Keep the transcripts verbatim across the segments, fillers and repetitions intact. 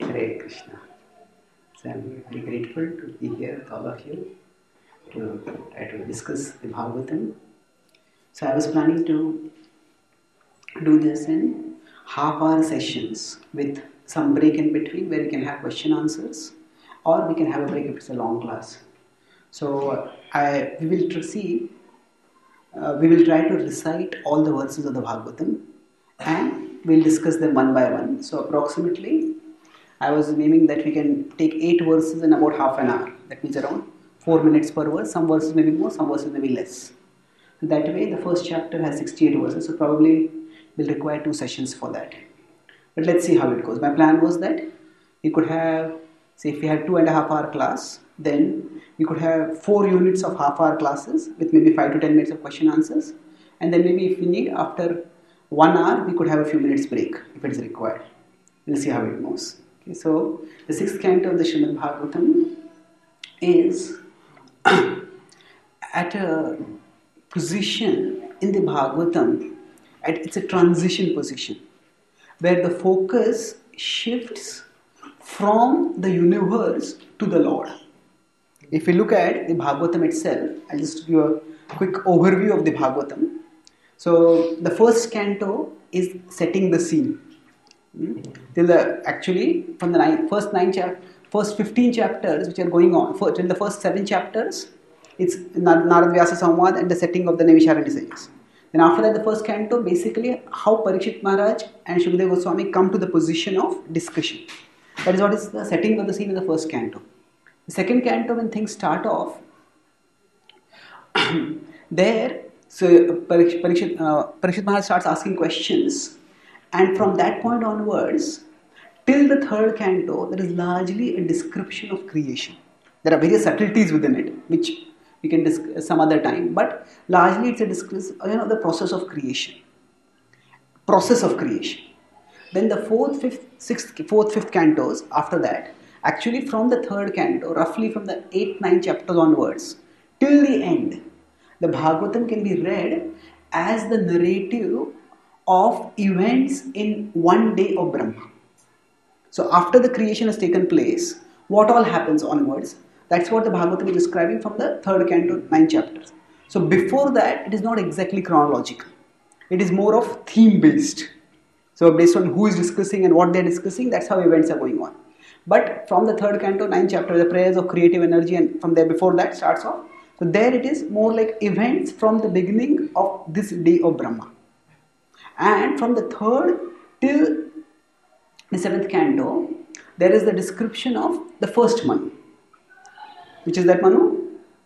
Hare Krishna. So I'm very grateful to be here with all of you to try to discuss the Bhagavatam. So I was planning to do this in half-hour sessions with some break in between where we can have question answers, or we can have a break if it's a long class. So I we will tr- see. Uh, we will try to recite all the verses of the Bhagavatam and we'll discuss them one by one. So approximately, I was naming that we can take eight verses in about half an hour. That means around four minutes per verse. Some verses may be more, some verses may be less. That way, the first chapter has sixty-eight verses, so probably we'll require two sessions for that. But let's see how it goes. My plan was that we could have, say if we had two and a half hour class, then we could have four units of half hour classes with maybe five to ten minutes of question answers. And then maybe if we need, after one hour, we could have a few minutes break if it is required. We'll see how it moves. Okay, so the sixth canto of the Srimad Bhagavatam is at a position in the Bhagavatam, at, it's a transition position where the focus shifts from the universe to the Lord. If we look at the Bhagavatam itself, I'll just give you a quick overview of the Bhagavatam. So the first canto is setting the scene. Hmm? Till the actually from the nine, first nine chap, first fifteen chapters which are going on, for, till the first seven chapters, it's Narad Vyasa Samvad and the setting of the Naimisharanya sages. Then after that, the first canto basically how Parikshit Maharaj and Shukadeva Goswami come to the position of discussion. That is what is the setting of the scene in the first canto. The second canto, when things start off, there, so Parikshit, Parikshit, uh, Parikshit Maharaj starts asking questions, and from that point onwards, till the third canto, there is largely a description of creation. There are various subtleties within it, which we can discuss some other time, but largely it's a discuss, you know, the process of creation. Process of creation. Then the fourth, fifth, sixth, fourth, fifth cantos after that, actually from the third canto, roughly from the eighth, ninth chapters onwards, till the end, the Bhagavatam can be read as the narrative of events in one day of Brahma. So after the creation has taken place, what all happens onwards, that's what the Bhagavatam is describing from the third canto, nine chapters. So before that, it is not exactly chronological. It is more of theme-based. So based on who is discussing and what they are discussing, that's how events are going on. But from the third canto, ninth chapter, the prayers of creative energy, and from there before that starts off. So there it is more like events from the beginning of this day of Brahma. And from the third till the seventh canto, there is the description of the first Manu. Which is that Manu?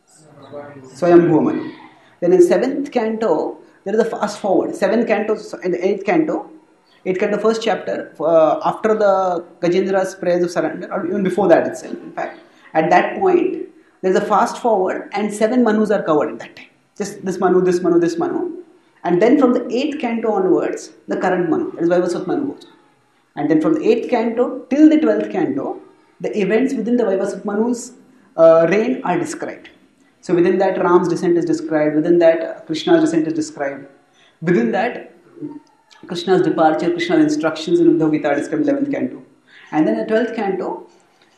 Swayambhuva Manu. Then in seventh canto, there is a fast forward. Seventh canto, in the eighth canto, eighth canto, first chapter, uh, after the Gajendra's prayers of surrender, or even before that itself, in fact, at that point, there is a fast forward and seven Manus are covered at that time. Just this Manu, this Manu, this Manu. And then from the eighth canto onwards, the current Manu, that is Vaivasvat Manu goes. And then from the eighth canto till the twelfth canto, the events within the Vaivasvat Manu's uh, reign are described. So within that, Ram's descent is described. Within that, uh, Krishna's descent is described. Within that, Krishna's departure, Krishna's instructions in Uddhav Gita are described in eleventh canto. And then the twelfth canto,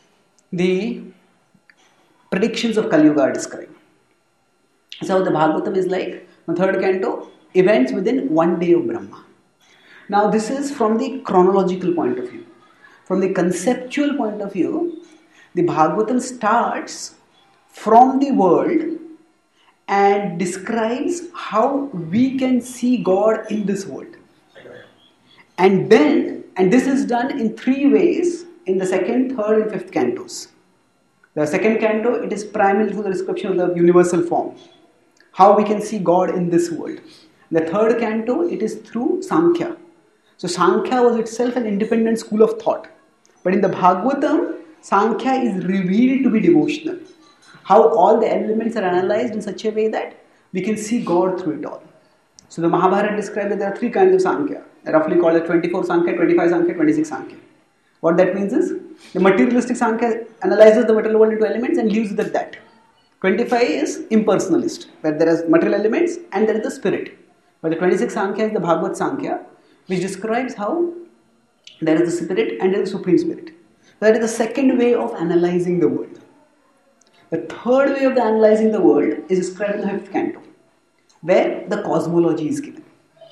the predictions of Kali Yuga are described. So the Bhagavatam is like, the third canto, events within one day of Brahma. Now this is from the chronological point of view. From the conceptual point of view, the Bhagavatam starts from the world and describes how we can see God in this world. And then, and this is done in three ways in the second, third and fifth cantos. The second canto, it is primarily through the description of the universal form. How we can see God in this world. The third canto, it is through Sankhya. So Sankhya was itself an independent school of thought. But in the Bhagavatam, Sankhya is revealed to be devotional. How all the elements are analyzed in such a way that we can see God through it all. So the Mahabharata describes that there are three kinds of Sankhya. They're roughly called the twenty-four Sankhya, twenty-five Sankhya, twenty-six Sankhya. What that means is, the materialistic Sankhya analyzes the material world into elements and leaves it at that. twenty-five is impersonalist, where there is material elements and there is the spirit. But the twenty-six Sankhya is the Bhagavad Sankhya, which describes how there is the spirit and there is the supreme spirit. That is the second way of analyzing the world. The third way of the analyzing the world is described in the fifth canto, where the cosmology is given.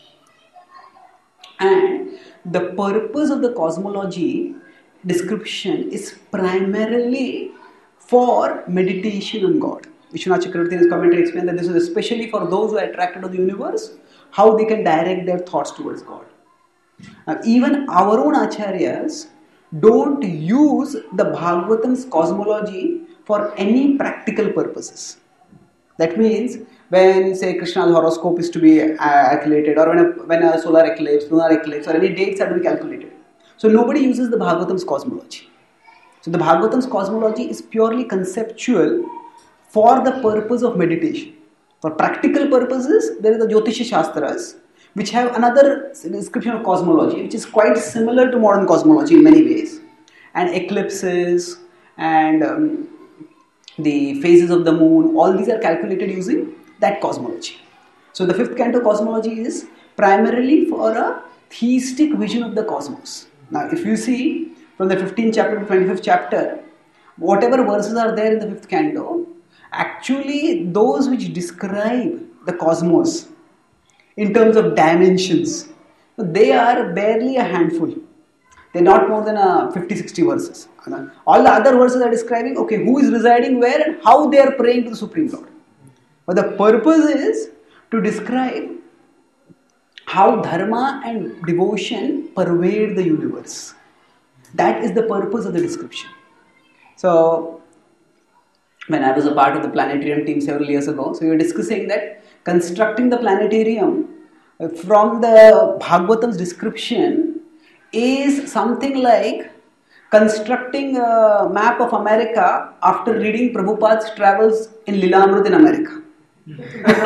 And the purpose of the cosmology description is primarily for meditation on God. Vishwanath Chakravarti's commentary explains that this is especially for those who are attracted to the universe, how they can direct their thoughts towards God. Now, even our own acharyas don't use the Bhagavatam's cosmology for any practical purposes. That means when, say, Krishna's horoscope is to be uh, calculated, or when a, when a solar eclipse, lunar eclipse, or any dates are to be calculated. So nobody uses the Bhagavatam's cosmology. So the Bhagavatam's cosmology is purely conceptual for the purpose of meditation. For practical purposes, there is the Jyotisha Shastras, which have another description of cosmology, which is quite similar to modern cosmology in many ways. And eclipses and um, the phases of the moon, all these are calculated using that cosmology. So the fifth canto cosmology is primarily for a theistic vision of the cosmos. Now if you see from the fifteenth chapter to twenty-fifth chapter, whatever verses are there in the fifth canto, actually those which describe the cosmos in terms of dimensions, they are barely a handful. They are not more than a fifty sixty verses. All the other verses are describing, okay, who is residing where and how they are praying to the Supreme Lord. But the purpose is to describe how dharma and devotion pervade the universe. That is the purpose of the description. So, when I was a part of the planetarium team several years ago, so we were discussing that constructing the planetarium from the Bhagavatam's description is something like constructing a map of America after reading Prabhupada's travels in Lilamrut in America. You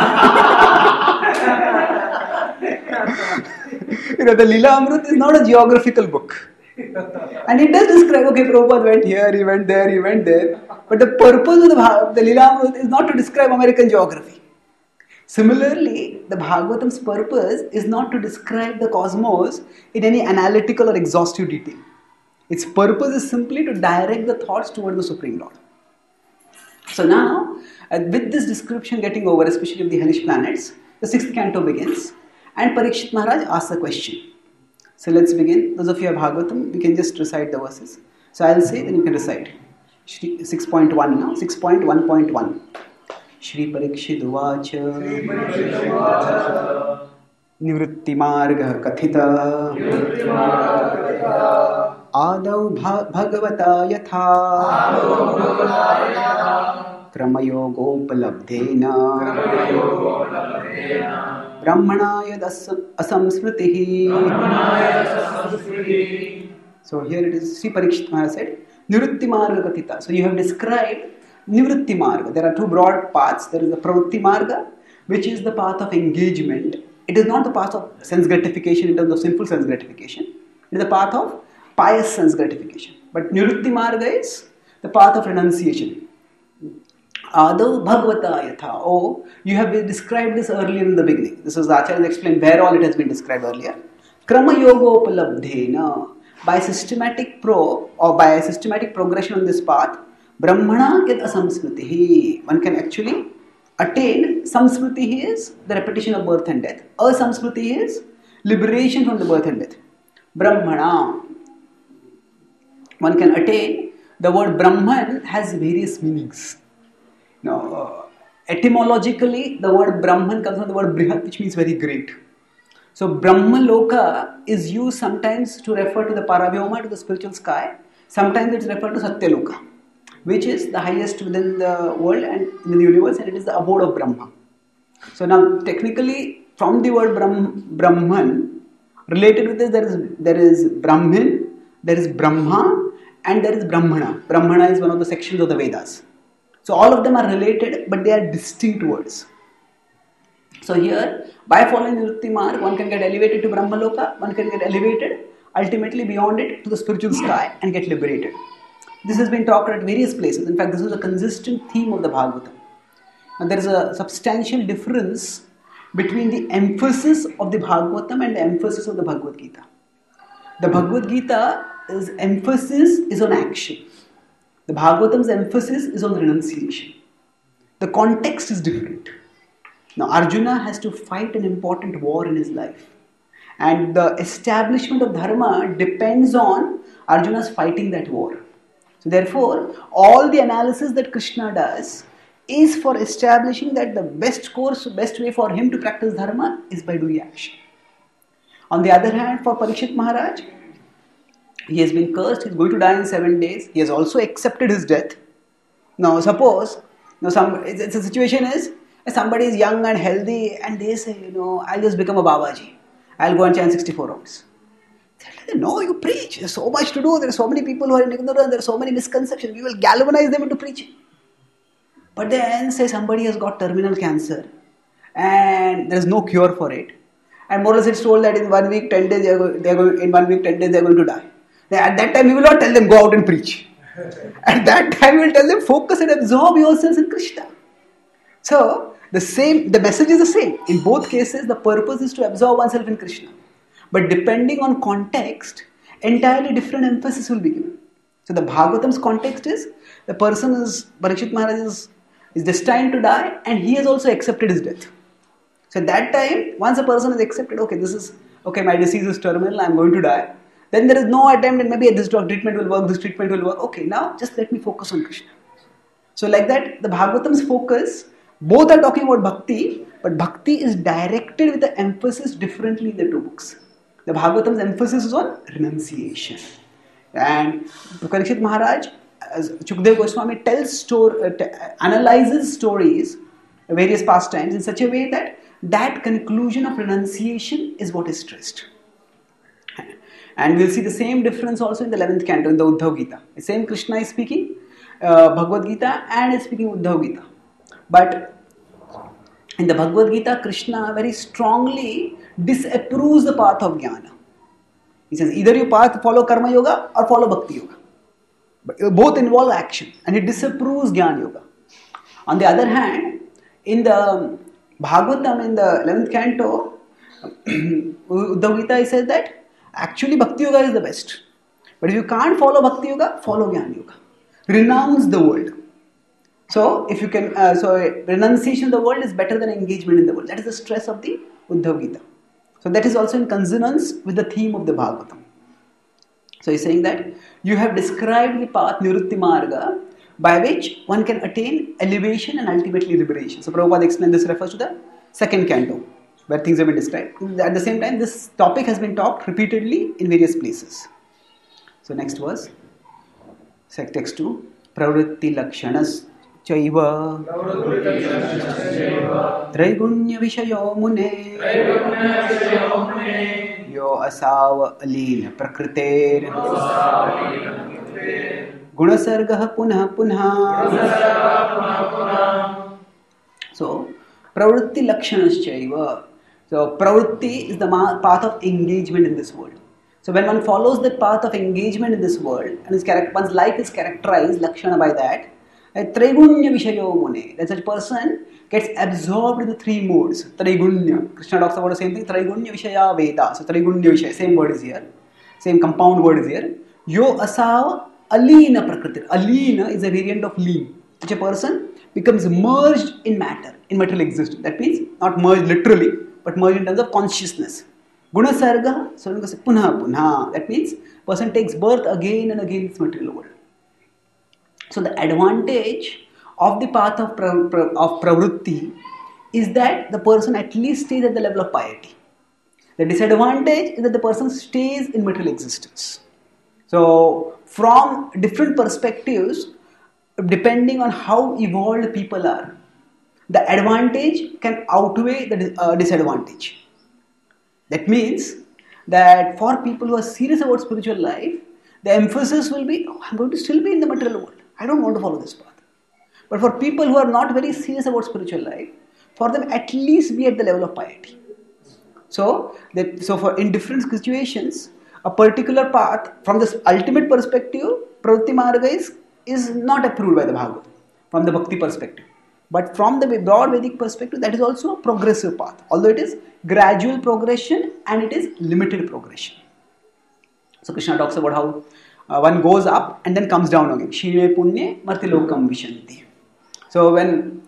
know, the Lilamrut is not a geographical book. And it does describe, okay, Prabhupada went here, he went there, he went there. But the purpose of the, the Lilamrut is not to describe American geography. Similarly, the Bhagavatam's purpose is not to describe the cosmos in any analytical or exhaustive detail. Its purpose is simply to direct the thoughts toward the Supreme Lord. So now, uh, with this description getting over, especially of the hellish planets, the sixth canto begins and Parikshit Maharaj asks a question. So let's begin. Those of you who have Bhagavatam, we can just recite the verses. So I'll say, then you can recite. six point one now, six point one point one. Shri Parikshit Uvacha Nivritti Marga Kathita Adau Bhagavata Yatha Kramayogopalabdhena Brahmanaya Asamsmritihi. So here it is, Sri Parikshit Maharaj said, Nivritti Marga Kathita. So you have described Nivritti Marga. There are two broad paths. There is the Pravritti Marga, which is the path of engagement. It is not the path of sense gratification in terms of sinful sense gratification. It is the path of pious sense gratification. But Nivritti Marga is the path of renunciation. Adav Bhagavata Yatha. Oh, you have described this earlier in the beginning. This is the Acharya explained where all it has been described earlier. Krama Yogopalabdhena. By systematic pro or by a systematic progression on this path, Brahmana yad asamsmritihi. One can actually attain. Samsmritihi is the repetition of birth and death. Asamsmritihi is liberation from the birth and death. Brahmana. One can attain. The word Brahman has various meanings. Now, uh, etymologically, the word Brahman comes from the word Brihat, which means very great. So, Brahma Loka is used sometimes to refer to the Paravyoma, to the spiritual sky. Sometimes it is referred to Satya Loka, which is the highest within the world and in the universe, and it is the abode of Brahma. So, now technically, from the word Brahm, Brahman, related with this, there is, there is Brahmin, there is Brahma, and there is Brahmana. Brahmana is one of the sections of the Vedas. So all of them are related, but they are distinct words. So here, by following Nivritti Marg, one can get elevated to Brahmaloka, one can get elevated ultimately beyond it to the spiritual sky and get liberated. This has been talked at various places. In fact, this is a consistent theme of the Bhagavatam. And there is a substantial difference between the emphasis of the Bhagavatam and the emphasis of the Bhagavad Gita. The Bhagavad Gita is emphasis is on action. The Bhagavatam's emphasis is on renunciation. The context is different. Now Arjuna has to fight an important war in his life. And the establishment of dharma depends on Arjuna's fighting that war. So therefore, all the analysis that Krishna does is for establishing that the best course, best way for him to practice dharma is by doing action. On the other hand, for Parikshit Maharaj, he has been cursed, he is going to die in seven days. He has also accepted his death. Now suppose, now some, it's, it's a situation is, somebody is young and healthy and they say, you know, I'll just become a Babaji. I'll go and chant sixty-four rounds. No, you preach. There's so much to do. There are so many people who are in ignorance. There are so many misconceptions. We will galvanize them into preaching. But then, say somebody has got terminal cancer and there is no cure for it. And more or less it's told that in one week, ten days, they are going, they are going, in one week, ten days, they are going to die. Then at that time, we will not tell them, go out and preach. At that time, we will tell them, focus and absorb yourselves in Krishna. So, the same, the message is the same. In both cases, the purpose is to absorb oneself in Krishna. But depending on context, entirely different emphasis will be given. So the Bhagavatam's context is, the person is, Parikshit Maharaj is, is destined to die and he has also accepted his death. So at that time, once a person has accepted, okay, this is, okay, my disease is terminal, I am going to die. Then there is no attempt and maybe this treatment will work, this treatment will work. Okay, now just let me focus on Krishna. So like that, the Bhagavatam's focus, both are talking about bhakti, but bhakti is directed with the emphasis differently in the two books. The Bhagavatam's emphasis is on renunciation. And Parikshit Maharaj, as Shukdev Goswami tells, story, uh, t- analyzes stories, various pastimes in such a way that that conclusion of renunciation is what is stressed. And we'll see the same difference also in the eleventh canto, in the Uddhav Gita. The same Krishna is speaking uh, Bhagavad Gita and is speaking Uddhav Gita. But in the Bhagavad Gita, Krishna very strongly disapproves the path of jnana. He says either you path follow karma yoga or follow bhakti yoga. But both involve action, and he disapproves jnana yoga. On the other hand, in the Bhagavatam, in the eleventh canto, Uddhav Gita, he says that actually bhakti yoga is the best. But if you can't follow bhakti yoga, follow jnana yoga. Renounce the world. So, if you can, uh, so renunciation of the world is better than engagement in the world. That is the stress of the Uddhav Gita. So, that is also in consonance with the theme of the Bhagavatam. So, he is saying that you have described the path Nivritti Marga by which one can attain elevation and ultimately liberation. So, Prabhupada explained this refers to the second canto where things have been described. At the same time, this topic has been talked repeatedly in various places. So, next verse, text two, Pravritti Lakshanas Chaiva Traigunya Vishayo Mune Yo Asav Alina Prakriter Gunasargah Punha Punha. So, Pravritti Lakshanas Chaiva. So, Pravritti is the path of engagement in this world. So, when one follows the path of engagement in this world and his charac- one's life is characterized, Lakshana, by that, Traigunya Vishayo Mune, that such person gets absorbed in the three modes. Traigunya. Krishna talks about the same thing. Traigunya Vishaya Veda. So Traigunya Vishaya, same word is here. Same compound word is here. Yo Asav Alina Prakriti. Alina is a variant of lean, which a person becomes merged in matter, in material existence. That means not merged literally, but merged in terms of consciousness. Guna Sarga, so Punha Punha. That means person takes birth again and again in this material world. So the advantage of the path of, pra, pra, of pravritti is that the person at least stays at the level of piety. The disadvantage is that the person stays in material existence. So from different perspectives, depending on how evolved people are, the advantage can outweigh the uh, disadvantage. That means that for people who are serious about spiritual life, the emphasis will be, oh, I'm going to still be in the material world. I don't want to follow this path. But for people who are not very serious about spiritual life, for them at least be at the level of piety. So, that, so for in different situations, a particular path, from this ultimate perspective, Pravritti Marga is, is not approved by the Bhagavad, from the Bhakti perspective. But from the broad Vedic perspective, that is also a progressive path, although it is gradual progression and it is limited progression. So Krishna talks about how uh, one goes up and then comes down again. Shire punye martilokam vishanti. So when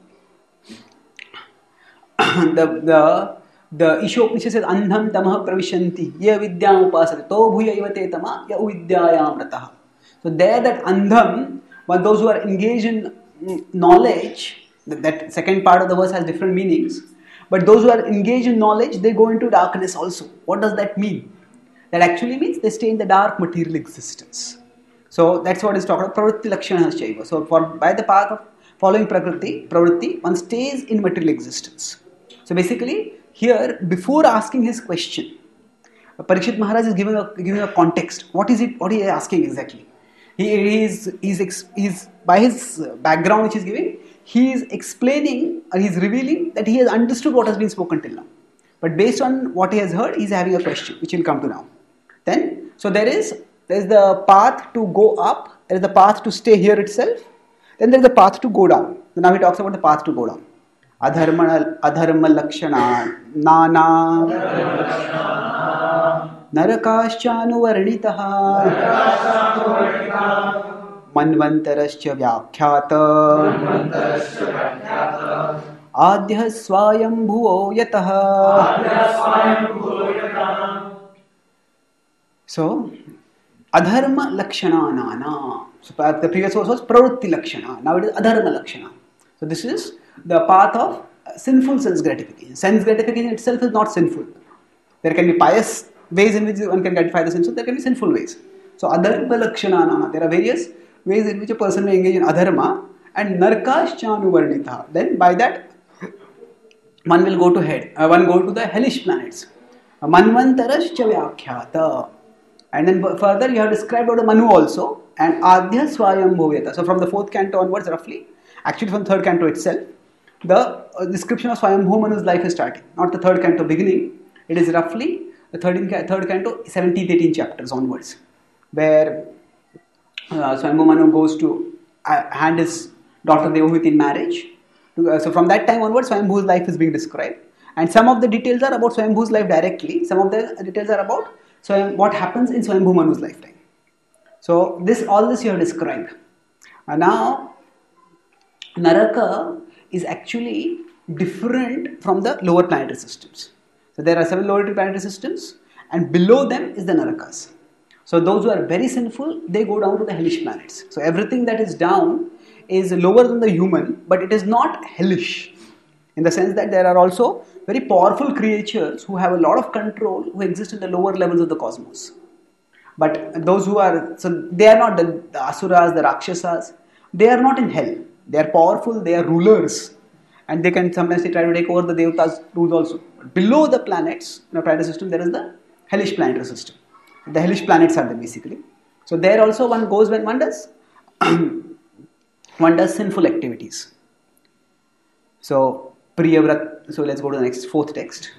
the the the Ishopanishad says andham tamah pravishanti ya vidyam upasate to bhuya ivate tama ya uvidyayam ratah. So there that andham, well, those who are engaged in knowledge, that, that second part of the verse has different meanings, but those who are engaged in knowledge, they go into darkness also. What does that mean? That actually means they stay in the dark material existence. So that's what is talking about pravritti lakshanas chaiva. So for by the path of following prakriti, pravritti, one stays in material existence. So basically, here, before asking his question, Parikshit Maharaj is giving a giving a context. What is it? What he is asking exactly? He is he's, he's by his background which he is giving, he is explaining or he is revealing that he has understood what has been spoken till now. But based on what he has heard, he is having a question which will come to now. Then, so there is there is the path to go up. There is the path to stay here itself. Then there is the path to go down. So now he talks about the path to go down. Adharma adharma lakshana nana narakaschanuvarnitaha manvantarascha vyakhyata adhyah swayambhuvo yatah. So, adharma lakshana nana. So the previous verse was pravritti lakshana. Now it is adharma lakshana. So this is the path of sinful sense gratification. Sense gratification itself is not sinful. There can be pious ways in which one can gratify the sense, so there can be sinful ways. So adharma lakshana nana. There are various ways in which a person may engage in adharma, and narkaschanuvarnita. Then by that one will go to hell. Uh, one go to the hellish planets. Manvantarascha vyakhyata. And then further you have described about the Manu also, and Adhya Swayambhuvo Yatah. So from the fourth canto onwards roughly, actually from third canto itself, the uh, description of Swayambhuva Manu's life is starting. Not the third canto beginning, it is roughly the third, third canto, seventeenth, eighteenth chapters onwards, where uh, Swayambhuva Manu goes to uh, hand his daughter Devahiti in marriage. To, uh, so from that time onwards, Swayambhuva's life is being described. And some of the details are about Swayambhuva's life directly, some of the details are about So what happens in Swayambhuva Manu's lifetime. So this all this you have described. Uh, now Naraka is actually different from the lower planetary systems. So there are seven lower planetary systems, and below them is the Narakas. So those who are very sinful, they go down to the hellish planets. So everything that is down is lower than the human, but it is not hellish, in the sense that there are also very powerful creatures who have a lot of control, who exist in the lower levels of the cosmos. But those who are, so they are not the, the Asuras, the Rakshasas, they are not in hell. They are powerful, they are rulers, and they can sometimes they try to take over the Devatas' rules also. But below the planets, in a planetary system, there is the hellish planetary system. The hellish planets are there basically. So there also one goes when one does, one does sinful activities. So, Priyavrat, so let's go to the next fourth text.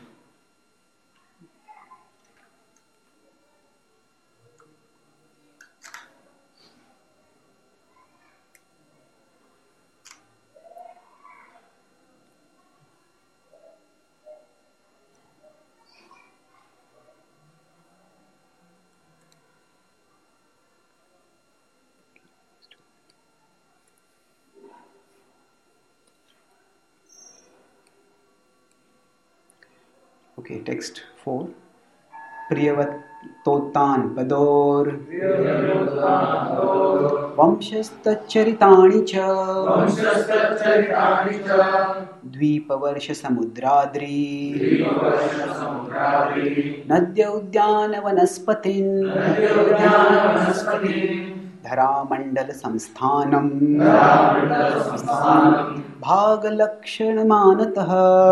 Okay, text four. Priyavat totan pador Vamshastaccharitani cha Dvipavarsha samudradri Nadya udyana vanaspatin Dharamandala samsthanam Bhagalakshanamānatah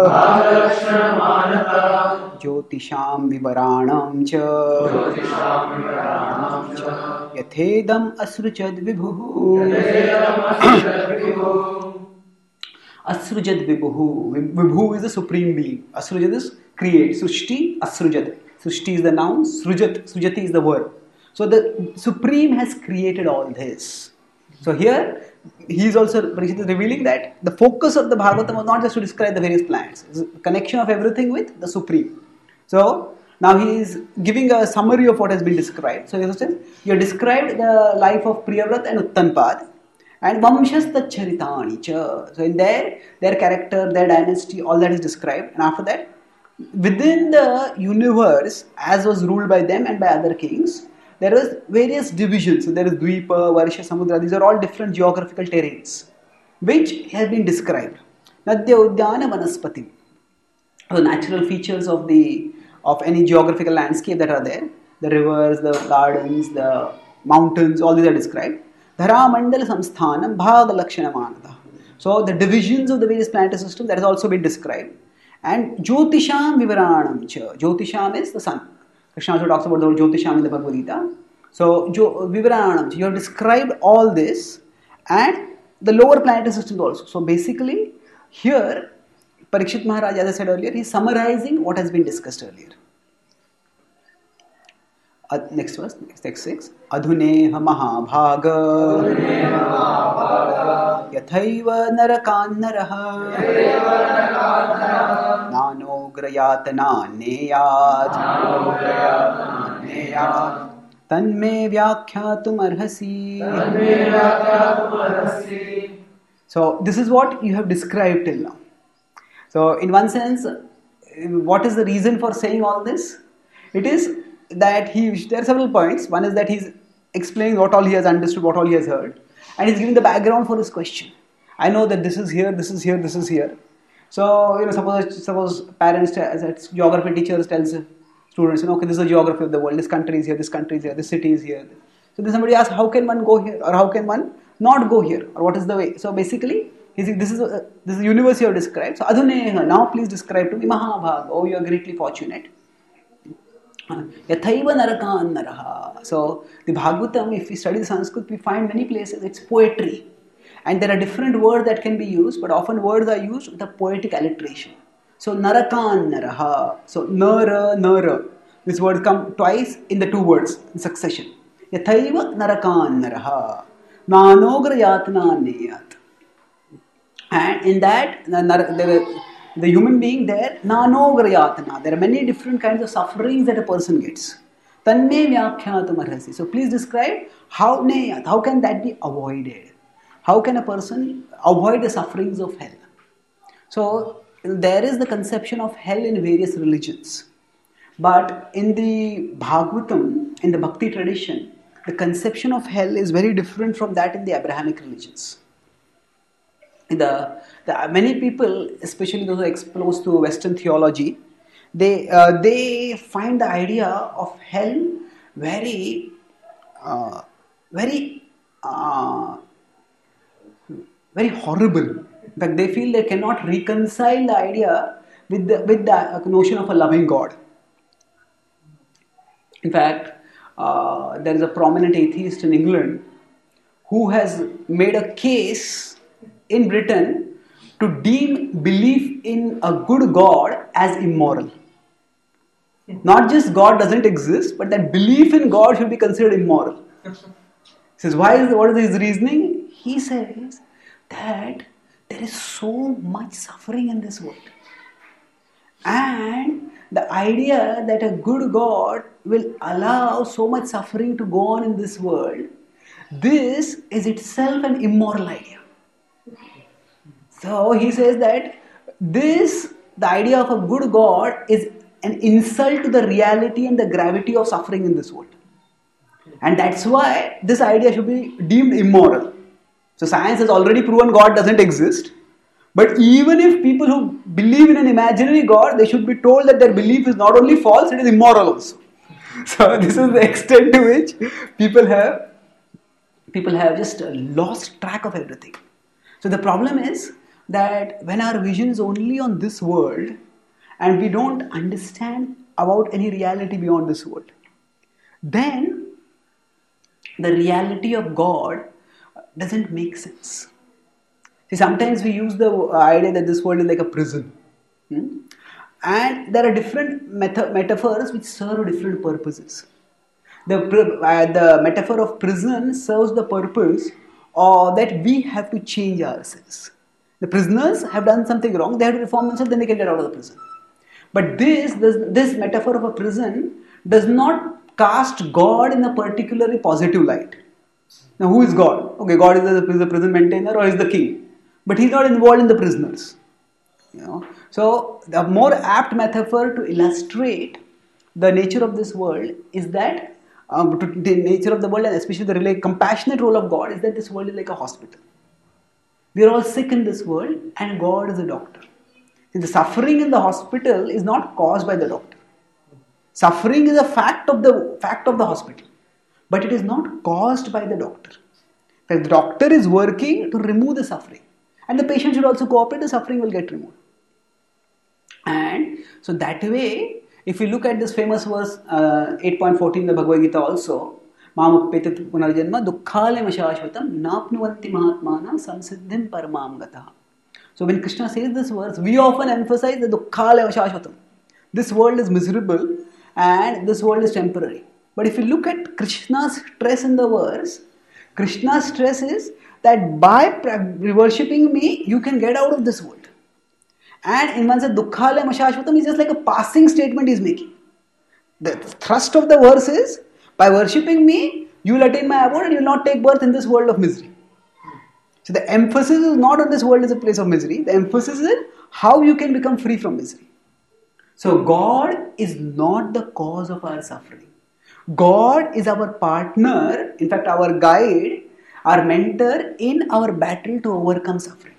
Jyotisham vivaranam cha Yathedam asrujad vibhuhu Asrujad vibhuhu. Vibhu is the supreme being. Asrujad is create. Srushti, asrujad. Srushti is the noun. Srujat, srujati is the verb. So the Supreme has created all this. So here, he is also revealing that the focus of the Bhagavatam was not just to describe the various planets. It's a connection of everything with the Supreme. So, Now he is giving a summary of what has been described. So he says, you have described the life of Priyavrat and Uttanpad and Vamshastaccharitani cha. So in there, their character, their dynasty, all that is described. And after that, within the universe, as was ruled by them and by other kings, there was various divisions. So there is Dvipa, Varsha, Samudra. These are all different geographical terrains, which have been described. Nadya Udyana Vanaspati. The natural features of the of any geographical landscape that are there, the rivers, the gardens, the mountains, all these are described. Dhara Mandala Samsthanam Bhaga Lakshana Manada. So the divisions of the various planetary systems, that has also been described. And Jyotisham Vivaranam cha. Jyotisham is the sun. Krishna also talks about the Jyotisham in the Bhagavad Gita. So Vivaranam cha. You have described all this and the lower planetary systems also. So basically here Parikshit Maharaj, as I said earlier, he is summarizing what has been discussed earlier. Uh, next verse, next text six. Adhuneha Mahabhaga Yathaiva Narakannaraha Nanograyatana Neyad Tanme Vyakhyatum Arhasi. So this is what you have described till now. So in one sense, what is the reason for saying all this? It is that he, there are several points. One is that he is explaining what all he has understood, what all he has heard. And he is giving the background for his question. I know that this is here, this is here, this is here. So, you know, suppose suppose parents, as geography teachers tells students, you know, okay, this is the geography of the world, this country is here, this country is here, this city is here. So then somebody asks, how can one go here or how can one not go here, or what is the way? So basically, He says, this is a, this is the universe you have described. So Adhuneha, now please describe to me Mahabhag. Oh, you are greatly fortunate. Yathaiva Narakan Naraha. So the Bhagavatam, if we study Sanskrit, we find many places it's poetry. And there are different words that can be used, but often words are used with a poetic alliteration. So Narakan Naraha. So Nara, Nara. This word comes twice in the two words in succession. Yathaiva Narakan Naraha. Nanogra Yatna Neyat. And in that, the, the human being there, nanograyatana. There are many different kinds of sufferings that a person gets. Tanme vyakhyātum arhasi. So please describe how, how can that be avoided? How can a person avoid the sufferings of hell? So there is the conception of hell in various religions. But in the Bhagavatam, in the Bhakti tradition, the conception of hell is very different from that in the Abrahamic religions. The, the many people, especially those who are exposed to Western theology, they uh, they find the idea of hell very, uh, very, uh, very horrible. In fact, they feel they cannot reconcile the idea with the with the notion of a loving God. In fact, uh, there is a prominent atheist in England who has made a case in Britain to deem belief in a good God as immoral. Not just God doesn't exist, but that belief in God should be considered immoral. He says, why is, what is his reasoning? He says that there is so much suffering in this world. And the idea that a good God will allow so much suffering to go on in this world, this is itself an immoral idea. So he says that this, the idea of a good God is an insult to the reality and the gravity of suffering in this world. And that's why this idea should be deemed immoral. So science has already proven God doesn't exist. But even if people who believe in an imaginary God, they should be told that their belief is not only false, it is immoral also. So this is the extent to which people have, people have just lost track of everything. So the problem is that when our vision is only on this world and we don't understand about any reality beyond this world, then the reality of God doesn't make sense. See, sometimes we use the idea that this world is like a prison. Hmm? And there are different meta- metaphors which serve different purposes. The, uh, the metaphor of prison serves the purpose uh, that we have to change ourselves. The prisoners have done something wrong, they have to reform themselves, then they can get out of the prison. But this, this, this metaphor of a prison does not cast God in a particularly positive light. Now, who is God? Okay, God is the, is the prison maintainer or is the king, but he's not involved in the prisoners. You know, so the more apt metaphor to illustrate the nature of this world is that um, to the nature of the world, and especially the really compassionate role of God, is that this world is like a hospital. We are all sick in this world, and God is a doctor. See, the suffering in the hospital is not caused by the doctor. Suffering is a fact of the fact of the hospital, but it is not caused by the doctor. The doctor is working to remove the suffering, and the patient should also cooperate. The suffering will get removed. And so that way, if we look at this famous verse uh, eight point fourteen in the Bhagavad Gita also, Mamupetat punarjanma dukkhalem ashashvatam napnuvanti mahatmanam samsiddhim paramam gatah. So when Krishna says this verse, we often emphasize the dukkhalem ashashvatam. This world is miserable and this world is temporary. But if you look at Krishna's stress in the verse, Krishna's stress is that by worshipping me, you can get out of this world. And in one sense, dukkhalem ashashvatam is just like a passing statement he is making. The thrust of the verse is, by worshipping me, you will attain my abode and you will not take birth in this world of misery. So the emphasis is not on this world as a place of misery. The emphasis is how you can become free from misery. So God is not the cause of our suffering. God is our partner, in fact our guide, our mentor in our battle to overcome suffering.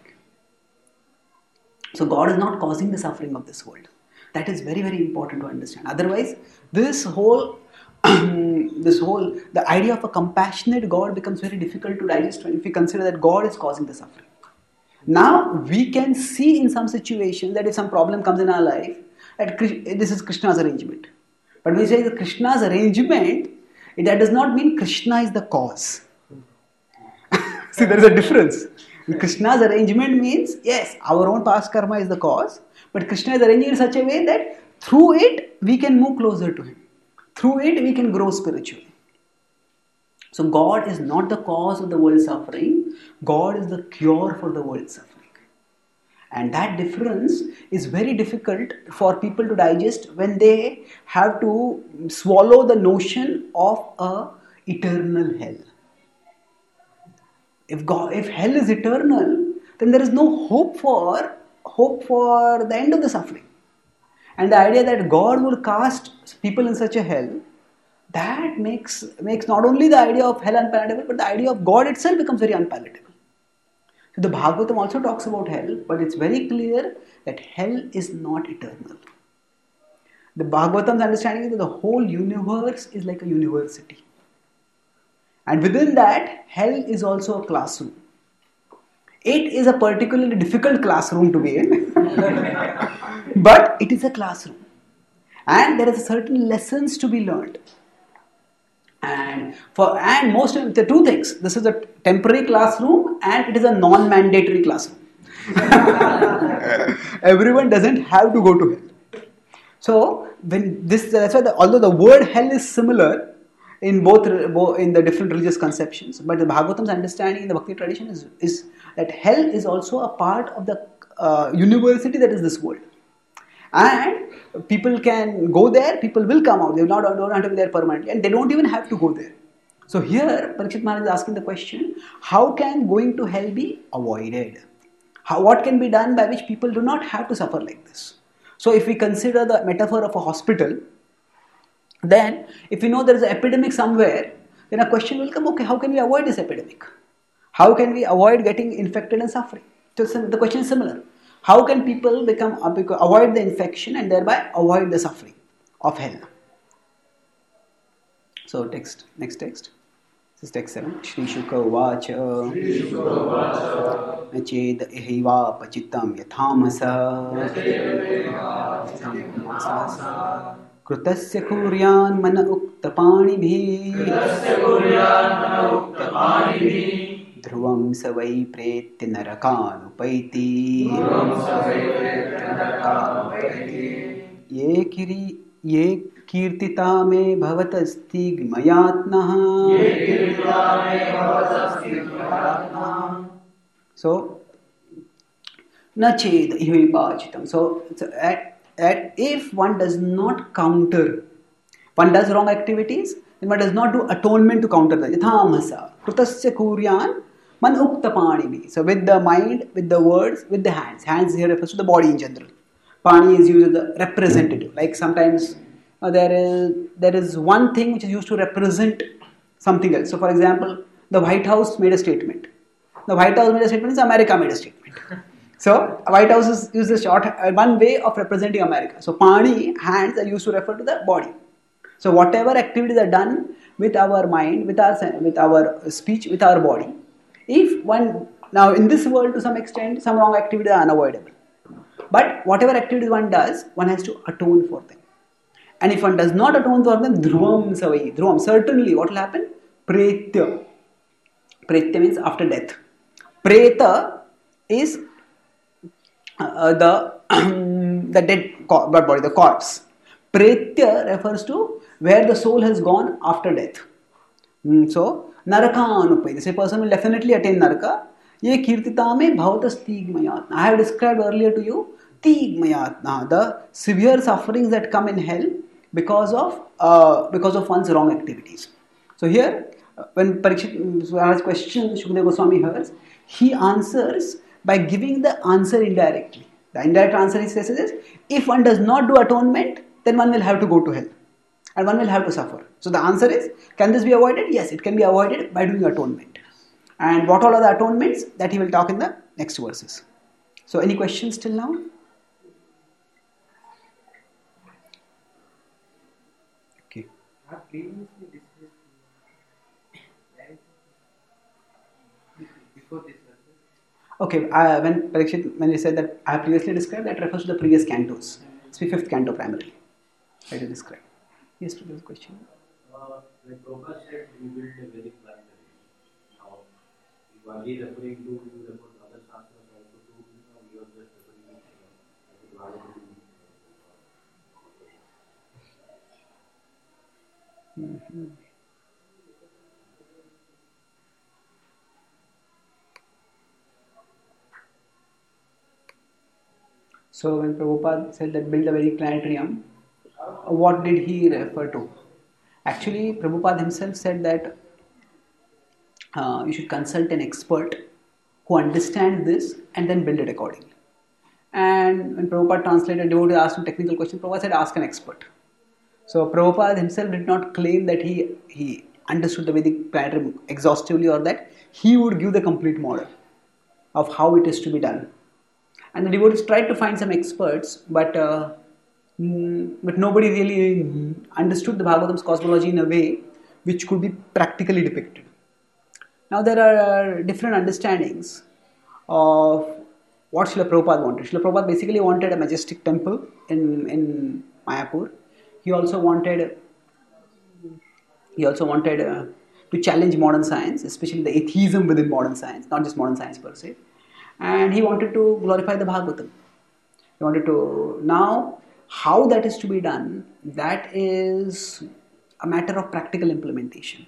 So God is not causing the suffering of this world. That is very, very important to understand. Otherwise, this whole, this whole, the idea of a compassionate God becomes very difficult to digest if we consider that God is causing the suffering. Now, we can see in some situations that if some problem comes in our life, that this is Krishna's arrangement. But when we say Krishna's arrangement, that does not mean Krishna is the cause. See, there is a difference. Krishna's arrangement means, yes, our own past karma is the cause, but Krishna is arranging in such a way that through it, we can move closer to Him. Through it, we can grow spiritually. So God is not the cause of the world's suffering. God is the cure for the world's suffering. And that difference is very difficult for people to digest when they have to swallow the notion of a eternal hell. If God, if hell is eternal, then there is no hope for hope for the end of the suffering. And the idea that God will cast people in such a hell, that makes makes not only the idea of hell unpalatable, but the idea of God itself becomes very unpalatable. So the Bhagavatam also talks about hell, but it's very clear that hell is not eternal. The Bhagavatam's understanding is that the whole universe is like a university. And within that, hell is also a classroom. It is a particularly difficult classroom to be in, but it is a classroom. And there are certain lessons to be learned. And for and most of the two things, this is a temporary classroom and it is a non-mandatory classroom. Everyone doesn't have to go to hell. So when this, that's why the, although the word hell is similar in both in the different religious conceptions, but the Bhagavatam's understanding in the Bhakti tradition is, is that hell is also a part of the uh, university that is this world. And people can go there, people will come out, they will not, don't have to be there permanently, and they don't even have to go there. So here, Parikshit Maharaj is asking the question, how can going to hell be avoided? How, what can be done by which people do not have to suffer like this? So if we consider the metaphor of a hospital, then if we know there is an epidemic somewhere, then a question will come, okay, how can we avoid this epidemic? How can we avoid getting infected and suffering? So the question is similar. How can people become avoid the infection and thereby avoid the suffering of hell? So text, next text. This is text seven. Shri Shuka Uvacha Nached Ehiva Pachitam Yathamasa Krutasya Kuryan Mana Uktapani Bhi Dhruvam savai preti narakanupaiti Ye kiri ye kirtita me bhavatasti gmayatnaha. So nached ihivachitam. So that if one does not counter, one does wrong activities, then one does not do atonement to counter them. Yathamasa, krutasya kuryan, man ukta panini. So with the mind, with the words, with the hands. Hands here refers to the body in general. Pani is used as the representative. Like sometimes uh, there is there is one thing which is used to represent something else. So for example, the White House made a statement. The White House made a statement, so America made a statement. So White House is used as short uh, one way of representing America. So Pani, hands, are used to refer to the body. So whatever activities are done with our mind, with our with our speech, with our body, if one now in this world to some extent some wrong activities are unavoidable. But whatever activities one does, one has to atone for them. And if one does not atone for them, dhruvam savai, dhruvam, certainly what will happen? Pretya. Pretya means after death. Preta is uh, the the dead body, the corpse. Pretya refers to where the soul has gone after death. Mm, so, naraka anupai. This person will definitely attain naraka. Ye kirtitame bhavatas tigmayatna. I have described earlier to you tigmayatna, the severe sufferings that come in hell because of uh, because of one's wrong activities. So here, when Parikshit asks question, Shukadeva Goswami hears, he answers by giving the answer indirectly. The indirect answer he says is, if one does not do atonement, then one will have to go to hell. And one will have to suffer. So the answer is, can this be avoided? Yes, it can be avoided by doing atonement. And what all are the atonements? That he will talk in the next verses. So any questions till now? Okay. Okay, uh, when Parikshit, when he said that I have previously described, that refers to the previous cantos. It's the fifth canto primarily. Try to describe. Yes, to this question. Uh, like Prabhupada said, we built a very planetary. Now, if one is referring to, you refer to other shastras also to, you know, you are just referring to Mm-hmm. So when Prabhupada said that build a very planetarium, what did he refer to? Actually, Prabhupada himself said that uh, you should consult an expert who understands this and then build it accordingly. And when Prabhupada translated, devotee asked him technical question, Prabhupada said ask an expert. So Prabhupada himself did not claim that he, he understood the Vedic planetarium exhaustively or that he would give the complete model of how it is to be done. And the devotees tried to find some experts, but uh, but nobody really understood the Bhagavatam's cosmology in a way which could be practically depicted. Now there are different understandings of what Srila Prabhupada wanted. Srila Prabhupada basically wanted a majestic temple in, in Mayapur. He also wanted he also wanted uh, to challenge modern science, especially the atheism within modern science, not just modern science per se. And he wanted to glorify the Bhagavatam. He wanted to, now how that is to be done, that is a matter of practical implementation.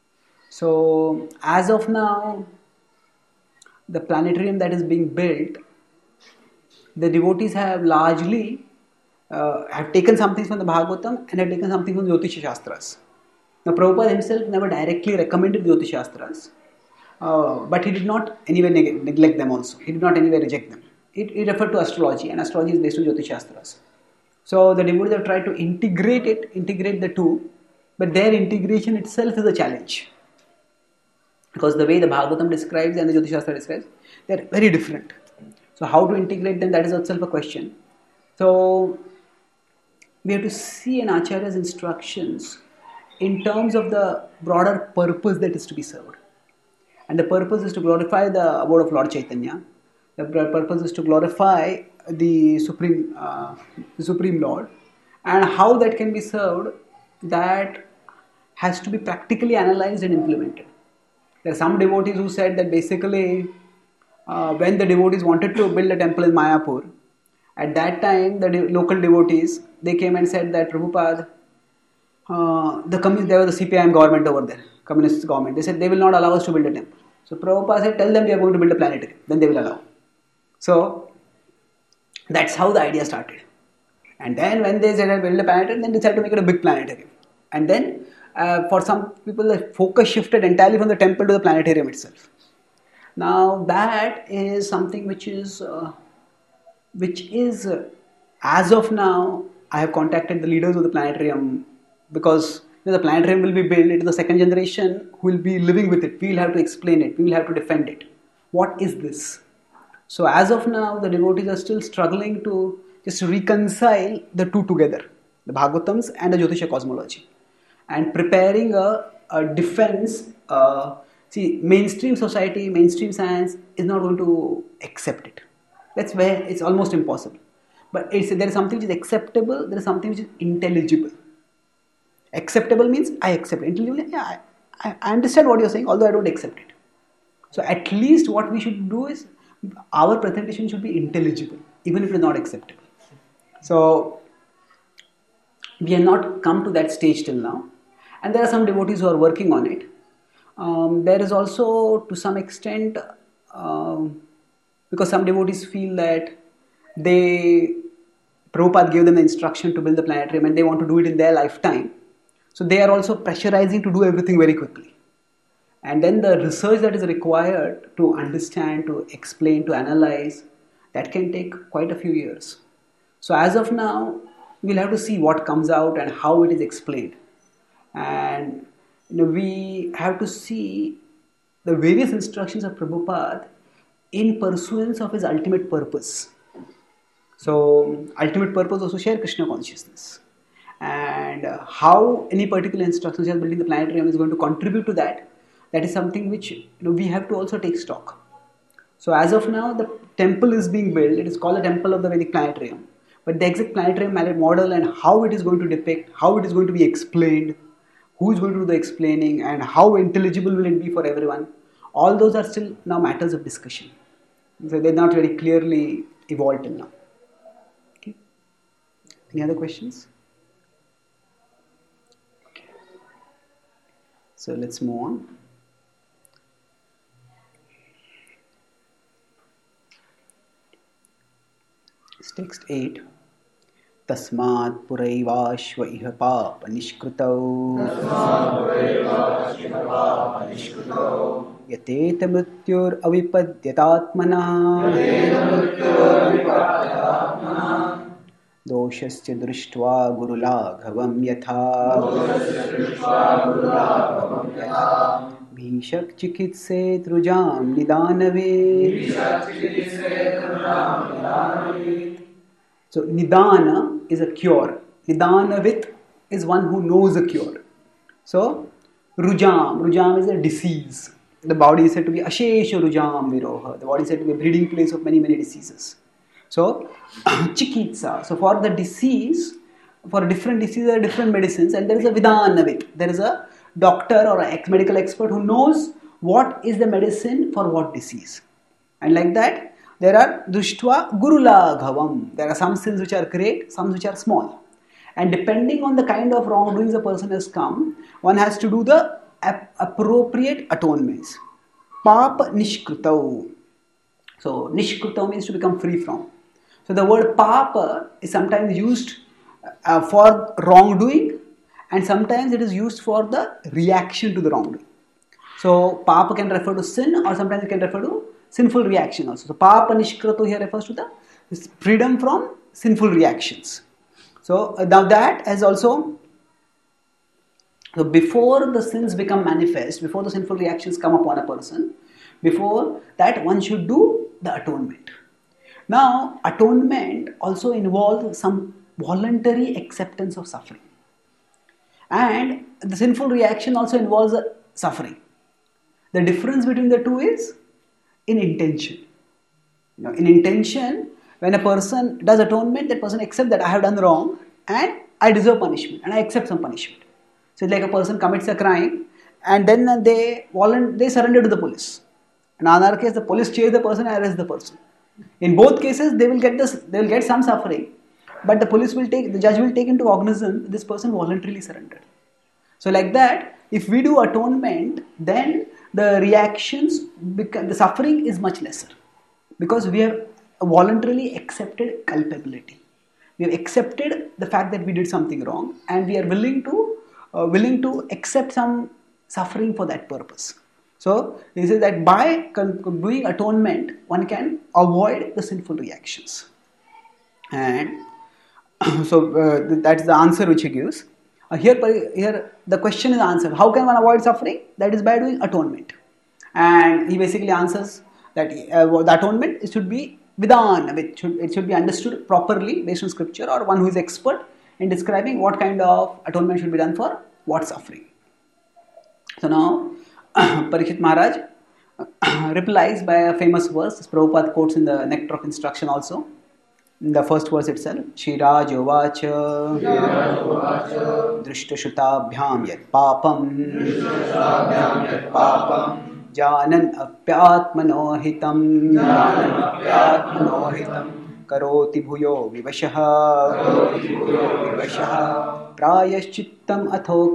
So as of now, the planetarium that is being built, the devotees have largely uh, have taken something from the Bhagavatam and have taken something from the Jyotisha Shastras. Now Prabhupada himself never directly recommended the Jyotisha Shastras. Uh, but he did not anyway neg- neglect them also. He did not anyway reject them. It, it referred to astrology, and astrology is based on Jyotish Shastras. So the devotees have tried to integrate it, integrate the two, but their integration itself is a challenge. Because the way the Bhagavatam describes and the Jyotish Shastra describes, they are very different. So how to integrate them, that is itself a question. So we have to see an Acharya's instructions in terms of the broader purpose that is to be served. And the purpose is to glorify the abode of Lord Chaitanya. The purpose is to glorify the Supreme, uh, the Supreme Lord. And how that can be served, that has to be practically analyzed and implemented. There are some devotees who said that basically uh, when the devotees wanted to build a temple in Mayapur, at that time the de- local devotees, they came and said that Prabhupada, uh, the commun- there was the C P I M government over there, communist government. They said they will not allow us to build a temple. So Prabhupada said, tell them we are going to build a planetarium, then they will allow. So that's how the idea started. And then when they said build a planetarium, then they decided to make it a big planetarium. And then uh, for some people, the focus shifted entirely from the temple to the planetarium itself. Now that is something which is, uh, which is uh, as of now, I have contacted the leaders of the planetarium because the planetarium will be built. It is the second generation who will be living with it. We will have to explain it. We will have to defend it. What is this? So as of now, the devotees are still struggling to just reconcile the two together, the Bhagavatams and the Jyotisha cosmology, and preparing a, a defense. Uh, see, mainstream society, mainstream science is not going to accept it. That's where it's almost impossible. But it's, there is something which is acceptable, there is something which is intelligible. Acceptable means I accept it. Intelligible, yeah, I, I understand what you're saying, although I don't accept it. So at least what we should do is, our presentation should be intelligible, even if it is not acceptable. So we have not come to that stage till now. And there are some devotees who are working on it. Um, there is also, to some extent, um, because some devotees feel that they, Prabhupada gave them the instruction to build the planetarium and they want to do it in their lifetime. So they are also pressurizing to do everything very quickly. And then the research that is required to understand, to explain, to analyze, that can take quite a few years. So as of now, we'll have to see what comes out and how it is explained. And you know, we have to see the various instructions of Prabhupada in pursuance of his ultimate purpose. So, ultimate purpose was to share Krishna consciousness. And uh, how any particular instruction such as building the planetarium is going to contribute to that, that is something which you know, we have to also take stock. So as of now, the temple is being built. It is called the Temple of the Vedic Planetarium. But the exact planetarium model and how it is going to depict, how it is going to be explained, who is going to do the explaining, and how intelligible will it be for everyone, all those are still now matters of discussion. So they're not very clearly evolved till now. Okay. Any other questions? Okay. So let's move on. Text eight. Tasmat puraivaashva iha papa nishkrutau yateta mrityur avipadyatatmana doshasya drishtva gurulaghavam yatha bhishak chikitset rujam nidanave. So Nidana is a cure. Nidanavit is one who knows a cure. So Rujam, Rujam is a disease. The body is said to be Ashesha Rujam Viroha. The body is said to be a breeding place of many, many diseases. So Chikitsa. So for the disease, for different diseases, there are different medicines, and there is a Vidanavit. There is a doctor or a medical expert who knows what is the medicine for what disease. And like that, there are Drishtva Gurulaghavam. There are some sins which are great, some which are small. And depending on the kind of wrongdoings a person has come, one has to do the ap- appropriate atonements. Papa Nishkrutau. So Nishkrutau means to become free from. So the word Papa is sometimes used uh, for wrongdoing, and sometimes it is used for the reaction to the wrongdoing. So Papa can refer to sin, or sometimes it can refer to sinful reaction also. So Papa Nishkrato here refers to the freedom from sinful reactions. So uh, now that has also, so before the sins become manifest, before the sinful reactions come upon a person, before that one should do the atonement. Now atonement also involves some voluntary acceptance of suffering. And the sinful reaction also involves suffering. The difference between the two is in intention. You know, in intention, when a person does atonement, that person accepts that I have done wrong and I deserve punishment, and I accept some punishment. So it's like a person commits a crime and then they volunt- they surrender to the police. In another case, the police chase the person and arrest the person. In both cases, they will get this, they will get some suffering, but the police will take, the judge will take into cognizance this person voluntarily surrendered. So like that, if we do atonement, then the reactions, become, the suffering is much lesser, because we have voluntarily accepted culpability. We have accepted the fact that we did something wrong, and we are willing to uh, willing to accept some suffering for that purpose. So he says that by doing atonement, one can avoid the sinful reactions. And so uh, that's the answer which he gives. Uh, here, here the question is answered. How can one avoid suffering? That is by doing atonement. And he basically answers that uh, the atonement it should be vidhan. It should, it should be understood properly based on scripture, or one who is expert in describing what kind of atonement should be done for what suffering. So now Parikshit Maharaj replies by a famous verse. Prabhupada quotes in the Nectar of Instruction also. In the first verse itself, Shriraj Uvacha Drishta Shutabhyam Yat Papam Janan Apyatmano Hitam Karoti Bhuyo Vivashaha Prayaschittam Atho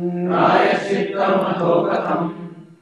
Katham.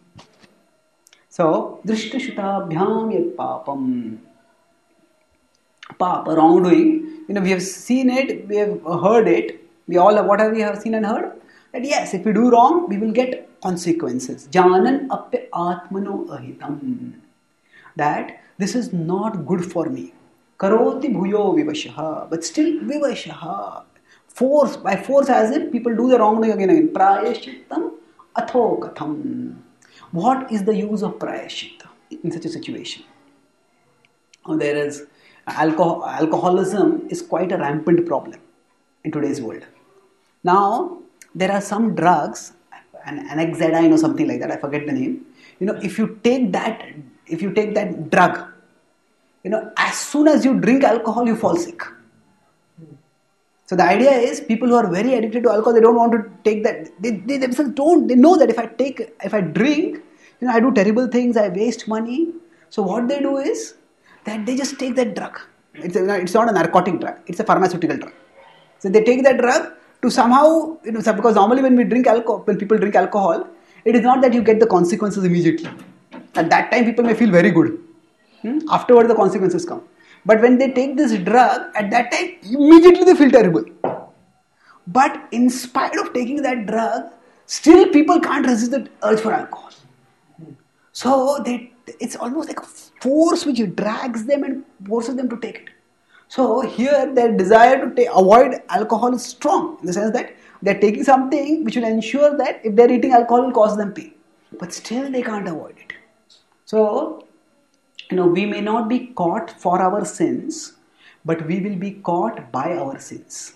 So, Drishta Shutabhyam Yat Papam. Papa, wrongdoing, you know, we have seen it, we have heard it, we all have, what have we have seen and heard? That yes, if we do wrong, we will get consequences. Janan appe atmano ahitam. That this is not good for me. Karoti bhuyo vivashaha. But still vivashaha. Force, by force as if people do the wrongdoing again and again. Prayashittam atho katham. What is the use of prayashitta in such a situation? Oh, there is Alcohol, alcoholism is quite a rampant problem in today's world. Now, there are some drugs, an Anaxadine or something like that, I forget the name. You know, if you take that, if you take that drug, you know, as soon as you drink alcohol, you fall sick. So the idea is, people who are very addicted to alcohol, they don't want to take that. They, they themselves don't. They know that if I take, if I drink, you know, I do terrible things. I waste money. So what they do is that they just take that drug. It's a, it's not a narcotic drug. It's a pharmaceutical drug. So they take that drug to somehow, you know, because normally when we drink alcohol, when people drink alcohol, it is not that you get the consequences immediately. At that time, people may feel very good. Hmm? Afterward, the consequences come. But when they take this drug, at that time, immediately they feel terrible. But in spite of taking that drug, still people can't resist the urge for alcohol. So they, it's almost like a force which drags them and forces them to take it. So here their desire to take, avoid alcohol is strong, in the sense that they are taking something which will ensure that if they are eating alcohol, it will cause them pain. But still they can't avoid it. So, you know, we may not be caught for our sins, but we will be caught by our sins.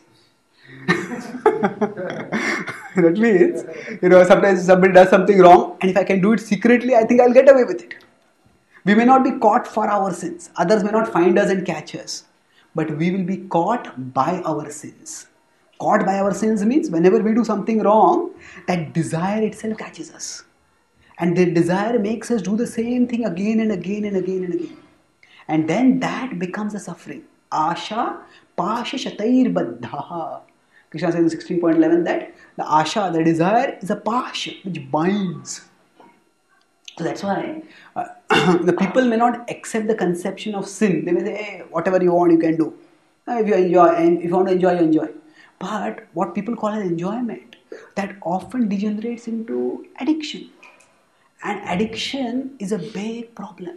That means, you know, sometimes somebody does something wrong, and if I can do it secretly, I think I'll get away with it. We may not be caught for our sins. Others may not find us and catch us. But we will be caught by our sins. Caught by our sins means whenever we do something wrong, that desire itself catches us. And the desire makes us do the same thing again and again and again and again. And then that becomes a suffering. Asha pasha shatair baddha. Krishna says in sixteen point eleven that the asha, the desire, is a pasha which binds. So that's why uh, the people may not accept the conception of sin. They may say, hey, whatever you want, you can do. Uh, if you enjoy, and if you want to enjoy, you enjoy. But what people call as enjoyment, that often degenerates into addiction. And addiction is a big problem.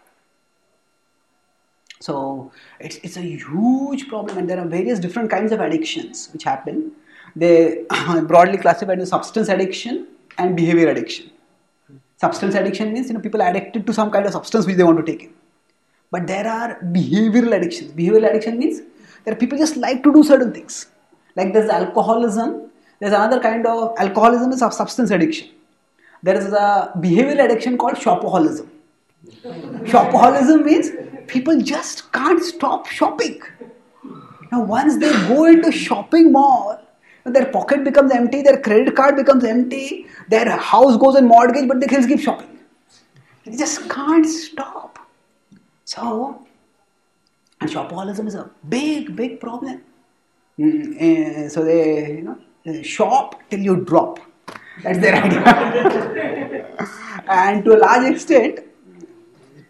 So it's, it's a huge problem, and there are various different kinds of addictions which happen. They are broadly classified as substance addiction and behavior addiction. Substance addiction means, you know, people are addicted to some kind of substance which they want to take in. But there are behavioral addictions. Behavioral addiction means there are people just like to do certain things. Like there's alcoholism. There's another kind of alcoholism is of substance addiction. There is a behavioral addiction called shopaholism. Shopaholism means people just can't stop shopping. Now once they go into shopping mall, their pocket becomes empty, their credit card becomes empty, their house goes on mortgage, but they still keep shopping. They just can't stop. So, and shopaholism is a big, big problem. Mm, uh, so they, you know, they shop till you drop. That's their idea. And to a large extent,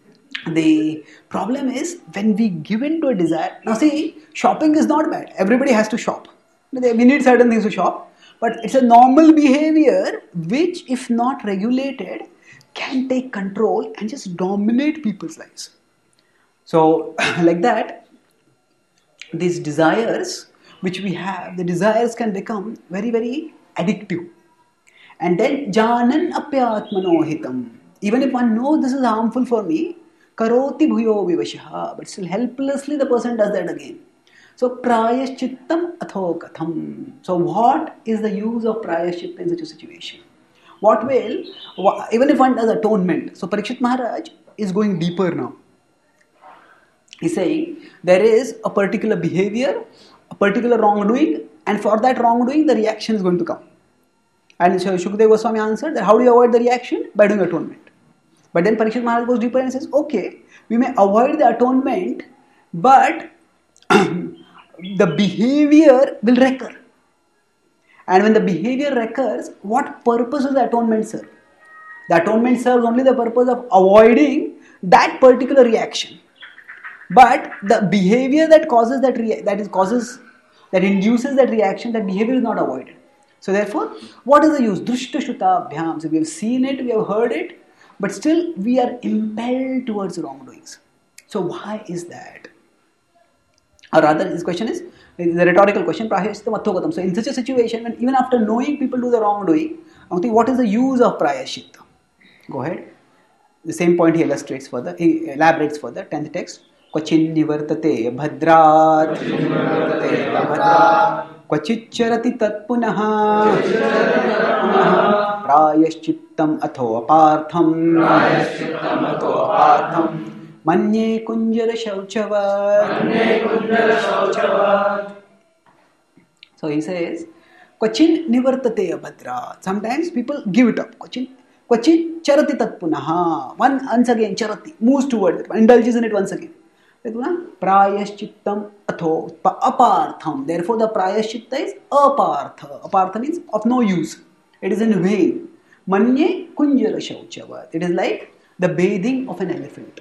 The problem is when we give in to a desire. Now see, shopping is not bad. Everybody has to shop. We need certain things to shop. But it's a normal behavior which, if not regulated, can take control and just dominate people's lives. So, like that, these desires which we have, the desires can become very, very addictive. And then, janan apyatmanohitam. Even if one knows this is harmful for me, karoti bhuyo vivashaha, but still helplessly the person does that again. So, prayaschittam atho katham. So, what is the use of prayaschittam in such a situation? What will, even if one does atonement, so Parikshit Maharaj is going deeper now. He's saying there is a particular behavior, a particular wrongdoing, and for that wrongdoing, the reaction is going to come. And so Shukadeva Goswami answered that how do you avoid the reaction? By doing atonement. But then Parikshit Maharaj goes deeper and says, okay, we may avoid the atonement, but the behavior will recur. And when the behavior recurs, what purpose does the atonement serve? The atonement serves only the purpose of avoiding that particular reaction. But the behavior that causes that rea- that is causes that induces that reaction, that behavior is not avoided. So therefore, what is the use? Drushta shuta abhyam. So we have seen it, we have heard it, but still we are impelled towards wrongdoings. So why is that? Or rather, this question is, is a rhetorical question. So in such a situation, when even after knowing people do the wrongdoing, I think what is the use of prayashita? Go ahead. The same point he illustrates further, he elaborates further. tenth text. Kvachin nivartate bhadrat. Kvachit charati tat punaha. Prayaschittam atho apartham. Manye kunjara shauchavad. So he says, Kvachin nivartate abhadra. Sometimes people give it up. Kvachin, Kvachin charati tat punaha. One once again charati, moves towards it, indulges in it once again. Prayaschittam atho apartham. Therefore the prayaschitta is apartha. Apartha means of no use. It is in vain. Manye kunjara shauchavad. It is like the bathing of an elephant.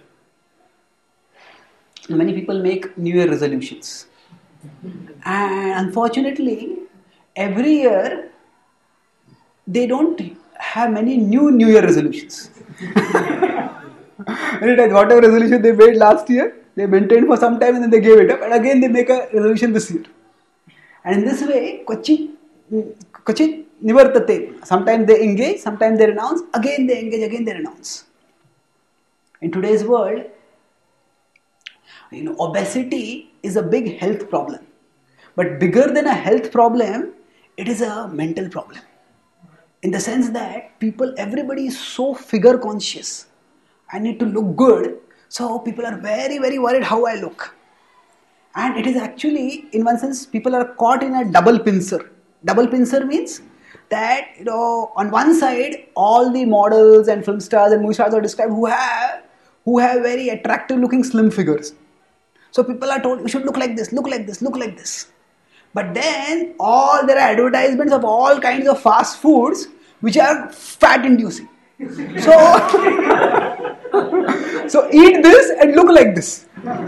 Many people make New Year resolutions. And unfortunately, every year, they don't have many new New Year resolutions. Whatever resolution they made last year, they maintained for some time and then they gave it up. And again, they make a resolution this year. And in this way, Kochi, Kochi nivartate. Sometimes they engage, sometimes they renounce, again they engage, again they renounce. In today's world, you know, obesity is a big health problem. But bigger than a health problem, it is a mental problem. In the sense that people, everybody is so figure conscious. I need to look good. So people are very, very worried how I look. And it is actually, in one sense, people are caught in a double pincer. Double pincer means that, you know, on one side, all the models and film stars and movie stars are described who have, who have very attractive looking slim figures. So people are told, you should look like this, look like this, look like this. But then, all there are advertisements of all kinds of fast foods which are fat inducing. So, so eat this and look like this.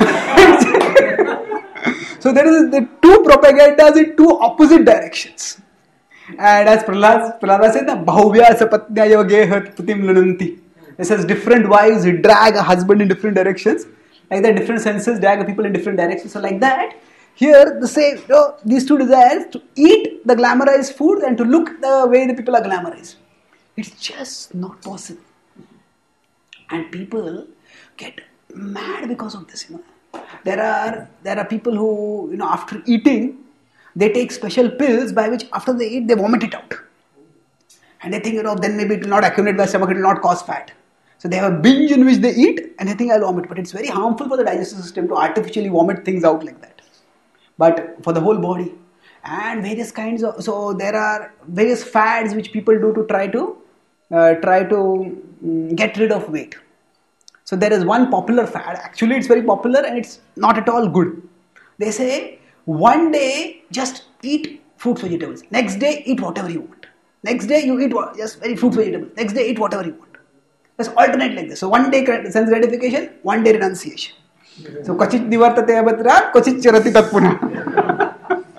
So there is the two propagandas in two opposite directions. And as Prahlad, Prahlad said, Bahuvya sapatnya yogehat putim lunanti. This says different wives drag a husband in different directions. Like that, different senses drag people in different directions. So like that, here the same, you know, these two desires to eat the glamorized food and to look the way the people are glamorized. It's just not possible. And people get mad because of this, you know. There are there are people who, you know, after eating, they take special pills by which after they eat, they vomit it out. And they think, you know, then maybe it will not accumulate by stomach, it will not cause fat. So they have a binge in which they eat and they think I'll vomit. But it's very harmful for the digestive system to artificially vomit things out like that. But for the whole body. And various kinds of, so there are various fads which people do to try to, uh, try to um, get rid of weight. So there is one popular fad, actually it's very popular and it's not at all good. They say, one day just eat fruits, vegetables. Next day eat whatever you want. Next day you eat just very fruits, vegetables. Next day eat whatever you want. Just alternate like this. So one day sense gratification, one day renunciation. So kvachit nivartate abhatra, kvachit charati tatpuna.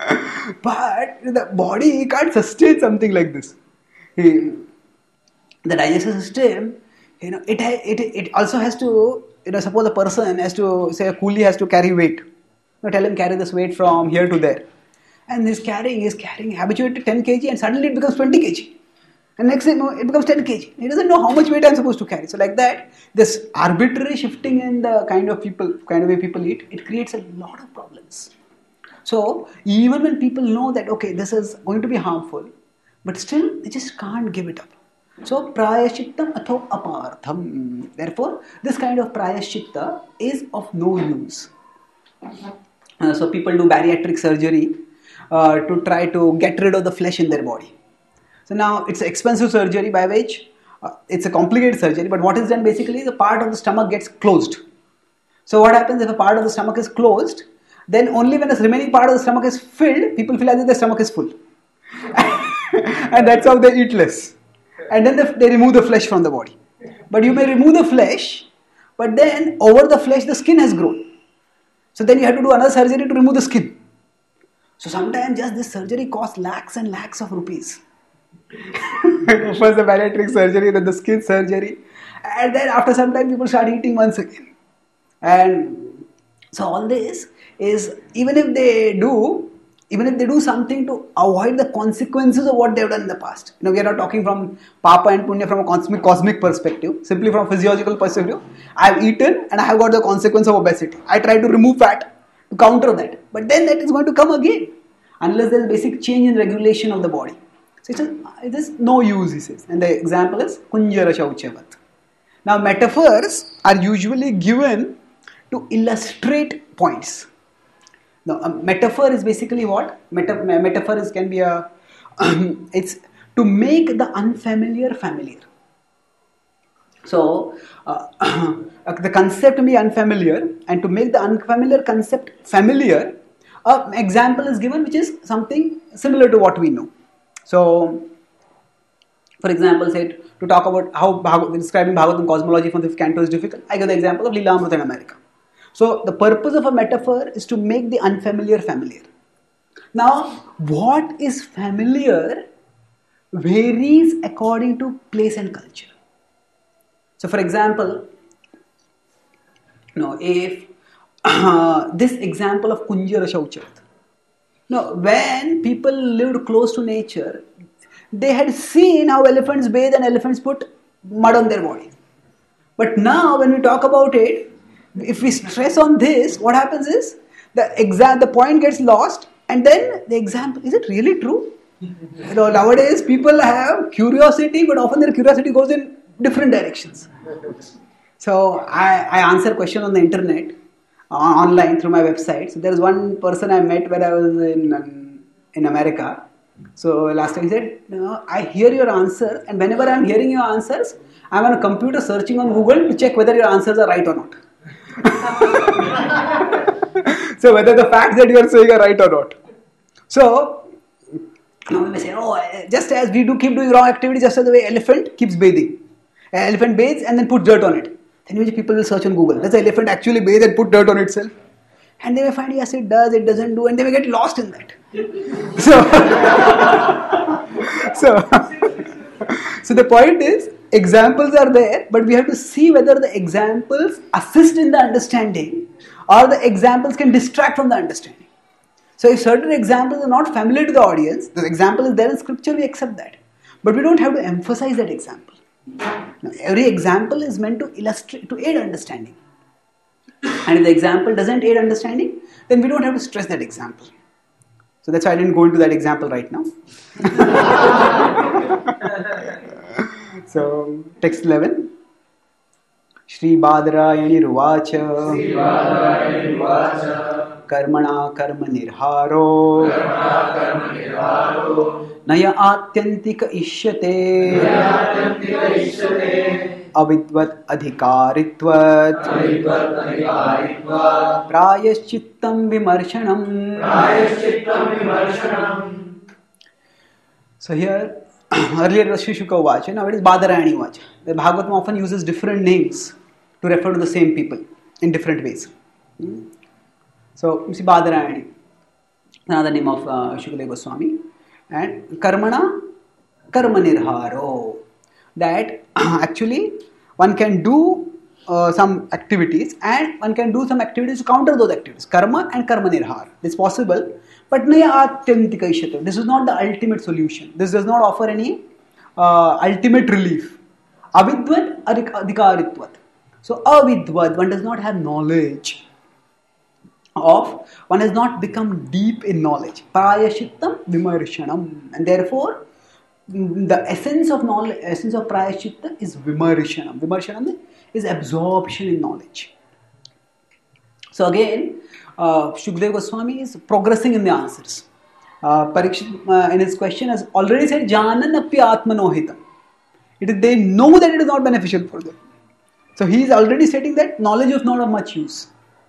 But the body can't sustain something like this. The digestive system, you know, it it it also has to, you know, suppose a person has to, say a coolie has to carry weight. You tell him carry this weight from here to there, and he's carrying, he's carrying, habituated to ten kilograms, and suddenly it becomes twenty kilograms. And next thing, it becomes ten kilograms. He doesn't know how much weight I'm supposed to carry. So like that, this arbitrary shifting in the kind of people, kind of way people eat, it creates a lot of problems. So even when people know that, okay, this is going to be harmful, but still they just can't give it up. So prayashittam atho apartham. Therefore, this kind of prayashitta is of no use. Uh, so people do bariatric surgery uh, to try to get rid of the flesh in their body. So now it's an expensive surgery by which uh, it's a complicated surgery, but what is done basically, the part of the stomach gets closed. So what happens if a part of the stomach is closed, then only when the remaining part of the stomach is filled, people feel as if the stomach is full. And that's how they eat less. And then they, they remove the flesh from the body. But you may remove the flesh, but then over the flesh the skin has grown. So then you have to do another surgery to remove the skin. So sometimes just this surgery costs lakhs and lakhs of rupees. First the bariatric surgery, then the skin surgery, and then after some time people start eating once again. And so all this is, even if they do, even if they do something to avoid the consequences of what they've done in the past. You know, we are not talking from Papa and Punya from a cosmic, cosmic perspective, simply from a physiological perspective. I have eaten and I have got the consequence of obesity. I try to remove fat to counter that. But then that is going to come again, unless there is basic change in regulation of the body. So it's a, it is no use, he says. And the example is Kunjara Shauchavat. Now metaphors are usually given to illustrate points. Now a metaphor is basically what? Meta, metaphor is, can be a, it's to make the unfamiliar familiar. So uh, the concept may be unfamiliar, and to make the unfamiliar concept familiar, an example is given which is something similar to what we know. So, for example, say to talk about how Bhagavad, describing Bhagavatam cosmology from the fifth canto is difficult, I give the example of Leela Amrita in America. So, the purpose of a metaphor is to make the unfamiliar familiar. Now, what is familiar varies according to place and culture. So, for example, you know, if uh, this example of Kunjara Shauchavat. Now, when people lived close to nature, they had seen how elephants bathe and elephants put mud on their body. But now, when we talk about it, if we stress on this, what happens is the exa- the point gets lost, and then the example, is it really true? You know, nowadays people have curiosity, but often their curiosity goes in different directions. So I, I answer questions on the internet, uh, online through my website. So there is one person I met when I was in um, in America. So last time he said, no, I hear your answers, and whenever I am hearing your answers, I am on a computer searching on Google to check whether your answers are right or not. So whether the facts that you are saying are right or not. So now we may say, oh, just as we do keep doing wrong activities, just as the way elephant keeps bathing. An elephant bathes and then puts dirt on it. Then people will search on Google. Does the elephant actually bathe and put dirt on itself? And they may find, yes, it does, it doesn't do, and they may get lost in that. So, so, so the point is, examples are there, but we have to see whether the examples assist in the understanding or the examples can distract from the understanding. So if certain examples are not familiar to the audience, the example is there in scripture, we accept that. But we don't have to emphasize that example. Now, every example is meant to illustrate, to aid understanding. And if the example doesn't aid understanding, then we don't have to stress that example. So that's why I didn't go into that example right now. So, text eleven. Shri Badarayani Ruvacha Karmana Karma Nirharo Naya Atyantika Ishyate Avidvat Adhikaritvat Prayaschittam Vimarshanam. So here earlier it was Shri Shuka Vacha, now it is Badarayani Vacha. The Bhagavatam often uses different names to refer to the same people in different ways. Hmm? So, you see Badarayani, another name of uh, Shukadeva Goswami, and Karmana, Karma Nirharo. That actually one can do uh, some activities and one can do some activities to counter those activities. Karma and Karma Nirhar. It's possible, but this is not the ultimate solution. This does not offer any uh, ultimate relief. Avidvad adhikaritvat. So avidvad, one does not have knowledge of, one has not become deep in knowledge. Prayashittam vimarshanam. And therefore, the essence of knowledge, essence of prayaschitta is vimarshanam. Vimarshanam is absorption in knowledge. So again, uh, Shukadeva Goswami is progressing in the answers. Uh, Parikshit uh, in his question has already said, Janan api atmanohitam. It is, they know that it is not beneficial for them. So he is already stating that knowledge is not of much use.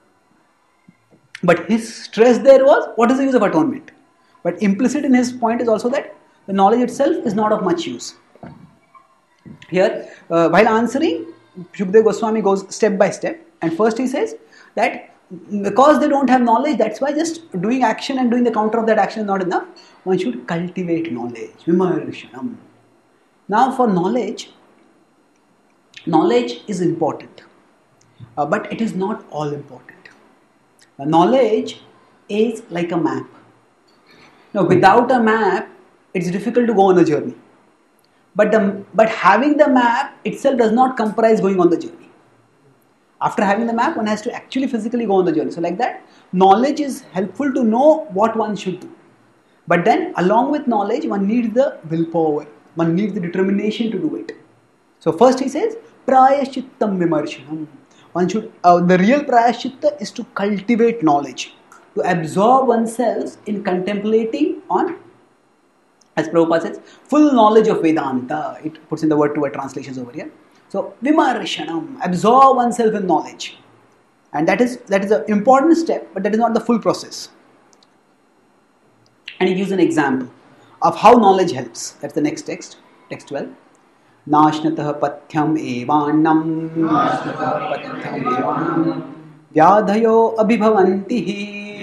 But his stress there was, what is the use of atonement? But implicit in his point is also that the knowledge itself is not of much use. Here, uh, while answering, Shukadeva Goswami goes step by step, and first he says that because they don't have knowledge, that's why just doing action and doing the counter of that action is not enough. One should cultivate knowledge. Vimarshanam. Now for knowledge, knowledge is important, uh, but it is not all important. Uh, knowledge is like a map. Now without a map, it's difficult to go on a journey. But, the, but having the map itself does not comprise going on the journey. After having the map, one has to actually physically go on the journey. So like that, knowledge is helpful to know what one should do. But then along with knowledge, one needs the willpower. One needs the determination to do it. So first he says, Prayashittam vimarshanam. One should, uh, the real prayaschitta is to cultivate knowledge. To absorb oneself in contemplating on, as Prabhupada says, full knowledge of Vedanta. It puts in the word to word translations over here. So, vimarshanam, absorb oneself in knowledge. And that is that is an important step, but that is not the full process. And he gives an example of how knowledge helps. That's the next text, text twelve. Nashnatah pathyam evannam pathyam evannam vyadhayo abhibhavantihi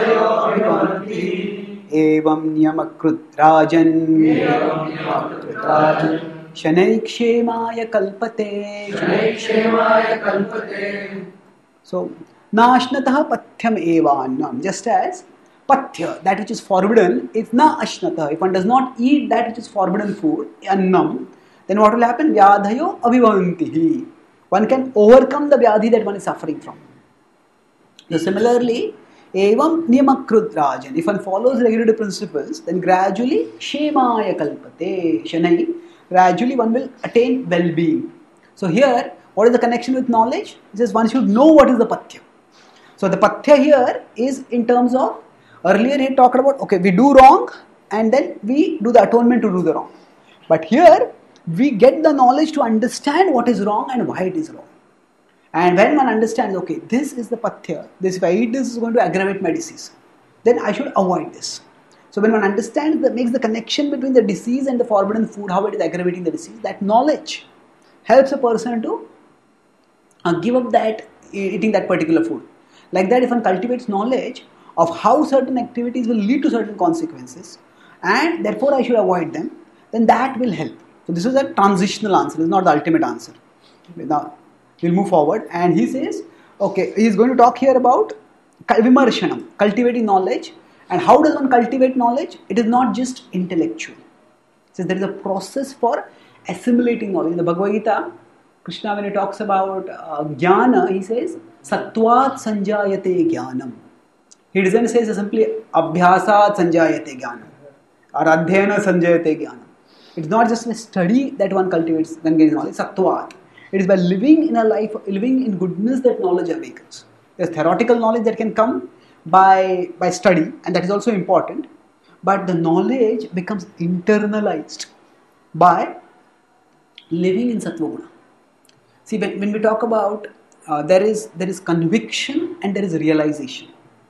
evam niyamakrut rajan shanai kshemaya kalpate shanai kshemaya kalpate. So, nashnatah pathyam evannam, just as pathya, that which is forbidden, is na ashnatah. If one does not eat that which is forbidden food, annam, then what will happen? Vyadhayo abhivantihi. One can overcome the vyadhi that one is suffering from. So similarly, evam niyamakrut rajan. If one follows regulative principles, then gradually shemaya kalpate, shanai, gradually one will attain well-being. So here, what is the connection with knowledge? It says one should know what is the pathya. So the pathya here is in terms of, earlier he talked about, okay, we do wrong and then we do the atonement to do the wrong. But here, we get the knowledge to understand what is wrong and why it is wrong. And when one understands, okay, this is the pathya, this, if I eat this, is going to aggravate my disease, then I should avoid this. So when one understands, that makes the connection between the disease and the forbidden food, how it is aggravating the disease, that knowledge helps a person to uh, give up that, eating that particular food. Like that, if one cultivates knowledge of how certain activities will lead to certain consequences, and therefore I should avoid them, then that will help. So this is a transitional answer, this is not the ultimate answer. Now, we'll move forward, and he says, okay, he is going to talk here about vimarshanam, cultivating knowledge. And how does one cultivate knowledge? It is not just intellectual. He says there is a process for assimilating knowledge. In the Bhagavad Gita, Krishna, when he talks about uh, jnana, he says, Sattvat sanjayate jnanam. He doesn't say simply abhyasat sanjayate jnanam or adhyayana sanjayate jnanam. It's not just a study that one cultivates, then gains knowledge, sattvat. It is by living in a life, living in goodness that knowledge awakens. There's theoretical knowledge that can come by, by study, and that is also important. But the knowledge becomes internalized by living in sattva guna. See, when, when we talk about, uh, there is there is conviction and there is realization.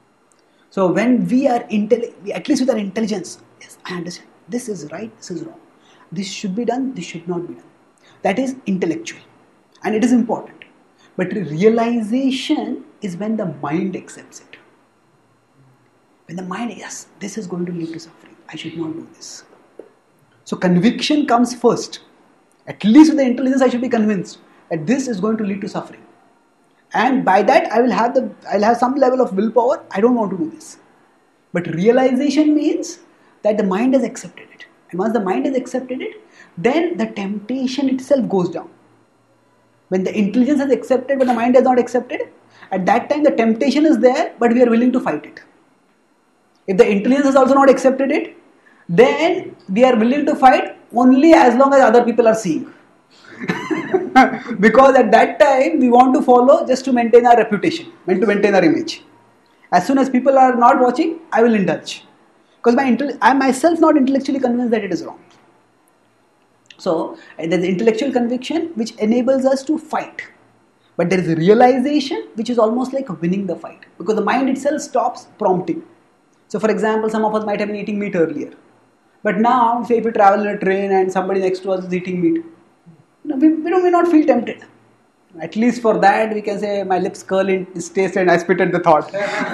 So when we are, intelli- at least with our intelligence, yes, I understand, this is right, this is wrong. this should be done, this should not be done. That is intellectual and it is important. But realization is when the mind accepts it. When the mind, yes, this is going to lead to suffering, I should not do this. So conviction comes first. At least with the intelligence I should be convinced that this is going to lead to suffering. And by that I will have the I will have some level of willpower, I don't want to do this. But realization means that the mind has accepted it. And once the mind has accepted it, then the temptation itself goes down. When the intelligence has accepted but the mind has not accepted, at that time the temptation is there but we are willing to fight it. If the intelligence has also not accepted it, then we are willing to fight only as long as other people are seeing. Because at that time we want to follow just to maintain our reputation, meant to maintain our image. As soon as people are not watching, I will indulge. Because my intel- I am myself not intellectually convinced that it is wrong. So there is intellectual conviction which enables us to fight. But there is a realization which is almost like winning the fight. Because the mind itself stops prompting. So for example, some of us might have been eating meat earlier. But now, say if we travel in a train and somebody next to us is eating meat, you know, we, we may not feel tempted. At least for that, we can say my lips curl in this taste and I spit at the thought.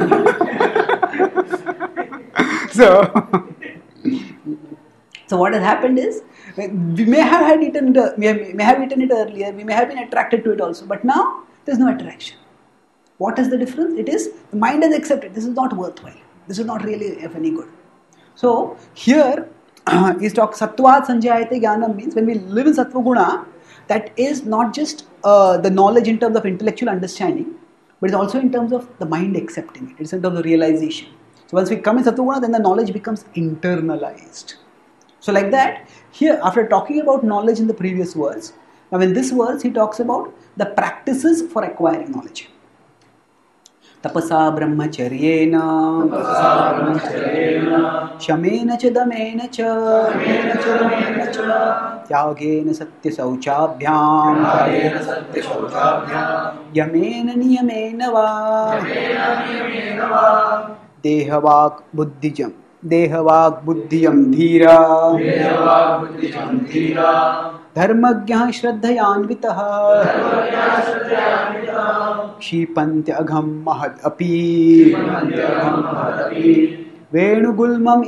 so, so what has happened is, we may have had eaten it, we have, may have eaten it earlier, we may have been attracted to it also, but now there is no attraction. What is the difference? It is the mind has accepted this is not worthwhile. This is not really of any good. So here is talk Sattvat Sanjayate Jnanam means when we live in Sattva Guna, that is not just uh, the knowledge in terms of intellectual understanding, but it's also in terms of the mind accepting it. It's in terms of realization. So once we come in Sattva Guna, then the knowledge becomes internalized. So like that, here after talking about knowledge in the previous verse, now in this verse he talks about the practices for acquiring knowledge. Tapasa brahmacharyena shamena cha damena cha tyagena satya sauchabhyam yamena niyamena va dehavak buddhijam dehavak buddhiyam dhira dharmagyah shraddhayanvitah Shipantya agham mahad api Venugulmam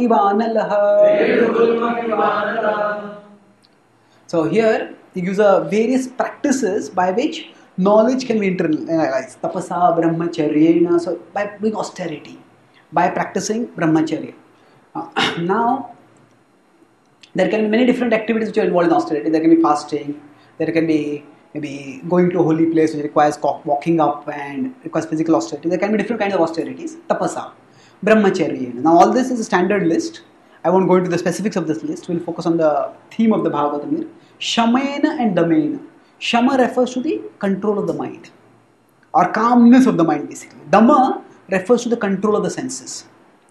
ivanalaha. So here he gives a various practices by which knowledge can be internalized. Tapasa brahmacharyena, so by doing austerity, by practicing brahmacharya. Uh, now there can be many different activities which are involved in austerity. There can be fasting, there can be maybe going to a holy place which requires walking up and requires physical austerity. There can be different kinds of austerities. Tapasa, brahmacharya. Now all this is a standard list. I won't go into the specifics of this list. We'll focus on the theme of the Bhagavatam here. Shamena and Damena. Shama refers to the control of the mind or calmness of the mind basically. Dhamma refers to the control of the senses.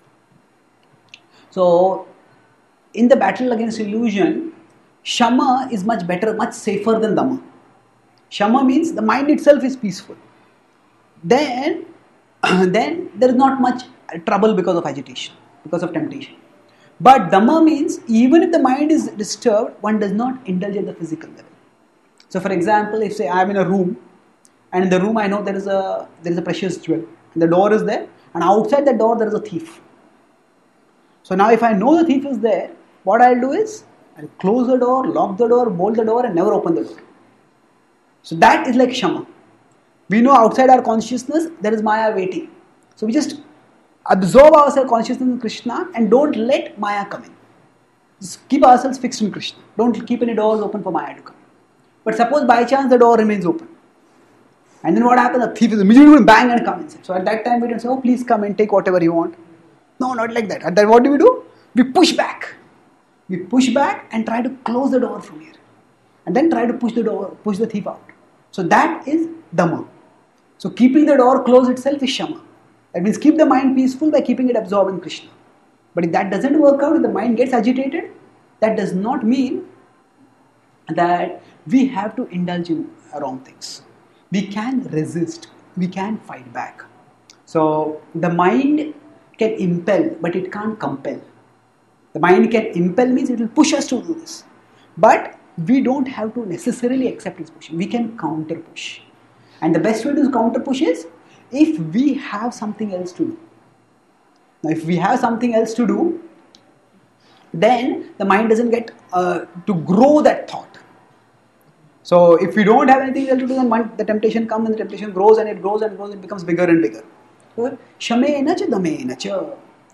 So in the battle against illusion, Shama is much better, much safer than Dhamma. Shama means the mind itself is peaceful. Then, then there is not much trouble because of agitation, because of temptation. But Dhamma means even if the mind is disturbed, one does not indulge at the physical level. So for example, if say I am in a room and in the room I know there is a there is a precious jewel and the door is there and outside the door there is a thief. So now if I know the thief is there, what I'll do is I'll close the door, lock the door, bolt the door and never open the door. So that is like Shama. We know outside our consciousness there is Maya waiting. So we just absorb ourselves consciousness in Krishna and don't let Maya come in. Just keep ourselves fixed in Krishna. Don't keep any doors open for Maya to come in. But suppose by chance the door remains open. And then what happens? The thief is immediately going to bang and come inside. So at that time we don't say, oh please come and take whatever you want. No, not like that. At that what do we do? We push back. We push back and try to close the door from here. And then try to push the door, push the thief out. So that is Dhamma. So keeping the door closed itself is Shama. That means keep the mind peaceful by keeping it absorbed in Krishna. But if that doesn't work out, if the mind gets agitated, that does not mean that we have to indulge in wrong things. We can resist. We can fight back. So the mind can impel, but it can't compel. The mind can impel means it will push us to do this. But we don't have to necessarily accept his push. We can counter push. And the best way to counter push is if we have something else to do. Now, if we have something else to do, then the mind doesn't get uh, to grow that thought. So, if we don't have anything else to do, then the temptation comes and the temptation grows and it grows and grows and it becomes bigger and bigger. Shamena cha damena cha.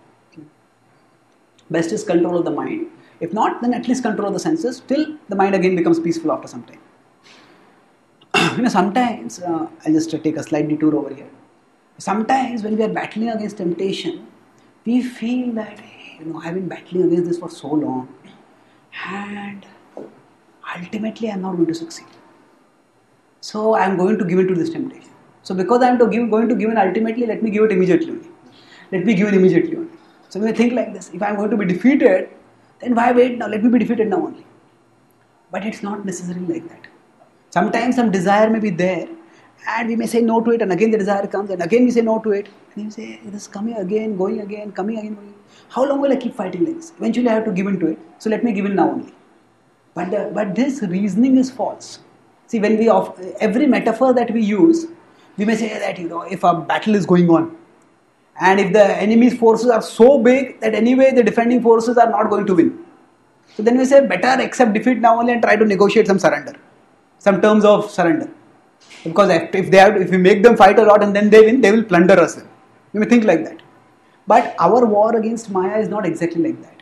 Best is control of the mind. If not, then at least control of the senses till the mind again becomes peaceful after some time. You know, sometimes, uh, I'll just uh, take a slight detour over here. Sometimes when we are battling against temptation, we feel that, hey, you know, I've been battling against this for so long and ultimately I'm not going to succeed. So I'm going to give in to this temptation. So because I'm to give, going to give in ultimately, let me give it immediately only. Let me give in immediately only. So we think like this, if I'm going to be defeated, then why wait now? Let me be defeated now only. But it's not necessarily like that. Sometimes some desire may be there and we may say no to it and again the desire comes and again we say no to it. And you say, it is coming again, going again, coming again, going. How long will I keep fighting like this? Eventually I have to give in to it. So let me give in now only. But, the, but this reasoning is false. See, when we, off, every metaphor that we use, we may say that, you know, if a battle is going on and if the enemy's forces are so big that anyway the defending forces are not going to win. So then we say better accept defeat now only and try to negotiate some surrender. Some terms of surrender. Because if they have, if we make them fight a lot and then they win, they will plunder us then. You may think like that. But our war against Maya is not exactly like that.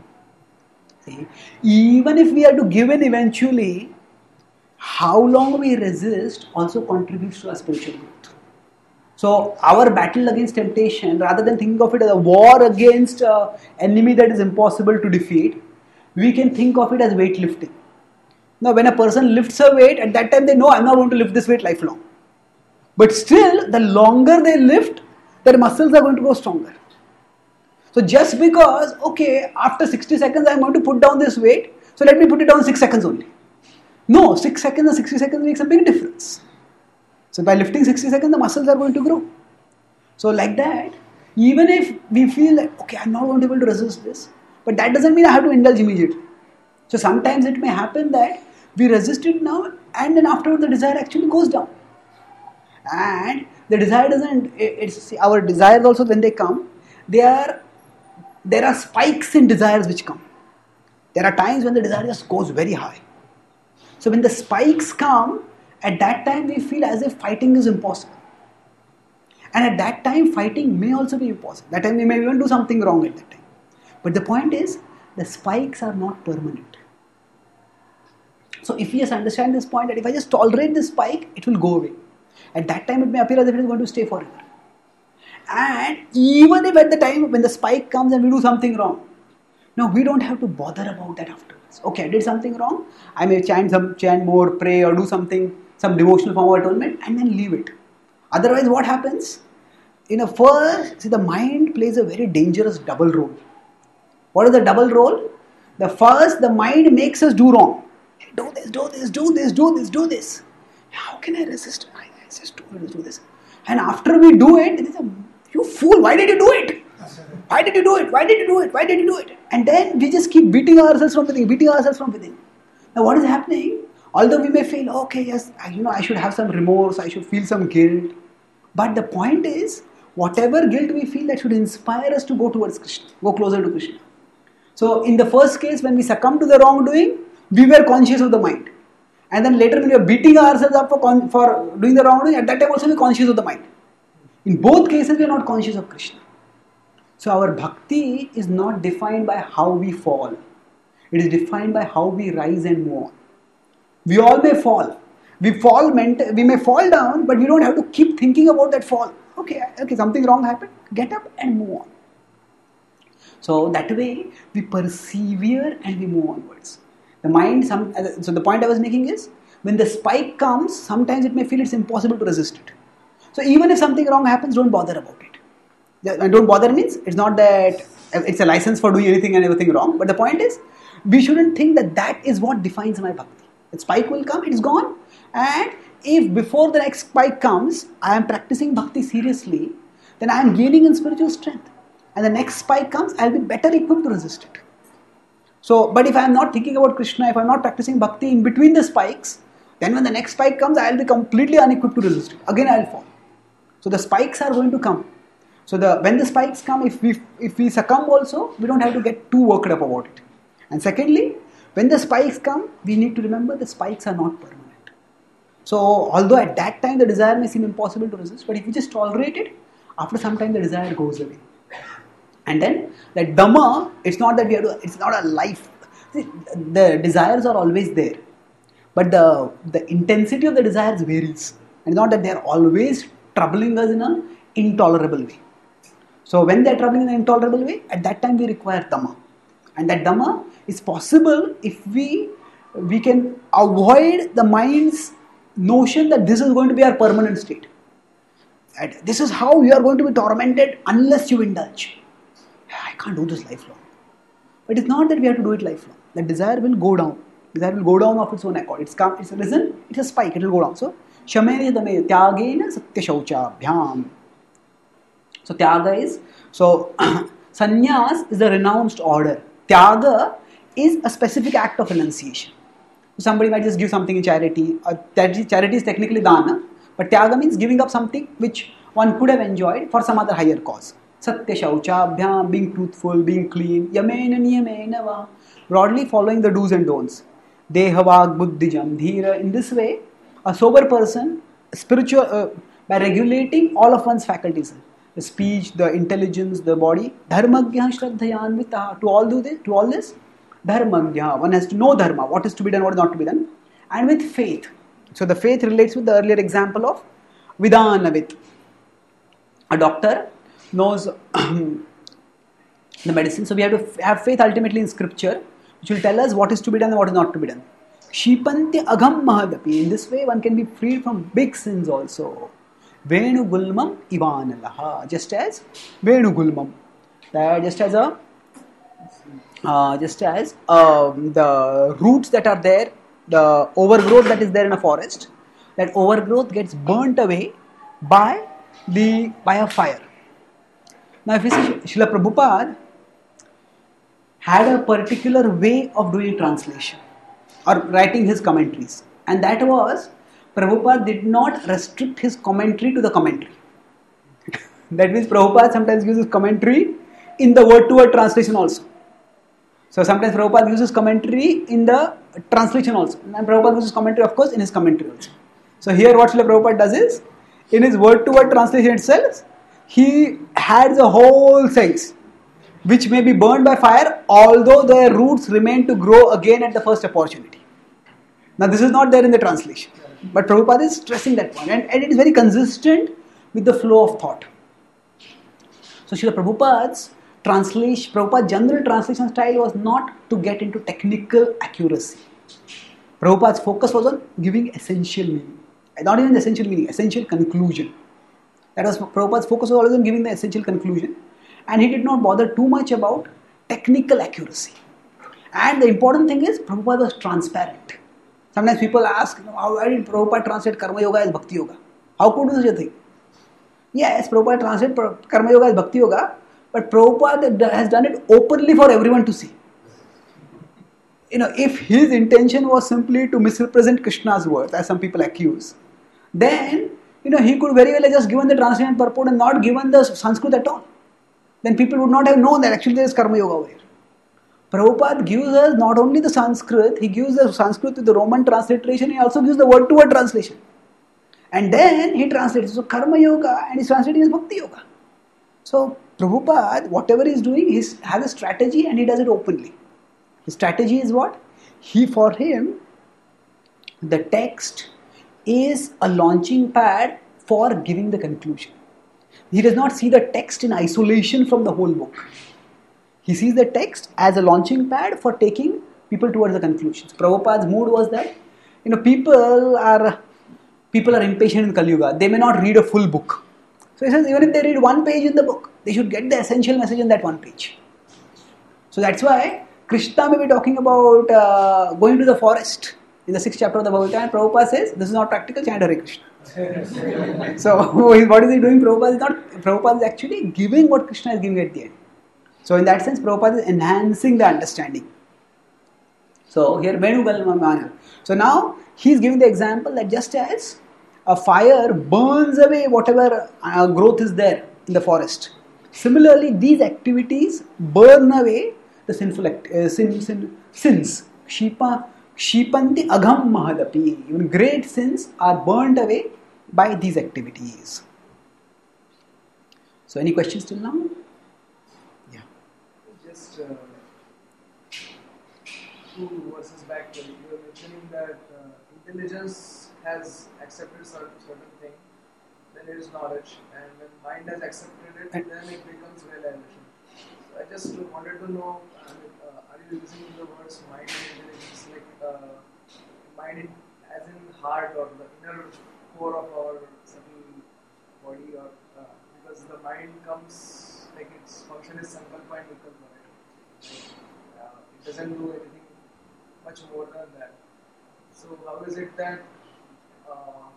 See, even if we are to give in eventually, how long we resist also contributes to our spiritual growth. So our battle against temptation, rather than thinking of it as a war against an enemy that is impossible to defeat, we can think of it as weightlifting. Now, when a person lifts a weight, at that time they know, I'm not going to lift this weight lifelong. But still, the longer they lift, their muscles are going to grow stronger. So just because, okay, after sixty seconds I'm going to put down this weight, so let me put it down six seconds only. No, six seconds and sixty seconds makes a big difference. So by lifting sixty seconds, the muscles are going to grow. So like that, even if we feel that, okay, I'm not going to be able to resist this, but that doesn't mean I have to indulge immediately. So sometimes it may happen that we resist it now and then afterward the desire actually goes down. And the desire doesn't, it's our desires also when they come, they are, there are spikes in desires which come. There are times when the desire just goes very high. So when the spikes come, at that time we feel as if fighting is impossible. And at that time fighting may also be impossible. That time we may even do something wrong at that time. But the point is, the spikes are not permanent. So if we just understand this point that if I just tolerate this spike, it will go away. At that time it may appear as if it is going to stay forever. And even if at the time when the spike comes and we do something wrong, no, we don't have to bother about that afterwards. Okay, I did something wrong, I may chant some, chant more, pray or do something, some devotional form of atonement and then leave it. Otherwise what happens? In a first, see, the mind plays a very dangerous double role. What is the double role? The first, the mind makes us do wrong. Do this, do this, do this, do this, do this. How can I resist? I just do this, do this. And after we do it, it is a, you fool, why did you do it? Why did you do it? Why did you do it? Why did you do it? And then we just keep beating ourselves from within, beating ourselves from within. Now what is happening? Although we may feel, okay, yes, you know, I should have some remorse, I should feel some guilt. But the point is, whatever guilt we feel, that should inspire us to go towards Krishna, go closer to Krishna. So in the first case, when we succumb to the wrongdoing, we were conscious of the mind. And then later when we are beating ourselves up for, con- for doing the wrongdoing, at that time also we are conscious of the mind. In both cases, we are not conscious of Krishna. So our bhakti is not defined by how we fall. It is defined by how we rise and move on. We all may fall. We fall, ment- we may fall down, but we don't have to keep thinking about that fall. Okay, okay, something wrong happened. Get up and move on. So that way, we persevere and we move onwards. The mind, some, so the point I was making is, when the spike comes, sometimes it may feel it's impossible to resist it. So even if something wrong happens, don't bother about it. And don't bother means, it's not that it's a license for doing anything and everything wrong, but the point is, we shouldn't think that that is what defines my bhakti. The spike will come, it's gone. And if before the next spike comes, I am practicing bhakti seriously, then I am gaining in spiritual strength. And the next spike comes, I will be better equipped to resist it. So, but if I am not thinking about Krishna, if I am not practicing bhakti in between the spikes, then when the next spike comes, I will be completely unequipped to resist it. Again, I will fall. So the spikes are going to come. So the when the spikes come, if we if we succumb also, we don't have to get too worked up about it. And secondly, when the spikes come, we need to remember the spikes are not permanent. So although at that time the desire may seem impossible to resist, but if we just tolerate it, after some time the desire goes away. And then that Dhamma, it's not that we have to, it's not a life. See, the desires are always there. But the, the intensity of the desires varies. And it's not that they are always troubling us in an intolerable way. So when they are troubling in an intolerable way, at that time we require Dhamma. And that Dhamma is possible if we, we can avoid the mind's notion that this is going to be our permanent state. And this is how you are going to be tormented unless you indulge. I can't do this lifelong. But it's not that we have to do it lifelong. The desire will go down. Desire will go down of its own accord. It's come, it's risen, it's a spike, it will go down. So, Shamene Dame Tyagena Satya Shaucha Bhyam. So, Tyaga is, so, Sannyas is the renounced order. Tyaga is a specific act of renunciation. Somebody might just give something in charity. Uh, charity is technically dana, but Tyaga means giving up something which one could have enjoyed for some other higher cause. Satya Shaucha Bhyam, being truthful, being clean. Yamena Niyamena Va. Broadly following the do's and don'ts. Dehavag Buddhijam Dhira. In this way, a sober person, spiritual, uh, by regulating all of one's faculties, the speech, the intelligence, the body, Dharmagya Shraddhayanvita. To all do this, to all this, Dharmagya. One has to know Dharma, what is to be done, what is not to be done, and with faith. So the faith relates with the earlier example of Vidanavit. A doctor knows the medicine, so we have to have faith ultimately in scripture, which will tell us what is to be done and what is not to be done. Shipantya Agham Mahadapi. In this way, one can be freed from big sins also. Venu Gulmam Ivanalaha. Just as Venu Gulmam. Just as a uh, just as um, the roots that are there, the overgrowth that is there in a forest, that overgrowth gets burnt away by the by a fire. Now, if you see, Srila Prabhupada had a particular way of doing translation or writing his commentaries, and that was Prabhupada did not restrict his commentary to the commentary. That means Prabhupada sometimes uses commentary in the word-to-word translation also. So sometimes Prabhupada uses commentary in the translation also, and Prabhupada uses commentary, of course, in his commentary also. So here what Srila Prabhupada does is, in his word-to-word translation itself, he had the whole things, which may be burned by fire, although their roots remain to grow again at the first opportunity. Now this is not there in the translation, but Prabhupada is stressing that point, and, and it is very consistent with the flow of thought. So Srila Prabhupada's translation, Prabhupada's general translation style was not to get into technical accuracy. Prabhupada's focus was on giving essential meaning. Not even essential meaning, essential conclusion. That was Prabhupada's focus was always on giving the essential conclusion, and he did not bother too much about technical accuracy. And the important thing is, Prabhupada was transparent. Sometimes people ask, you know, how did Prabhupada translate Karma Yoga as Bhakti Yoga? How could do such a thing? Yes, Prabhupada translated Karma Yoga as Bhakti Yoga, but Prabhupada has done it openly for everyone to see. You know, if his intention was simply to misrepresent Krishna's words, as some people accuse, then, you know, he could very well have just given the translation purport and not given the Sanskrit at all. Then people would not have known that actually there is Karma Yoga over here. Prabhupada gives us not only the Sanskrit, he gives the Sanskrit with the Roman transliteration, he also gives the word-to-word translation. And then he translates. So Karma Yoga, and he's translating as Bhakti Yoga. So Prabhupada, whatever he is doing, he has a strategy and he does it openly. His strategy is what? He, for him, the text is a launching pad for giving the conclusion. He does not see the text in isolation from the whole book. He sees the text as a launching pad for taking people towards the conclusions. Prabhupada's mood was that, you know, people are people are impatient in Kali Yuga. They may not read a full book. So he says, even if they read one page in the book, they should get the essential message in that one page. So that's why Krishna may be talking about uh, going to the forest in the sixth chapter of the Bhagavad Gita, and Prabhupada says, this is not practical, chant Hare Krishna. So what is he doing? Prabhupada is not, Prabhupada is actually giving what Krishna is giving at the end. So in that sense, Prabhupada is enhancing the understanding. So here Venugal. So now he is giving the example that just as a fire burns away whatever uh, growth is there in the forest, similarly these activities burn away the sinful act, uh, sin, sin, sins. Shipa, shipanti agham mahadapi. Even great sins are burnt away by these activities. So any questions till now? Yeah. Just uh, two verses back, you were mentioning that uh, intelligence has accepted certain, certain thing, then it is knowledge, and when mind has accepted it, then it becomes realization. So I just wanted to know, I mean, uh, are you using the words mind and intelligence, like uh, mind in, as in heart or the inner core of our subtle body, or uh, because the mind comes, like its function is sankalpa and vikalpa, right? Like, uh, it doesn't do anything much more than that. So how is it that, uh,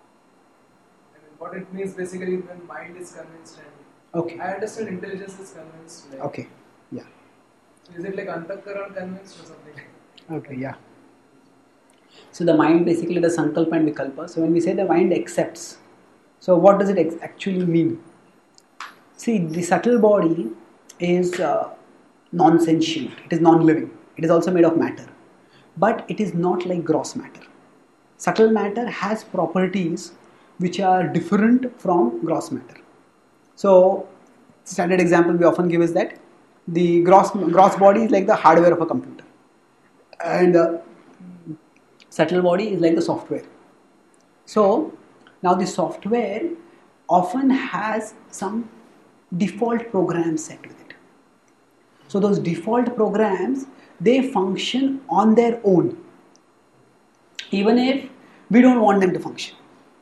I mean, what it means basically when mind is convinced, and Okay. I understand intelligence is convinced. Like, Okay. Yeah. so is it like antakaran convinced or something? Okay. Yeah. So the mind basically does sankalpa and vikalpa. So when we say the mind accepts, so what does it ex- actually mean? See, the subtle body is uh, non-sentient. It is non-living. It is also made of matter, but it is not like gross matter. Subtle matter has properties which are different from gross matter. So, standard example we often give is that the gross gross body is like the hardware of a computer, and the subtle body is like the software. So, now the software often has some default programs set with it. So, those default programs, they function on their own, even if we don't want them to function.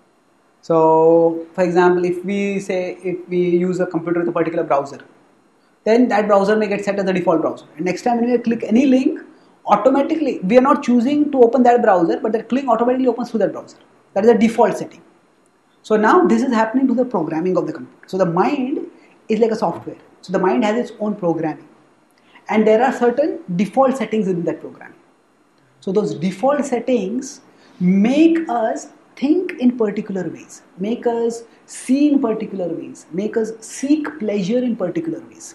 So, for example, if we say if we use a computer with a particular browser, then that browser may get set as the default browser. And next time when we click any link, automatically we are not choosing to open that browser, but that link automatically opens through that browser. That is the default setting. So now this is happening to the programming of the computer. So the mind is like a software. So the mind has its own programming, and there are certain default settings in that programming. So those default settings make us think in particular ways, make us see in particular ways, make us seek pleasure in particular ways.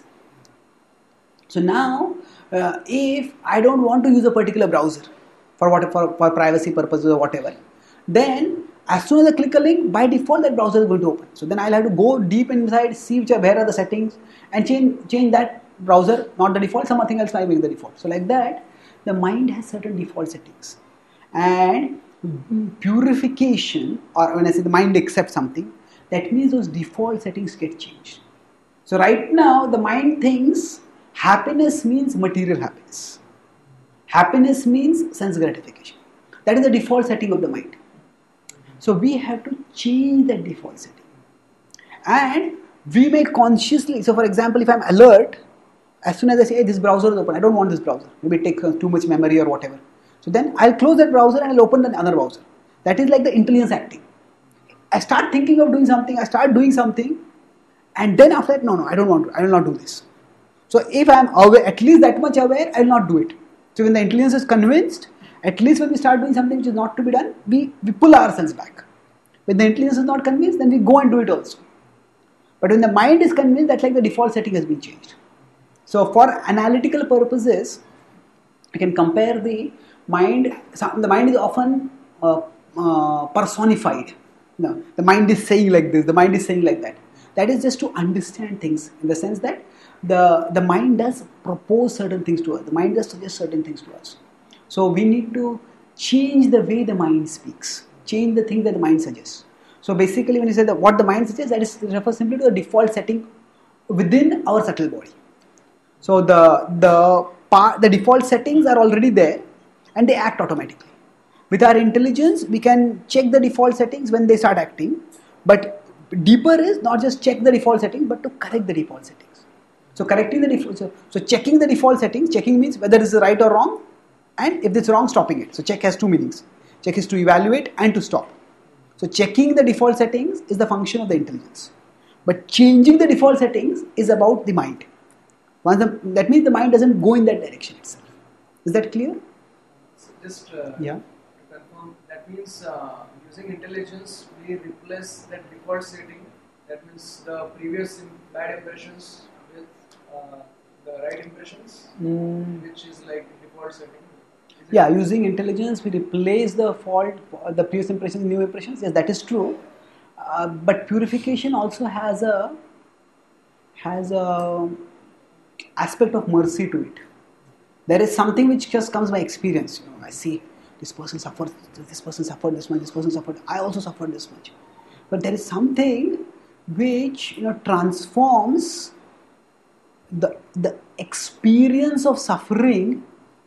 So now, uh, if I don't want to use a particular browser for what for, for privacy purposes or whatever, then as soon as I click a link, by default that browser is going to open. So then I'll have to go deep inside, see which are, where are the settings, and change change that browser, not the default, something else might make the default. So like that, the mind has certain default settings, and purification, or when I say the mind accepts something, that means those default settings get changed. So right now the mind thinks happiness means material happiness. Happiness means sense gratification. That is the default setting of the mind. So we have to change that default setting. And we may consciously, so for example, if I am alert, as soon as I say, hey, this browser is open, I don't want this browser, maybe it takes too much memory or whatever. So then I'll close that browser and I'll open another browser. That is like the intelligence acting. I start thinking of doing something, I start doing something, and then after that, no, no, I don't want to, I will not do this. So if I am aware, at least that much aware, I will not do it. So when the intelligence is convinced, at least when we start doing something which is not to be done, we, we pull ourselves back. When the intelligence is not convinced, then we go and do it also. But when the mind is convinced, that's like the default setting has been changed. So for analytical purposes, I can compare the mind. The mind is often uh, uh, personified. No, the mind is saying like this, the mind is saying like that. That is just to understand things, in the sense that the, the mind does propose certain things to us. The mind does suggest certain things to us. So we need to change the way the mind speaks, change the things that the mind suggests. So basically when you say that what the mind suggests, that is refers simply to the default setting within our subtle body. So the, the, part, the default settings are already there and they act automatically. With our intelligence, we can check the default settings when they start acting, but deeper is not just check the default settings, but to correct the default settings. So correcting the default, so, so checking the default settings, checking means whether it's right or wrong, and if it's wrong, stopping it. So check has two meanings. Check is to evaluate and to stop. So checking the default settings is the function of the intelligence. But changing the default settings is about the mind. Once the, that means the mind doesn't go in that direction itself. Is that clear? So just uh, Yeah. to confirm, that means uh, using intelligence we replace that default setting. That means the previous im- bad impressions with uh, the right impressions, Mm. which is like default setting. Is it- Yeah, using intelligence, we replace the fault, the previous impressions, new impressions. Yes, that is true. Uh, but purification also has a has a aspect of mercy to it. There is something which just comes by experience. You know, I see this person suffered, this person suffered this much, this person suffered. I also suffered this much. But there is something which, you know, transforms the the experience of suffering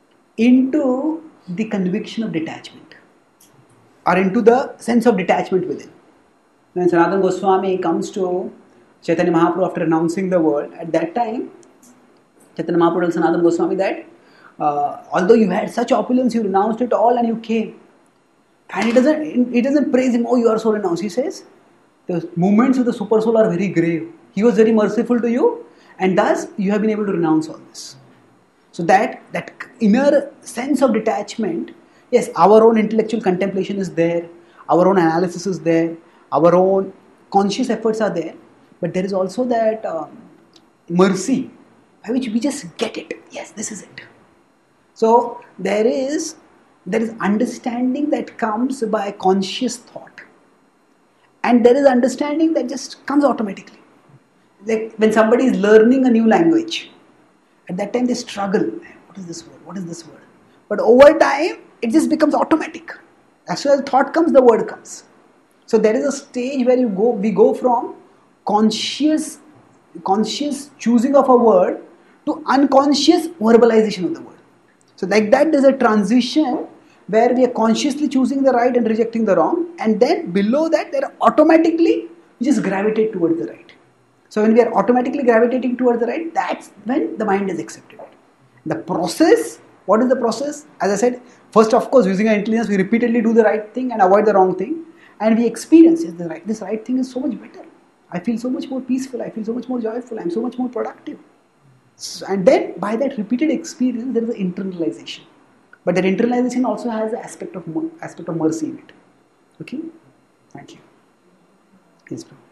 into the conviction of detachment, or into the sense of detachment within. When Sanatana Goswami comes to Chaitanya Mahaprabhu after renouncing the world, at that time, Chaitanya Mahaprabhu tells Sanatana Goswami that uh, although you had such opulence, you renounced it all and you came. And he doesn't, he doesn't praise him, oh, you are so renounced. He says, the movements of the super soul are very grave. He was very merciful to you, and thus you have been able to renounce all this. So that that inner sense of detachment, yes, our own intellectual contemplation is there, our own analysis is there, our own conscious efforts are there, but there is also that um, mercy by which we just get it. Yes, this is it. So there is there is understanding that comes by conscious thought, and there is understanding that just comes automatically. Like when somebody is learning a new language, at that time they struggle. What is this word? What is this word? But over time, it just becomes automatic. As soon as thought comes, the word comes. So there is a stage where you go. We go from conscious, conscious choosing of a word to unconscious verbalization of the word. So like that, there's a transition where we are consciously choosing the right and rejecting the wrong, and then below that, there are automatically we just gravitate towards the right. So when we are automatically gravitating towards the right, that's when the mind is accepted. The process, what is the process? As I said, first of course, using our intelligence, we repeatedly do the right thing and avoid the wrong thing. And we experience yes, the right, this right thing is so much better. I feel so much more peaceful, I feel so much more joyful, I'm so much more productive. So, and then by that repeated experience, there is an internalization. But that internalization also has the aspect of, aspect of mercy in it. Okay? Thank you. Yes, bro.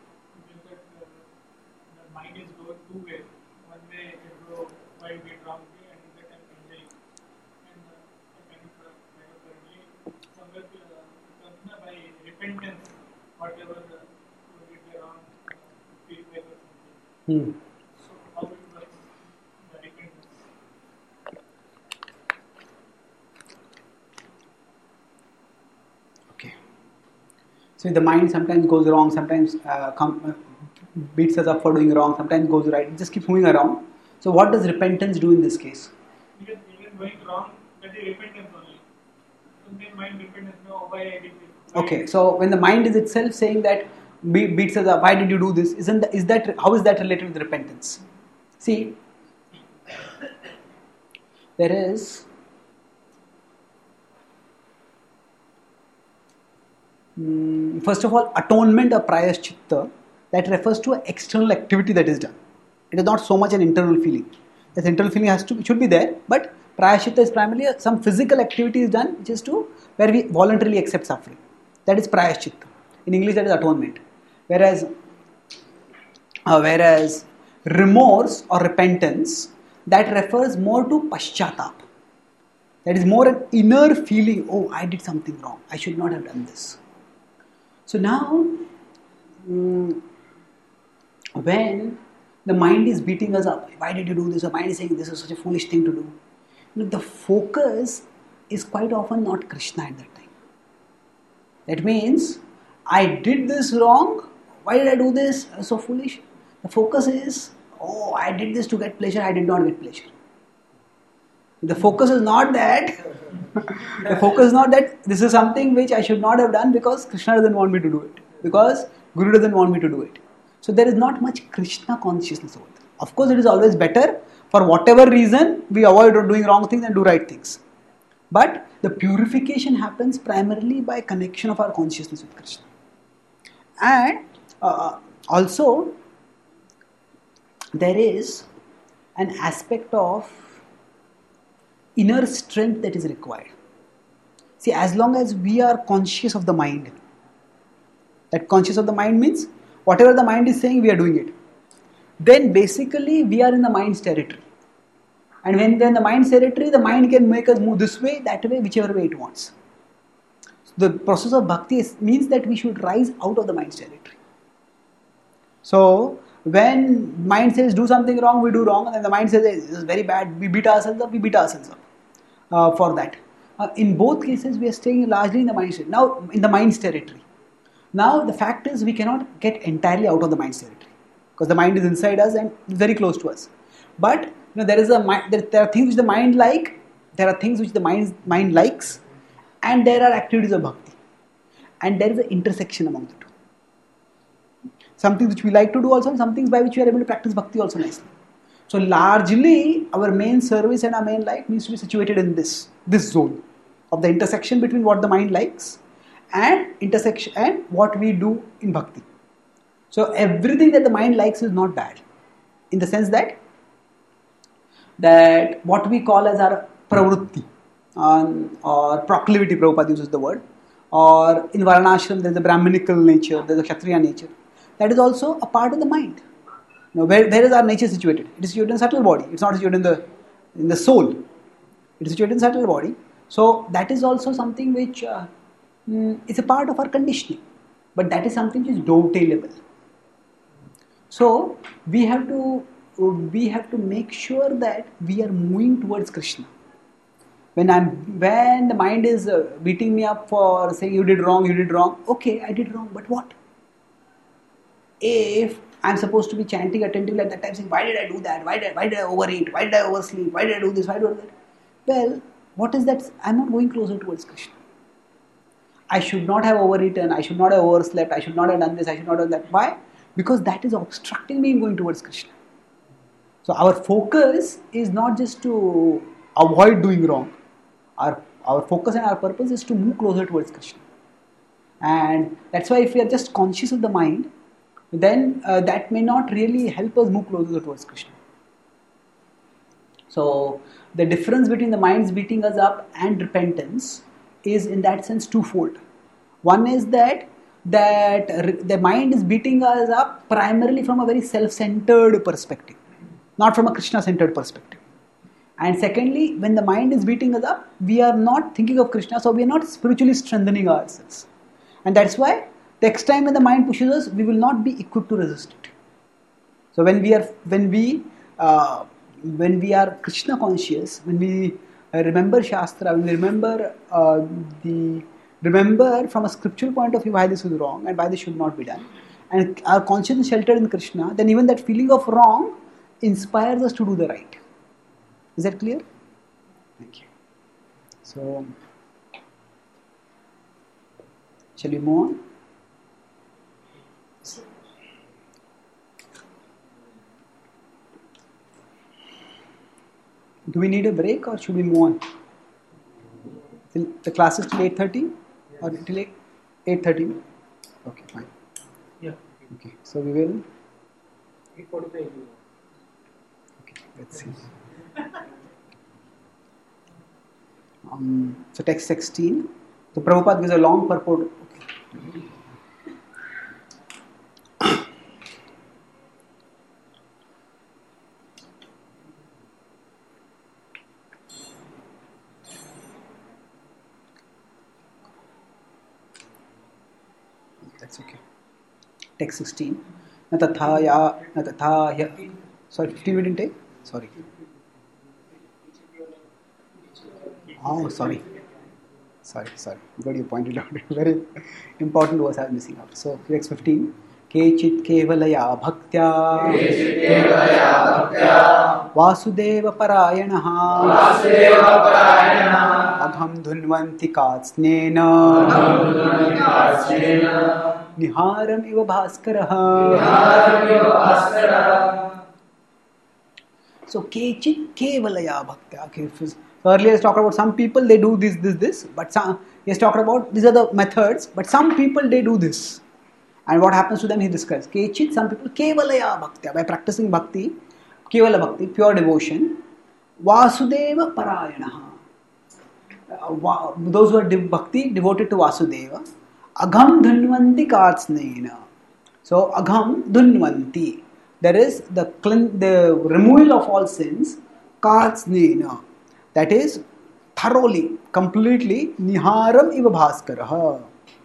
The mind is going two ways. One way it will go quite bit wrong way, and the time enjoy. And uh, kind of uh, kind of currently somewhere uh, comes by repentance, whatever the you did the wrong uh, feedback or something. Hmm. So how it works, the repentance. Okay. So the mind sometimes goes wrong, sometimes uh, com- uh, beats us up for doing wrong, sometimes goes right. It just keeps moving around. So what does repentance do in this case? Because even going wrong, that is repentance only. So then mind repentance, no, why I did this? Why Okay. So when the mind is itself saying that be- beats us up, why did you do this? Isn't that, is that how is that related with repentance? See, there is mm, first of all atonement or prayaschitta, that refers to an external activity that is done. It is not so much an internal feeling. This internal feeling has to should be there, but prayaschitta is primarily some physical activity is done, which is to where we voluntarily accept suffering. That is prayaschitta. In English, that is atonement. Whereas, uh, whereas remorse or repentance, that refers more to paschatap. That is more an inner feeling. Oh, I did something wrong. I should not have done this. So now, mm, when the mind is beating us up, why did you do this? The mind is saying this is such a foolish thing to do. You know, the focus is quite often not Krishna at that time. That means I did this wrong. Why did I do this? I was so foolish. The focus is, oh, I did this to get pleasure. I did not get pleasure. The focus is not that. The focus is not that this is something which I should not have done because Krishna doesn't want me to do it. Because Guru doesn't want me to do it. So there is not much Krishna consciousness over there. Of course, it is always better for whatever reason we avoid doing wrong things and do right things. But the purification happens primarily by connection of our consciousness with Krishna. And uh, also, there is an aspect of inner strength that is required. See, as long as we are conscious of the mind, that conscious of the mind means whatever the mind is saying, we are doing it. Then basically we are in the mind's territory. And when they're in the mind's territory, the mind can make us move this way, that way, whichever way it wants. The process of bhakti is, means that we should rise out of the mind's territory. So, when mind says do something wrong, we do wrong, and the mind says this is very bad, we beat ourselves up, we beat ourselves up uh, for that. Uh, in both cases, we are staying largely in the mind's territory. Now, in the mind's territory. Now, the fact is we cannot get entirely out of the mind's territory because the mind is inside us and very close to us. But you know, there is a there, there are things which the mind like, there are things which the mind mind likes, and there are activities of bhakti, and there is an intersection among the two. Some things which we like to do also, and some things by which we are able to practice bhakti also nicely. So largely, our main service and our main life needs to be situated in this this zone of the intersection between what the mind likes and intersection and what we do in bhakti. So everything that the mind likes is not bad, in the sense that that what we call as our pravrutti um, or proclivity, Prabhupada uses the word, or in Varnashram there is a Brahminical nature, there is a Kshatriya nature. That is also a part of the mind. You know, where, where is our nature situated? It is situated in the subtle body. It's not situated in the in the soul. It is situated in the subtle body. So that is also something which uh, mm, is a part of our conditioning. But that is something which is dovetailable. So we have to we have to make sure that we are moving towards Krishna. When I'm when the mind is uh, beating me up for saying you did wrong, you did wrong. Okay, I did wrong, but what? If I'm supposed to be chanting attentively at that time, saying, why did I do that? Why did, why did I overeat? Why did I oversleep? Why did I do this? Why did I do that? Well, what is that? I'm not going closer towards Krishna. I should not have overeaten. I should not have overslept. I should not have done this. I should not have done that. Why? Because that is obstructing me in going towards Krishna. So our focus is not just to avoid doing wrong. Our, our focus and our purpose is to move closer towards Krishna. And that's why if we are just conscious of the mind, then uh, that may not really help us move closer towards Krishna. So the difference between the mind's beating us up and repentance is in that sense twofold. One is that that the mind is beating us up primarily from a very self-centered perspective, not from a Krishna-centered perspective. And secondly, when the mind is beating us up, we are not thinking of Krishna, so we are not spiritually strengthening ourselves. And that's why the next time when the mind pushes us, we will not be equipped to resist it. So when we are when we uh, when we are Krishna conscious, when we uh, remember Shastra, when we remember uh, the remember from a scriptural point of view why this is wrong and why this should not be done, and our conscience is sheltered in Krishna, then even that feeling of wrong inspires us to do the right. Is that clear? Thank you. So, shall we move on? Do we need a break or should we move on? Till, the class is till eight thirty or till eight thirty? Okay, fine. Yeah. Okay, so we will. eight forty-five. Okay, let's see. Um, so text sixteen. So Prabhupada gives a long purport. Okay. That's okay. Text sixteen. Na tatha ya, na tatha ya. Sorry, fifteen we didn't take? Sorry. Oh, sorry. Sorry, sorry. Good, you pointed out. Very important was I was missing out. So, text fifteen. Kechit kevalaya bhaktya Vasudeva parayanaha Agham dhunvanti katsnena Niharam iva bhaskaraha. So, kechit kevalaya bhaktya. Okay, so earlier he talked about some people they do this, this, this, but some he has talked about these are the methods, but some people they do this. And what happens to them he describes. Kechit, some people kevalaya bhaktya, by practicing bhakti, kevala bhakti, pure devotion, Vasudeva parayanaha. uh, wa- those who are de- bhakti devoted to Vasudeva, agham dhunvanti katsnena. So agham dhunvanti, there is the clean, the removal of all sins, katsnena, that is thoroughly, completely, niharam iva bhaskara.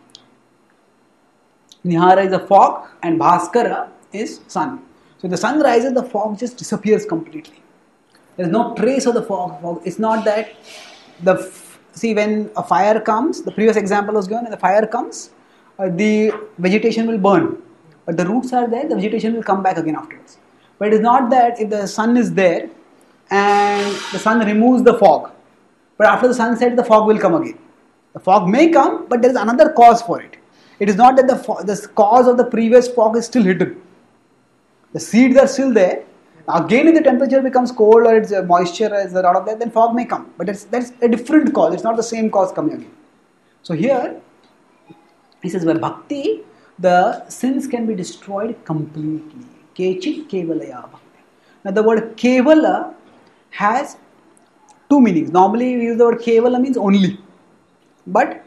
Nihara is a fog and Bhaskara is sun. So the sun rises, the fog just disappears completely. There is no trace of the fog. fog. It's not that the f- see when a fire comes. The previous example was given. When the fire comes, uh, the vegetation will burn, but the roots are there. The vegetation will come back again afterwards. But it is not that if the sun is there and the sun removes the fog, but after the sunset the fog will come again. The fog may come, but there is another cause for it. It is not that the fo- the cause of the previous fog is still hidden. The seeds are still there. Again, if the temperature becomes cold or it's uh, moisture is a lot of that, then fog may come. But that's, that's a different cause. It's not the same cause coming again. So here, he says, by bhakti, the sins can be destroyed completely. Kechit kevalaya bhakti. Now the word kevala has two meanings. Normally we use the word kevala means only. But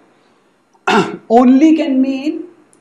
only can mean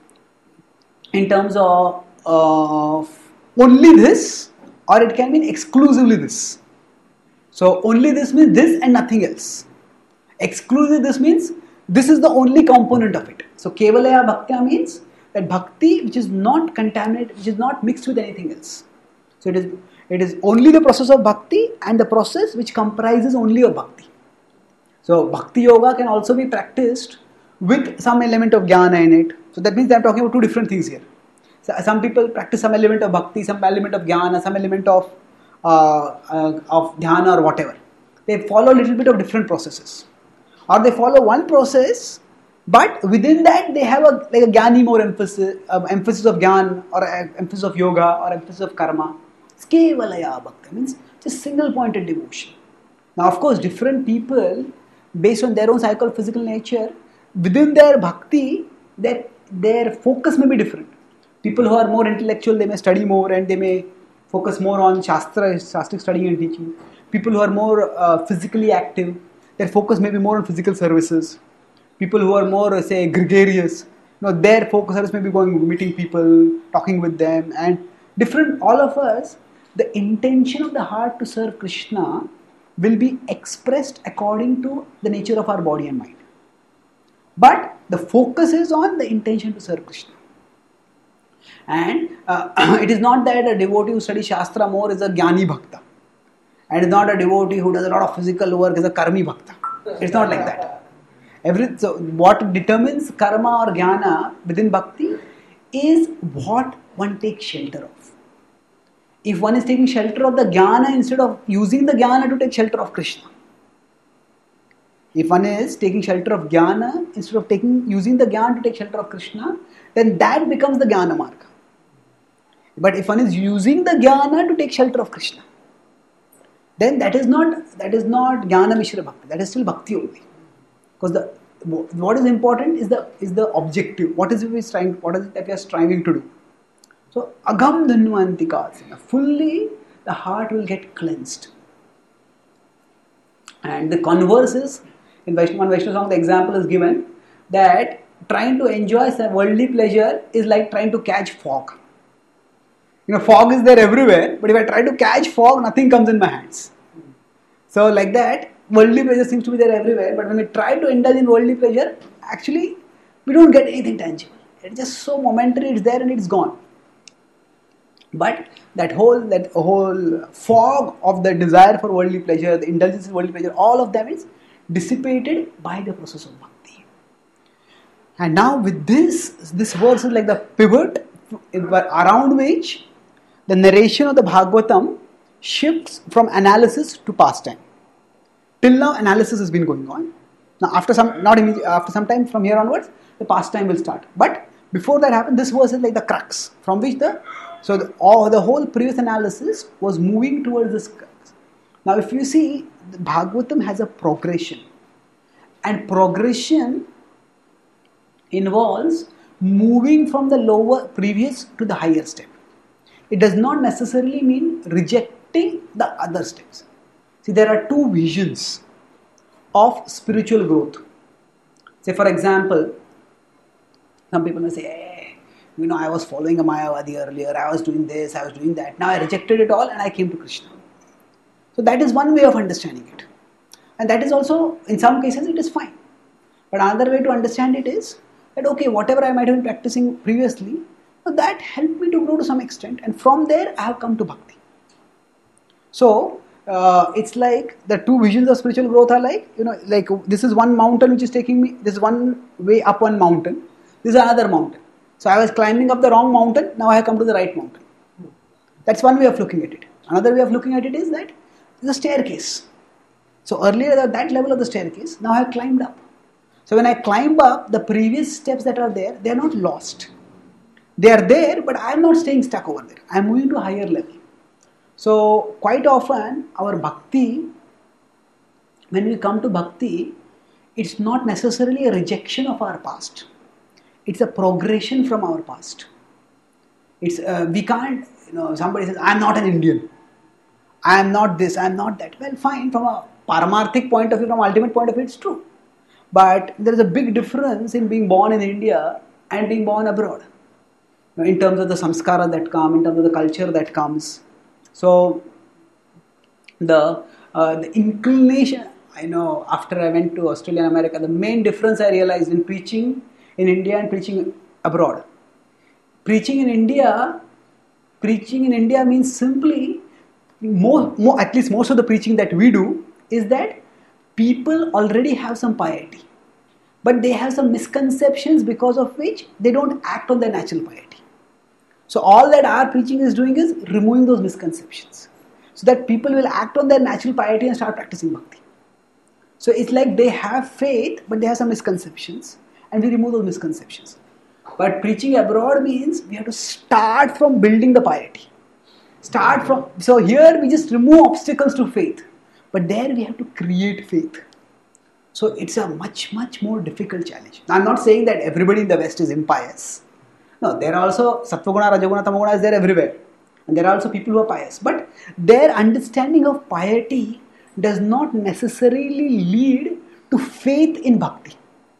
in terms of uh, only this, or it can mean exclusively this. So only this means this and nothing else. Exclusive this means this is the only component of it. So kevalaya bhaktya means that bhakti which is not contaminated, which is not mixed with anything else. So it is it is only the process of bhakti and the process which comprises only of bhakti. So bhakti yoga can also be practiced with some element of jnana in it. So that means I am talking about two different things here. So some people practice some element of bhakti, some element of jnana, some element of uh, uh, of dhyana or whatever. They follow a little bit of different processes, or they follow one process, but within that they have a like a jnani more emphasis, uh, emphasis of jnana, or uh, emphasis of yoga, or emphasis of karma. Kevalaya bhakti means just single pointed devotion. Now, of course, different people, based on their own psychophysical nature, within their bhakti, their, their focus may be different. People who are more intellectual, they may study more and they may focus more on Shastra, Shastric studying and teaching. People who are more uh, physically active, their focus may be more on physical services. People who are more, uh, say, gregarious, you know, their focus may be going, meeting people, talking with them, and different, all of us, the intention of the heart to serve Krishna will be expressed according to the nature of our body and mind. But the focus is on the intention to serve Krishna. And uh, it is not that a devotee who studies Shastra more is a Jnani Bhakta. And it is not a devotee who does a lot of physical work is a Karmi Bhakta. It's not like that. Every, so what determines karma or jnana within bhakti is what one takes shelter of. If one is taking shelter of the jnana instead of using the jnana to take shelter of Krishna. If one is taking shelter of jnana instead of taking using the jnana to take shelter of Krishna, then that becomes the jnana marga. But if one is using the jnana to take shelter of Krishna, then that is not that is not jnana mishra bhakti. That is still bhakti only. Because the what is important is the is the objective. What is it we trying? What is it that we are striving to do? So agam dhanvanti kasena, fully the heart will get cleansed. And the converse is, in Vaishnava, one Vaishnava song, the example is given that trying to enjoy some worldly pleasure is like trying to catch fog. You know, fog is there everywhere, but if I try to catch fog, nothing comes in my hands. So like that, worldly pleasure seems to be there everywhere, but when we try to indulge in worldly pleasure, actually we don't get anything tangible. It's just so momentary, it's there and it's gone. But that whole that whole fog of the desire for worldly pleasure, the indulgence in worldly pleasure, all of them is dissipated by the process of bhakti. And now with this, this verse is like the pivot around which the narration of the Bhagavatam shifts from analysis to pastime. Till now, analysis has been going on. Now, after some, not immediately, after some time from here onwards, the pastime will start. But before that happened, this verse is like the crux from which the so the, all, the whole previous analysis was moving towards this crux. Now, if you see, the Bhagavatam has a progression, and progression involves moving from the lower previous to the higher step. It does not necessarily mean rejecting the other steps. See, there are two visions of spiritual growth. Say for example, some people may say, hey, you know, I was following a Mayavadi earlier, I was doing this, I was doing that. Now I rejected it all and I came to Krishna. So that is one way of understanding it. And that is also, in some cases, it is fine. But another way to understand it is that, okay, whatever I might have been practicing previously, so that helped me to grow to some extent. And from there, I have come to bhakti. So, uh, it's like the two visions of spiritual growth are like, you know, like this is one mountain which is taking me, this is one way up one mountain, this is another mountain. So I was climbing up the wrong mountain, now I have come to the right mountain. That's one way of looking at it. Another way of looking at it is that it's a staircase. So earlier at that level of the staircase, now I have climbed up. So when I climb up, the previous steps that are there, they are not lost. They are there, but I am not staying stuck over there. I am moving to a higher level. So quite often, our bhakti, when we come to bhakti, it's not necessarily a rejection of our past. It's a progression from our past. It's uh, we can't, you know, somebody says, I am not an Indian. I am not this, I am not that. Well, fine, from a paramarthik point of view, from ultimate point of view, it's true. But there is a big difference in being born in India and being born abroad. In terms of the samskara that come, in terms of the culture that comes. So, the, uh, the inclination, I know after I went to Australia and America, the main difference I realized in preaching in India and preaching abroad. Preaching in India, preaching in India means simply, more, more, at least most of the preaching that we do, is that people already have some piety. But they have some misconceptions because of which they don't act on their natural piety. So all that our preaching is doing is removing those misconceptions. So that people will act on their natural piety and start practicing bhakti. So it's like they have faith, but they have some misconceptions. And we remove those misconceptions. But preaching abroad means we have to start from building the piety. Start from, so here we just remove obstacles to faith. But there we have to create faith. So it's a much, much more difficult challenge. Now, I'm not saying that everybody in the West is impious. No, there are also Sattvaguna, Rajaguna, Tamaguna is there everywhere. And there are also people who are pious. But their understanding of piety does not necessarily lead to faith in bhakti.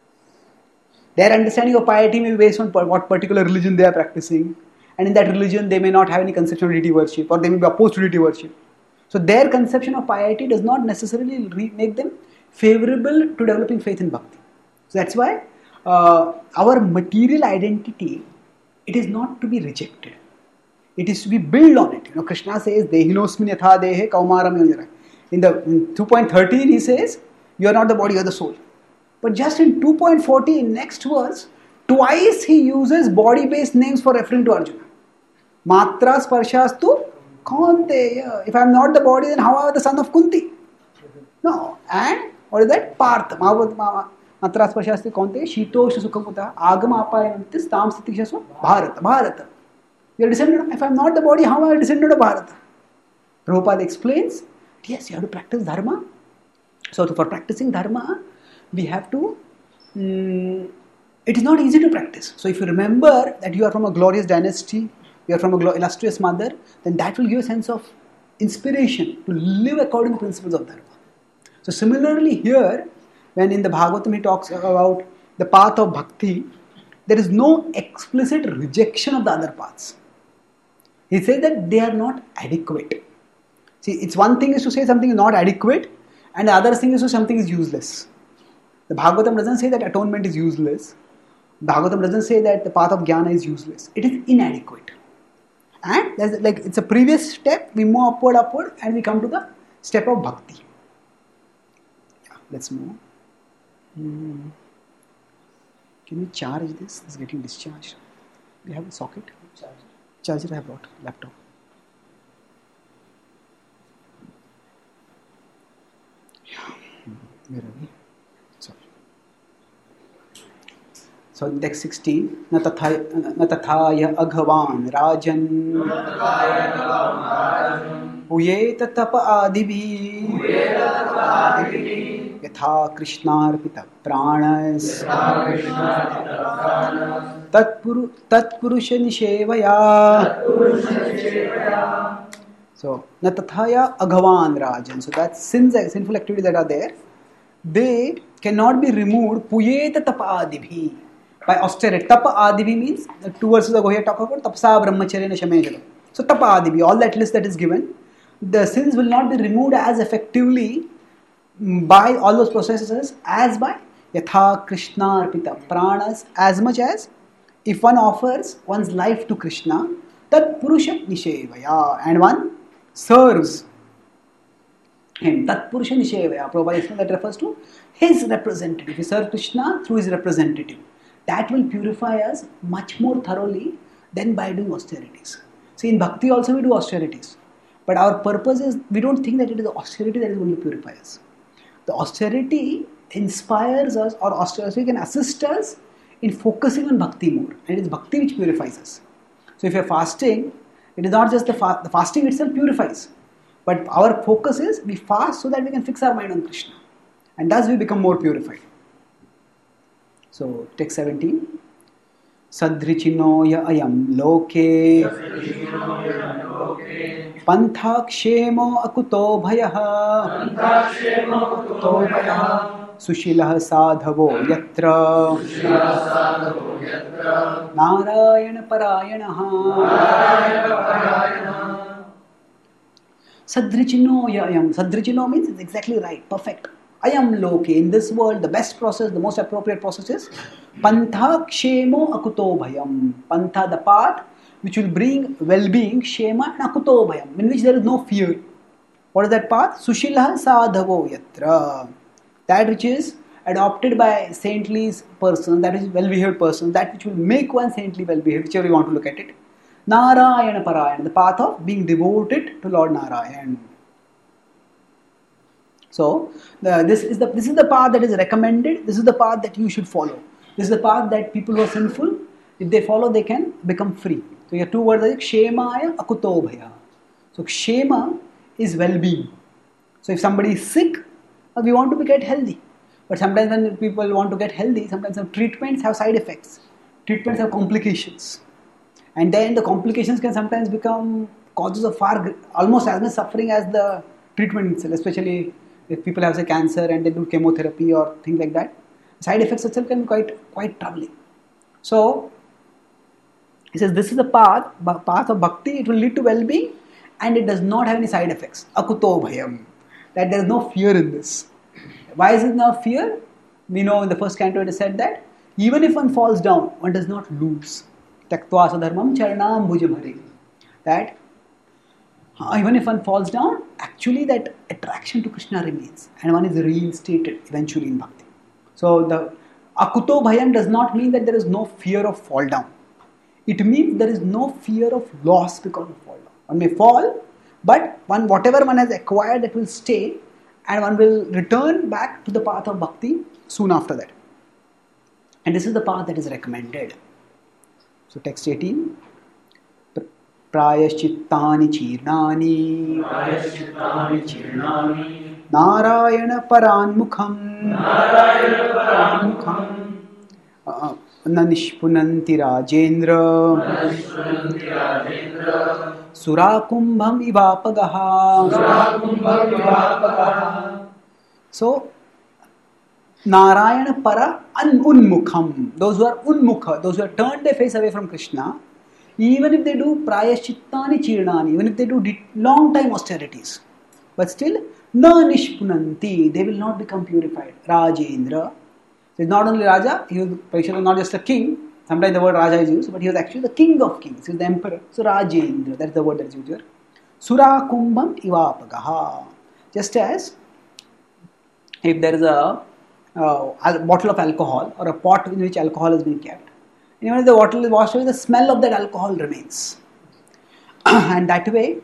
Their understanding of piety may be based on what particular religion they are practicing. And in that religion they may not have any conception of deity worship, or they may be opposed to deity worship. So their conception of piety does not necessarily make them favorable to developing faith in bhakti. So that's why uh, our material identity, it is not to be rejected. It is to be built on it. You know, Krishna says, Dehinosmin yatha dehe kaumaram yonjara. In the in two point thirteen he says, you are not the body, you are the soul. But just in two point fourteen, next verse, twice he uses body-based names for referring to Arjuna. Matra sparshastu Kaunteya. If I am not the body, then how am I the son of Kunti? No. And what is that? Partha. Matra sparshastu Kaunteya. Shitosha sukhamuta. Agama apayanantis tam sitikshasva. Bharata. Bharata. You are descendant. If I am not the body, how am I a descendant of Bharata? Prabhupada explains, yes, you have to practice dharma. So for practicing dharma, we have to, um, it is not easy to practice. So if you remember that you are from a glorious dynasty, you are from a illustrious mother, then that will give you a sense of inspiration to live according to principles of dharma. So similarly here, when in the Bhagavatam he talks about the path of bhakti, there is no explicit rejection of the other paths. He says that they are not adequate. See, it's one thing is to say something is not adequate, and the other thing is to say something is useless. The Bhagavatam doesn't say that atonement is useless. Bhagavatam doesn't say that the path of jnana is useless. It is inadequate. And there's like it's a previous step, we move upward, upward, and we come to the step of bhakti. Yeah, let's move. Hmm. Can we charge this? It's getting discharged. We have a socket? Charger. Charger I have brought. Laptop. Yeah. Where are we? Sorry. So text sixteen. Na tathaya aghavan rajan uyeta tapa adibhi yatha krishnarpita pranas tatpurusha nishevaya. So na tathaya aghavan rajan. So that's sins, sinful activities that are there. they cannot be removed puyeta tapa adibhi, by austerity. Tapa adibhi means the two verses ago here talk about tapsa brahmacharya shamejala. So tapa adibhi, all that list that is given, the sins will not be removed as effectively by all those processes as by yatha Krishna arpita pranas, as much as if one offers one's life to Krishna, tat purusha nishevaya, and one serves him. Tat purusha nishevaya, Prabhupada explained that refers to his representative. We serve Krishna through his representative. That will purify us much more thoroughly than by doing austerities. See, in bhakti also we do austerities. But our purpose is, we don't think that it is the austerity that is going to purify us. The austerity inspires us, or austerity can assist us in focusing on bhakti more. And it is bhakti which purifies us. So if you are fasting, it is not just the, fa- the fasting itself purifies. But our focus is, we fast so that we can fix our mind on Krishna. And thus we become more purified. So, text seventeen. Sadrichino ya ayam loke pantha kshemo akuto bhayaha sushilah sadhavo yatra narayana parayanaha sadrichino ya ayam. Sadrichino means it's exactly right, perfect. Ayam loke, in this world, the best process, the most appropriate process is pantha kshemo akuto bhayam. Pantha, the path which will bring well-being, kshema and akuto bhayam, in which there is no fear. What is that path? Sushilah sadhavo yatra. That which is adopted by saintly person, that is well-behaved person, that which will make one saintly well-behaved, whichever you want to look at it. Narayana Parayana, the path of being devoted to Lord Narayan. So, the, this is the this is the path that is recommended. This is the path that you should follow. This is the path that people who are sinful, if they follow, they can become free. So, your two words are kshemaya akuto bhaya. So, kshema is well-being. So, if somebody is sick, we want to get healthy. But sometimes when people want to get healthy, sometimes some treatments have side effects. Treatments have complications. And then the complications can sometimes become causes of far, almost as much suffering as the treatment itself, especially if people have say cancer and they do chemotherapy or things like that. Side effects itself can be quite, quite troubling. So, he says this is the path, path of bhakti, it will lead to well-being and it does not have any side effects. Akuto bhayam. That there is no fear in this. Why is it no fear? We know in the first canto it is said that even if one falls down, one does not lose. Taktva sadharmam charanam bhujabhare. That even if one falls down, actually that attraction to Krishna remains and one is reinstated eventually in bhakti. So the akuto bhayam does not mean that there is no fear of fall down. It means there is no fear of loss because of fall down. One may fall, but one whatever one has acquired, that will stay and one will return back to the path of bhakti soon after that. And this is the path that is recommended. So text eighteen. Prayaschittani chirnani Narayana paranmukham Nanishpunanti Rajendra Surakumbham ivapagaha. So Narayana para unmukham, those who are unmukha, those who have turned their face away from Krishna, even if they do prayaschittani chirnani, even if they do long time austerities, but still na nishpunanti, they will not become purified. Rajendra, so it's not only Raja, he was, Parikshit was not just a king. Sometimes the word Raja is used, but he was actually the king of kings. He was the emperor. So Rajendra, that's the word that is used here. Sura kumbham ivapagaha. Just as if there is a, uh, a bottle of alcohol or a pot in which alcohol has been kept, and even if the bottle is washed away, the smell of that alcohol remains. And that way,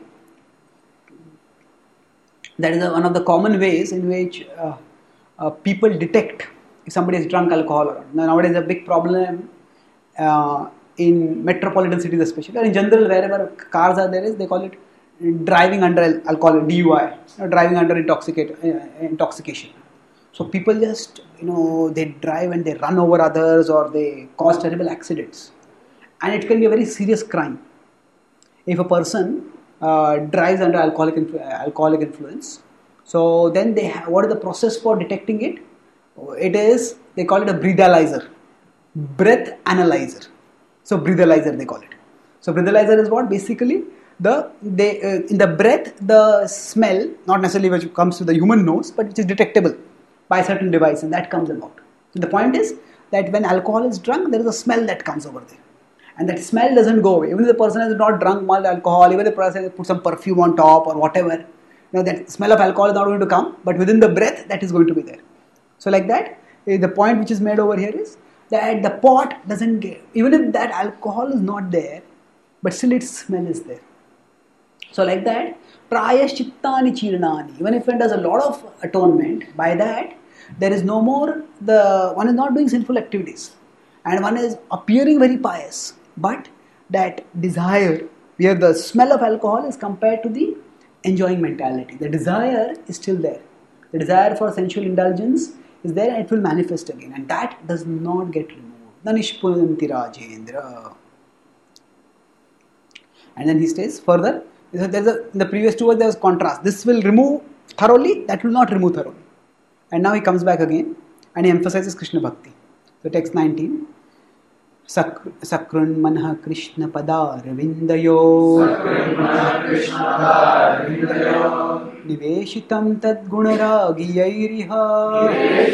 that is a, one of the common ways in which uh, uh, people detect if somebody has drunk alcohol or not. Now, nowadays, a big problem uh, in metropolitan cities especially, or in general wherever cars are there is, they call it driving under alcohol, D U I, you know, driving under intoxicate, uh, intoxication. So people just, you know, they drive and they run over others or they cause terrible accidents. And it can be a very serious crime. If a person uh, drives under alcoholic, influ- alcoholic influence, so then they have, what is the process for detecting it? It is, they call it a breathalyzer, breath analyzer. So breathalyzer they call it. So breathalyzer is what? Basically, the they uh, in the breath, the smell, not necessarily which comes to the human nose, but which is detectable by a certain device, and that comes about. So the point is that when alcohol is drunk, there is a smell that comes over there. And that smell doesn't go away. Even if the person has not drunk much alcohol, even if the person has put some perfume on top or whatever, you know, that smell of alcohol is not going to come, but within the breath, that is going to be there. So like that, the point which is made over here is that the pot doesn't get, even if that alcohol is not there, but still its smell is there. So like that, prayaschittani chirnani, even if one does a lot of atonement, by that, there is no more, the one is not doing sinful activities, and one is appearing very pious, but that desire, where the smell of alcohol is compared to the enjoying mentality, the desire is still there. The desire for sensual indulgence is there, and it will manifest again, and that does not get removed. Nanishpunanti Rajendra. And then he stays further. There's a, in the previous two words there was contrast. This will remove thoroughly, that will not remove thoroughly. And now he comes back again and he emphasizes Krishna Bhakti. So text nineteen. Sakrun manha Krishna padar vindayo Niveshitam tad gunaragiyairiha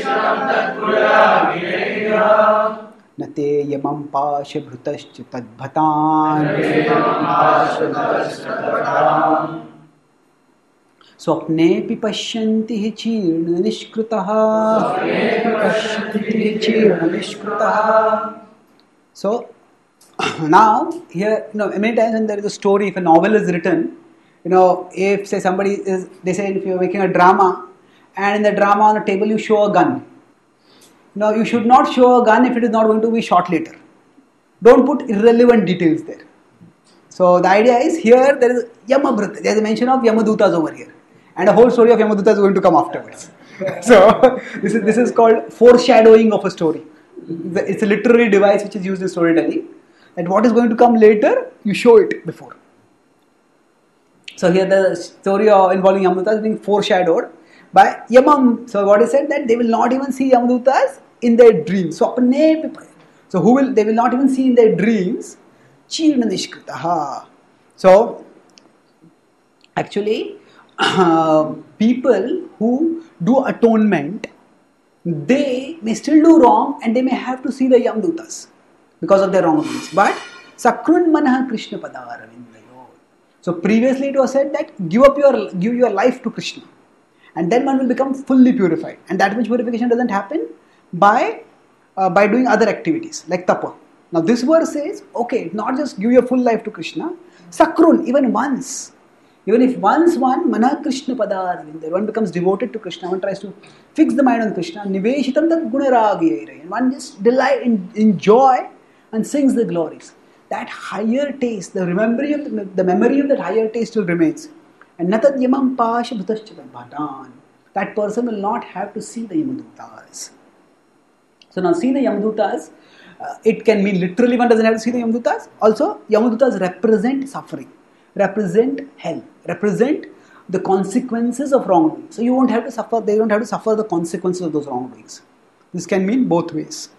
Nate yamam pasha bhrutascha tad bhatan Swapnepi pashyanti hi chirna nishkrutaha Pashyanti hi chirna nishkrutaha. So now here, you know, many times when there is a story, if a novel is written, you know, if say somebody is, they say if you're making a drama, and in the drama on a table you show a gun. Now you should not show a gun if it is not going to be shot later. Don't put irrelevant details there. So the idea is here there is Yamabhrata, there is a mention of Yamadutas over here, and a whole story of Yamadutas is going to come afterwards. So this is this is called foreshadowing of a story. It's a literary device which is used in storytelling. That what is going to come later, you show it before. So here the story of involving Yamadutas is being foreshadowed by Yamam. So what is said that they will not even see Yamadutas in their dreams. So who will they will not even see in their dreams. Chirna nishkritaha. So actually uh, people who do atonement, they may still do wrong and they may have to see the Yamadutas because of their wrongdoings. But Sakrun manha Krishna padaravindayo. So previously it was said that give up your give your life to Krishna, and then one will become fully purified. And that which purification doesn't happen by uh, by doing other activities like tapa. Now this verse says, okay, not just give your full life to Krishna, Sakrun, even once. Even if once one, Mana Krishna Padaravinda, one becomes devoted to Krishna, one tries to fix the mind on Krishna, Niveshitam tad gunaragiyairai, and one just delight in, in joy and sings the glories. That higher taste, the memory of the, the memory of that higher taste still remains. And natad yamam pasha bhutascha bhatan. That person will not have to see the Yamadutas. So now see the Yamadutas, uh, it can mean literally one doesn't have to see the Yamadutas. Also, Yamadutas represent suffering, represent hell, represent the consequences of wrongdoing. So you won't have to suffer, they don't have to suffer the consequences of those wrongdoings. This can mean both ways.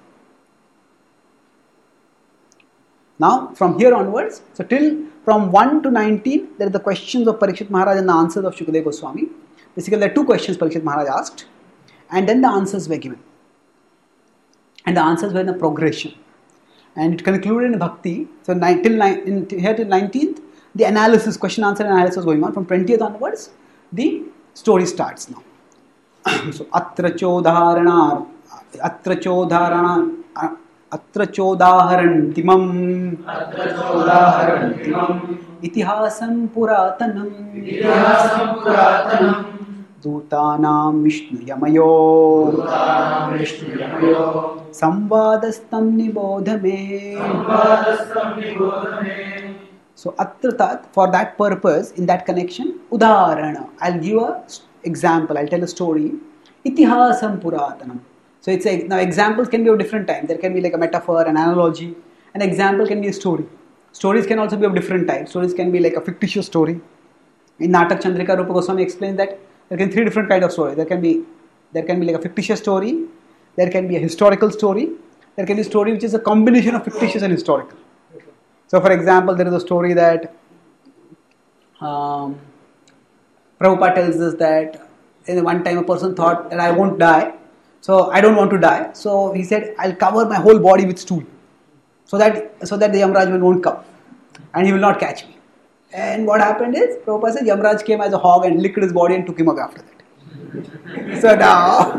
Now from here onwards, so till from one to nineteen, there are the questions of Parikshit Maharaj and the answers of Shukadeva Goswami. Basically there are two questions Parikshit Maharaj asked, and then the answers were given. And the answers were in a progression. And it concluded in Bhakti. So nine, till nine, in, here till nineteenth, the analysis, question answer analysis was going on. From twentieth onwards, the story starts now. So atra chodharana, atra chodharana, atra chodharantimam, atra chodharantimam, itihasam puratanam, itihasam puratanam, Dutanam Vishnu Yamayo, Dutanam Vishnu Yamayo, Samvadastam Nibodhame, Samvadastam Nibodhame. So Atratat, for that purpose, in that connection, Udarana. I'll give a example, I'll tell a story. Itihasam Puratanam. So it's a, now examples can be of different types. There can be like a metaphor, an analogy. An example can be a story. Stories can also be of different types. Stories can be like a fictitious story. In Natak Chandrika, Rupa Goswami explains that there can be three different kinds of stories. There can be there can be like a fictitious story, there can be a historical story, there can be a story which is a combination of fictitious and historical. So for example, there is a story that um, Prabhupada tells us that in one time a person thought that I won't die, so I don't want to die. So he said, I'll cover my whole body with stool, so that so that the Yamraj won't come and he will not catch me. And what happened is, Prabhupada said, Yamraj came as a hog and licked his body and took him away after that. So now,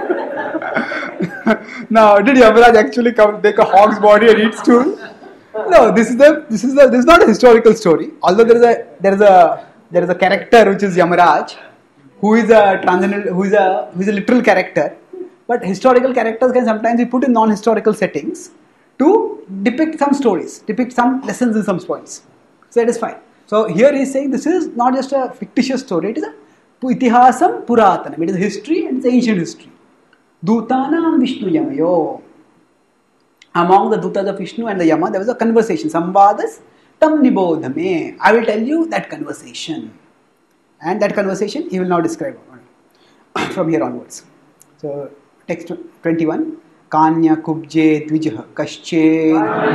now did Yamraj actually come take a hog's body and eat stool? No, this is the this is the this is not a historical story. Although there is a there is a there is a character which is Yamaraj, who is a transcendental, who is a who is a literal character. But historical characters can sometimes be put in non-historical settings to depict some stories, depict some lessons in some points. So that is fine. So here he is saying this is not just a fictitious story; it is a itihasam puratanam. It is history and it's ancient history. Dutanam Vishnu Yamayo. Among the Dutas of Vishnu and the Yama, there was a conversation. Samvadas tam nibodhame. I will tell you that conversation. And that conversation he will now describe from here onwards. So, text twenty-one. Kanya kubje dvijah kasche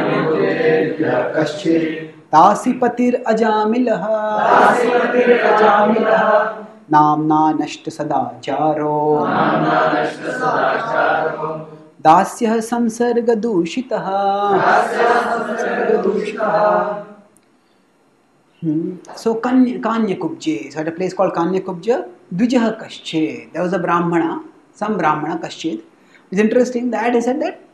kasche tasipatir ajamilah ajamilah namna nashta sadacharo दास्यः संसर्गदूषितः So Kanyakubje, so at a place called Kanyakubja, Dvijah Kasche, there was a Brahmana, some Brahmana Kaschid. It's interesting that he said that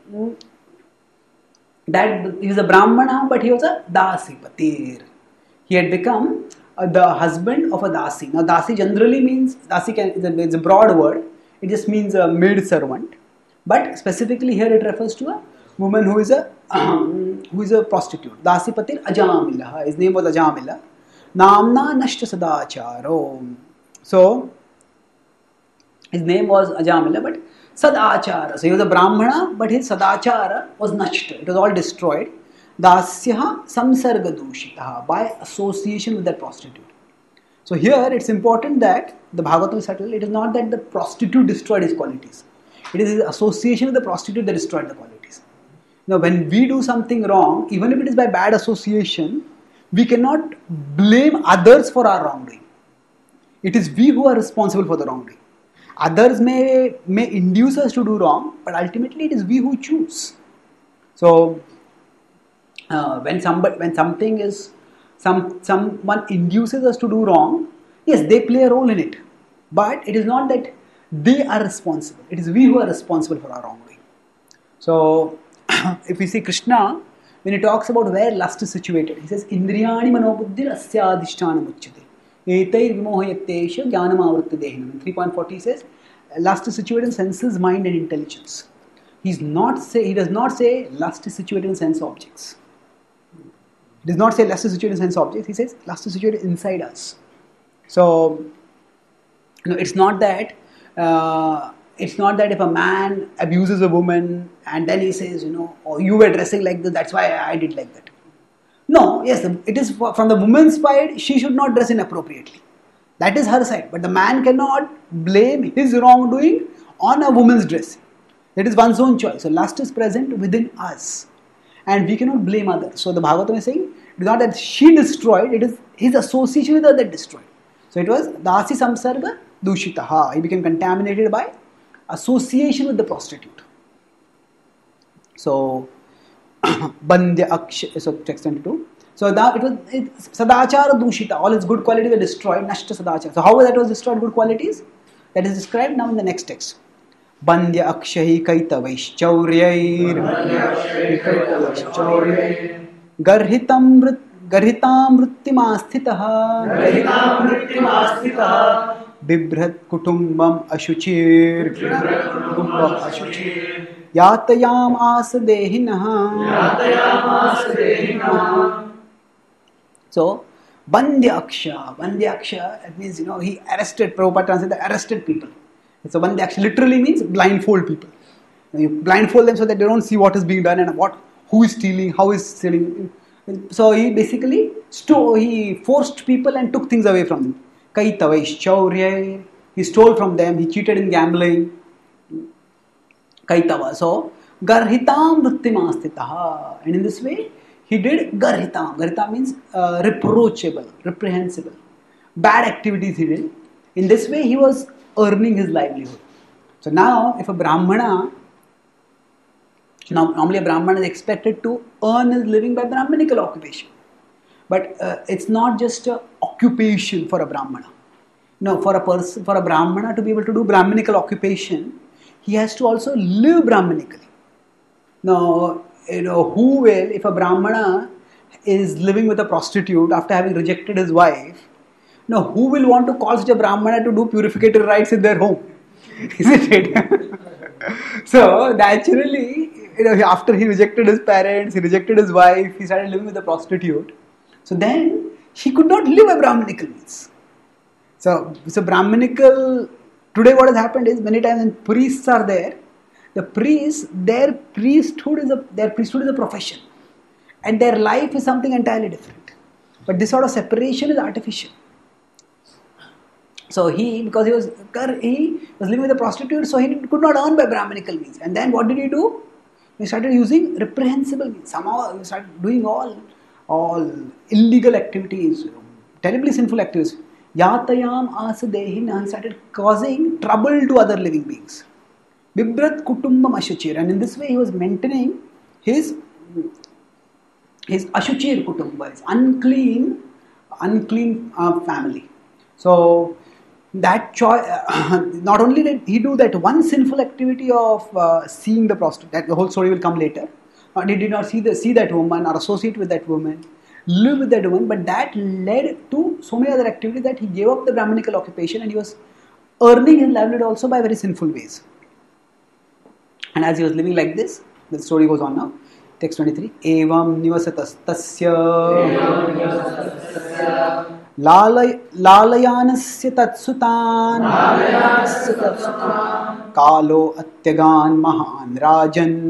that he was a Brahmana, but he was a Dasi Patir. He had become uh, the husband of a Dasi. Now Dasi generally means, Dasi can, it's, a, it's a broad word, it just means a maid servant. But specifically here it refers to a woman who is a um, who is a prostitute. Dasipatir Ajamila. His name was Ajamila. Namna Nashta Sadacharo. So his name was Ajamila, but Sadachara. So he was a Brahmana, but his Sadachara was Nashta. It was all destroyed. Dasyaha Samsarga Dushitaha, by association with that prostitute. So here it's important that the Bhagavatam is settled. It is not that the prostitute destroyed his qualities. It is his association with the prostitute that destroyed the qualities. Now, when we do something wrong, even if it is by bad association, we cannot blame others for our wrongdoing. It is we who are responsible for the wrongdoing. Others may, may induce us to do wrong, but ultimately it is we who choose. So, uh, when somebody, when something is, some someone induces us to do wrong, yes, they play a role in it. But it is not that they are responsible. It is we who are responsible for our wrongdoing. So, if we see Krishna, when he talks about where lust is situated, he says, Indriyani manobuddhir asyadhishthanam uchyate. Etair vimohayaktesha jnanam avritta dehinam. In three point forty he says, lust is situated in senses, mind and intelligence. He's not say, he does not say lust is situated in sense objects. He does not say lust is situated in sense objects. He says lust is situated inside us. So, you know, it's not that Uh, it's not that if a man abuses a woman and then he says, you know, oh, you were dressing like this, that's why I did like that. No, yes, it is from the woman's side, she should not dress inappropriately. That is her side. But the man cannot blame his wrongdoing on a woman's dressing. That is one's own choice. So lust is present within us. And we cannot blame others. So the Bhagavatam is saying, it is not that she destroyed, it is his association with her that destroyed. So it was Dasi Samsarga Dushitaha. He became contaminated by association with the prostitute. So, Bandya Aksha, so text twenty-two. So now it was it, Sadachara Dushita, all its good qualities were destroyed, Nashta Sadachara. So how that was destroyed, good qualities? That is described now in the next text. Bandya Akshahi Kaita Vaishchauryair Garhitam Garhitam Vrittimasthitaha Garhitam Vrittimasthitaha Bibhrat Kutumbam Ashuchir Kutumbam Ashuchir Yatayam Asadehinaha Yatayam Asadehinaha. So Bandya Aksha, Bandya Aksha, that means, you know, he arrested, Prabhupada translated, arrested people. So Bandya Aksha literally means blindfold people. You blindfold them so that they don't see what is being done and what, who is stealing, how is stealing. So he basically stole, he forced people and took things away from them. Kaita Vaishchaurya, he stole from them, he cheated in gambling. Kaitava. So, Garhitam Vrittimastitaha. And in this way, he did Garhitam. Garhitam means uh, reproachable, reprehensible. Bad activities he did. In this way, he was earning his livelihood. So now, if a Brahmana, now normally a Brahmana is expected to earn his living by Brahmanical occupation. But uh, it's not just an occupation for a Brahmana. No, for a person, for a Brahmana to be able to do Brahmanical occupation, he has to also live Brahmanically. Now, you know, who will, if a Brahmana is living with a prostitute after having rejected his wife, now who will want to call such a Brahmana to do purificatory rites in their home? Isn't it? So, naturally, you know, after he rejected his parents, he rejected his wife, he started living with a prostitute. So then, he could not live a Brahmanical means. So, so Brahmanical, today what has happened is, many times when priests are there, the priests, their priesthood is a, their priesthood is a profession. And their life is something entirely different. But this sort of separation is artificial. So he, because he was he was living with a prostitute, so he could not earn by Brahmanical means. And then what did he do? He started using reprehensible means. Somehow he started doing all, all illegal activities, terribly sinful activities. Yatayam asadehina, he started causing trouble to other living beings. Bibrat kutumbam ashuchir. And in this way he was maintaining his, his ashuchir kutumba, his unclean, unclean uh, family. So, that choice, uh, not only did he do that one sinful activity of uh, seeing the prostitute, that the whole story will come later, uh, he did not see, the, see that woman or associate with that woman, live with that woman, but that led to so many other activities that he gave up the Brahmanical occupation and he was earning his livelihood also by very sinful ways. And as he was living like this, the story goes on now. Text twenty-three. Evam nivasatas tasya Lalay, Lalayanasya tatsutan Kalo atyagan mahan rajan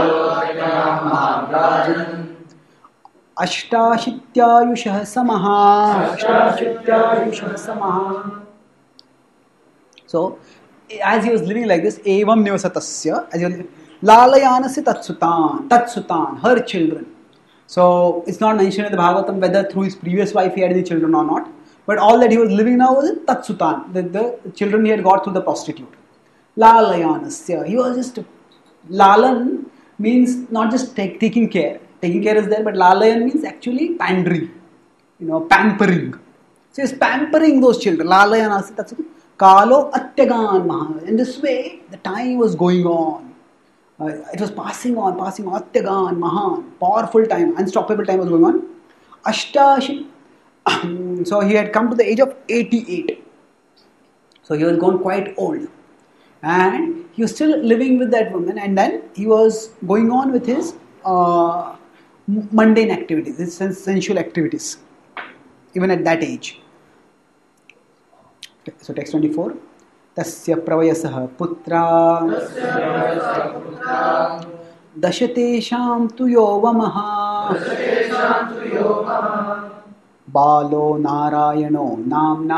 Ashtashityayushah samaha Ashtashityayushah samaha. So, as he was living like this, evam nivasatasya, as he was Lalayanasya tatsutan, tatsutan, her children. So, it's not mentioned in the Bhagavatam whether through his previous wife he had any children or not. But all that he was living now was in Tatsutan, the, the children he had got through the prostitute. Lalayanasya. He was just, Lalan means not just take, taking care. Taking care is there, but Lalayan means actually pandering. You know, pampering. So he's pampering those children. Lalayanasya Tatsutan. Kalo atyagan maha. In this way, the time was going on. Uh, it was passing on, passing on, Atyagan, Mahan, powerful time, unstoppable time was going on. Ashtashi, so he had come to the age of eighty-eight. So he was gone quite old. And he was still living with that woman, and then he was going on with his uh, mundane activities, his sensual activities, even at that age. So text twenty-four. Tasya pravayasah putra dashatesham tu yovamaha balo narayano namna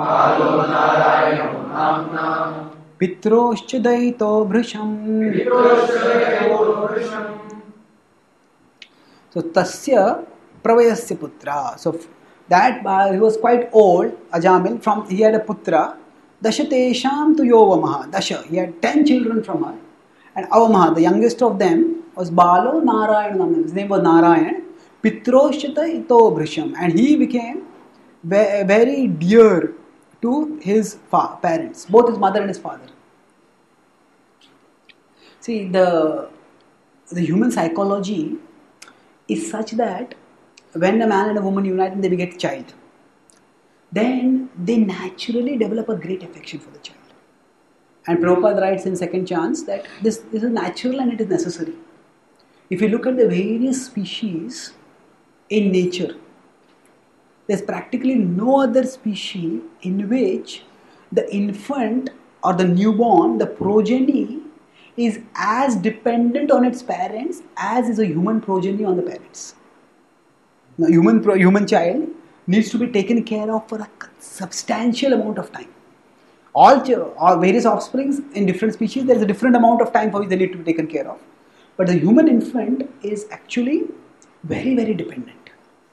pitroscha daito bhrisham. So tasya pravayasya putra. So that uh, he was quite old, Ajamil, from he had a putra. Dashatesham tu yovamaha. Dasha, he had ten children from her. And Avamaha, the youngest of them, was Balo Narayana. His name was Narayan. Pitroshita ito bhrisham. And he became ve- very dear to his fa- parents, both his mother and his father. See, the, the human psychology is such that when a man and a woman unite and they beget a child, then they naturally develop a great affection for the child. And Prabhupada writes in Second Chance that this, this is natural and it is necessary. If you look at the various species in nature, there's practically no other species in which the infant or the newborn, the progeny, is as dependent on its parents as is a human progeny on the parents. Now, human pro, human child needs to be taken care of for a substantial amount of time. all, ch- all various offsprings in different species, there is a different amount of time for which they need to be taken care of. But the human infant is actually very, very dependent.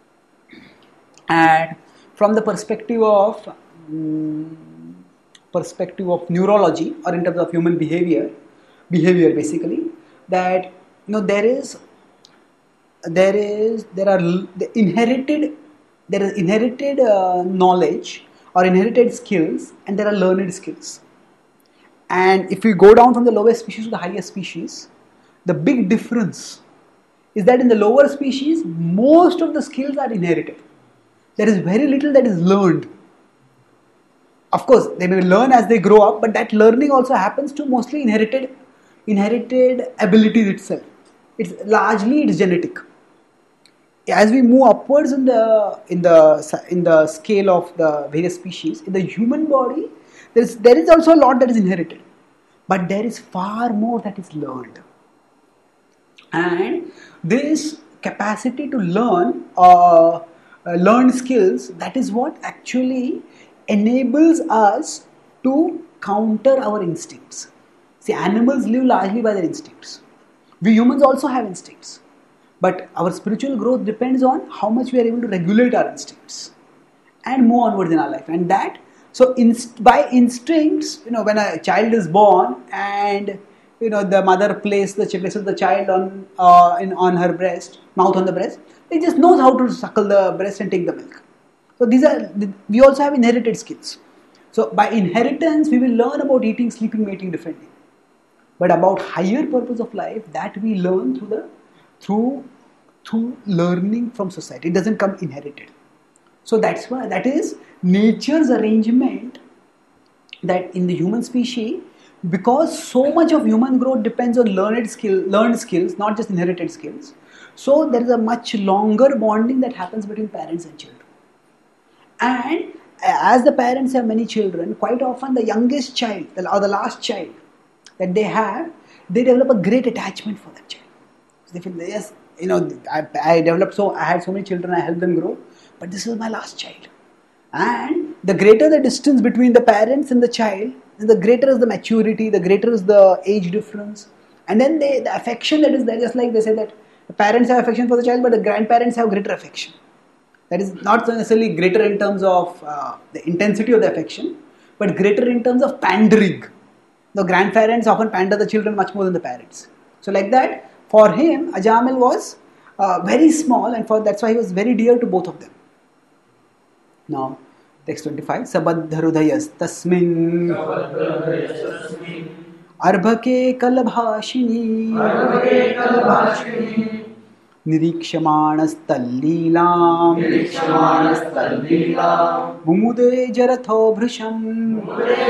And from the perspective of um, perspective of neurology, or in terms of human behavior, behavior basically, that you know there is there is there are the inherited there is inherited uh, knowledge or inherited skills, and there are learned skills. And if we go down from the lowest species to the highest species, the big difference is that in the lower species, most of the skills are inherited. There is very little that is learned. Of course, they may learn as they grow up, but that learning also happens to mostly inherited inherited abilities itself. It's largely it's genetic. As we move upwards in the in the in the scale of the various species, in the human body, there is there is also a lot that is inherited, but there is far more that is learned. And this capacity to learn uh, uh, learn skills, that is what actually enables us to counter our instincts. See, animals live largely by their instincts. We humans also have instincts. But our spiritual growth depends on how much we are able to regulate our instincts and move onwards in our life. And that, so inst- by instincts, you know, when a child is born and, you know, the mother places the, places the child on, uh, in, on her breast, mouth on the breast, it just knows how to suckle the breast and take the milk. So these are, we also have inherited skills. So by inheritance, we will learn about eating, sleeping, mating differently. But about higher purpose of life, that we learn through the through through learning from society. It doesn't come inherited. So that's why that is nature's arrangement, that in the human species, because so much of human growth depends on learned skill, learned skills, not just inherited skills. So there is a much longer bonding that happens between parents and children. And as the parents have many children, quite often the youngest child or the last child that they have, they develop a great attachment for that child. So they feel, yes, you know, I, I developed so, I had so many children, I helped them grow, but this is my last child. And the greater the distance between the parents and the child, the greater is the maturity, the greater is the age difference. And then they, the affection that is there, just like they say that the parents have affection for the child, but the grandparents have greater affection. That is not necessarily greater in terms of uh, the intensity of the affection, but greater in terms of pandering. The grandparents often pander the children much more than the parents. So like that, for him, Ajamil was uh, very small, and for that's why he was very dear to both of them. Now, text twenty-five. Sabaddharudayas tasmin arbhake kalabhashini Nirikshamanas tallilam Mumude jaratho bhrisham.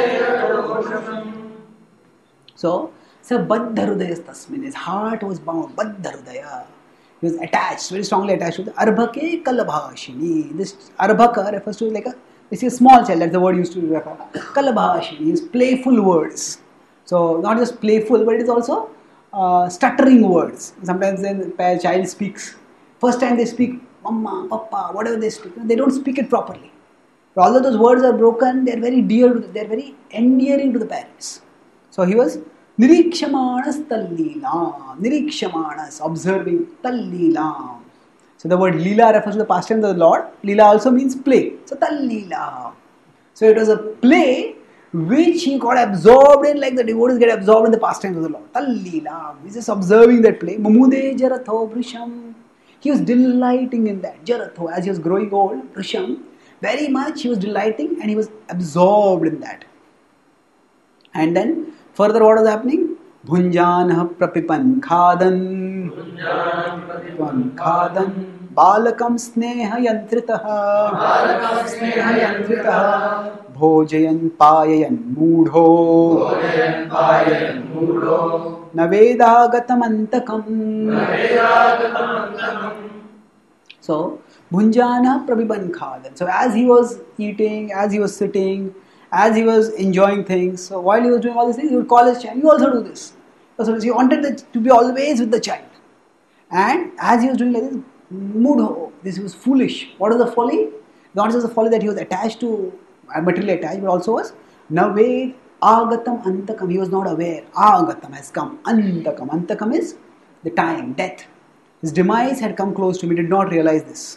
So, so Baddharudayas tasmin, his heart was bound, Baddharudaya. He was attached, very strongly attached to the Arbhake Kalabhashini. This Arbhaka refers to like a, this is a small child, that's the word used to refer. Kalabhashini is playful words. So, not just playful, but it is also uh, stuttering words. Sometimes when a child speaks, first time they speak, Mama, Papa, whatever they speak, they don't speak it properly. But although those words are broken, they are very dear, to the, they are very endearing to the parents. So he was Nirikshamanas Tallilam. Nirikshamanas, observing Tallilam. So the word Leela refers to the past tense of the Lord. Leela also means play. So Tallila. So it was a play which he got absorbed in, like the devotees get absorbed in the past tense of the Lord. Tallila. He's just observing that play. Mumude Jaratho Brisham. He was delighting in that. Jaratho, as he was growing old, Brisham, very much he was delighting and he was absorbed in that. And then further what was happening? Bhunjanah prapipan khadan Prapipan khadan Balakam sneha yantritaha Balakam sneha yantritaha Bhojayan payayan mudho Bhojayan payayan mudho Navedagatam antakam Navedagatam antakam. So, Bhunjana prapipan khadan. So as he was eating, as he was sitting, as he was enjoying things, so while he was doing all these things, he would call his child, you also do this. So he wanted it to be always with the child. And as he was doing like this, mudho, this was foolish. What was the folly? Not just the folly that he was attached to, materially attached, but also was Naved agatam antakam. He was not aware. Agatam has come. Antakam. Antakam is the time, death. His demise had come close to him. He did not realize this.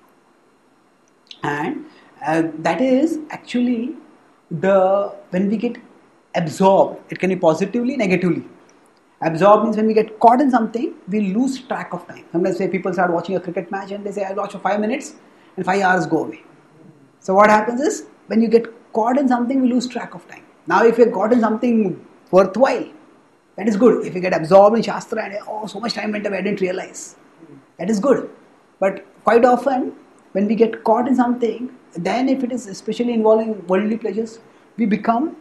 And uh, that is actually the when we get absorbed. It can be positively, negatively. Absorbed means when we get caught in something, we lose track of time. Sometimes say people start watching a cricket match and they say, I'll watch for five minutes and five hours go away. So what happens is, when you get caught in something, we lose track of time. Now if you're caught in something worthwhile, that is good. If you get absorbed in Shastra and oh, so much time went away, I didn't realize. That is good. But quite often, when we get caught in something, then if it is especially involving worldly pleasures, we become,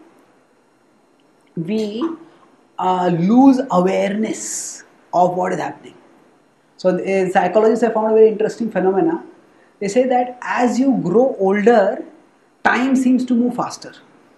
we uh, lose awareness of what is happening. So uh, psychologists have found a very interesting phenomena. They say that as you grow older, time seems to move faster.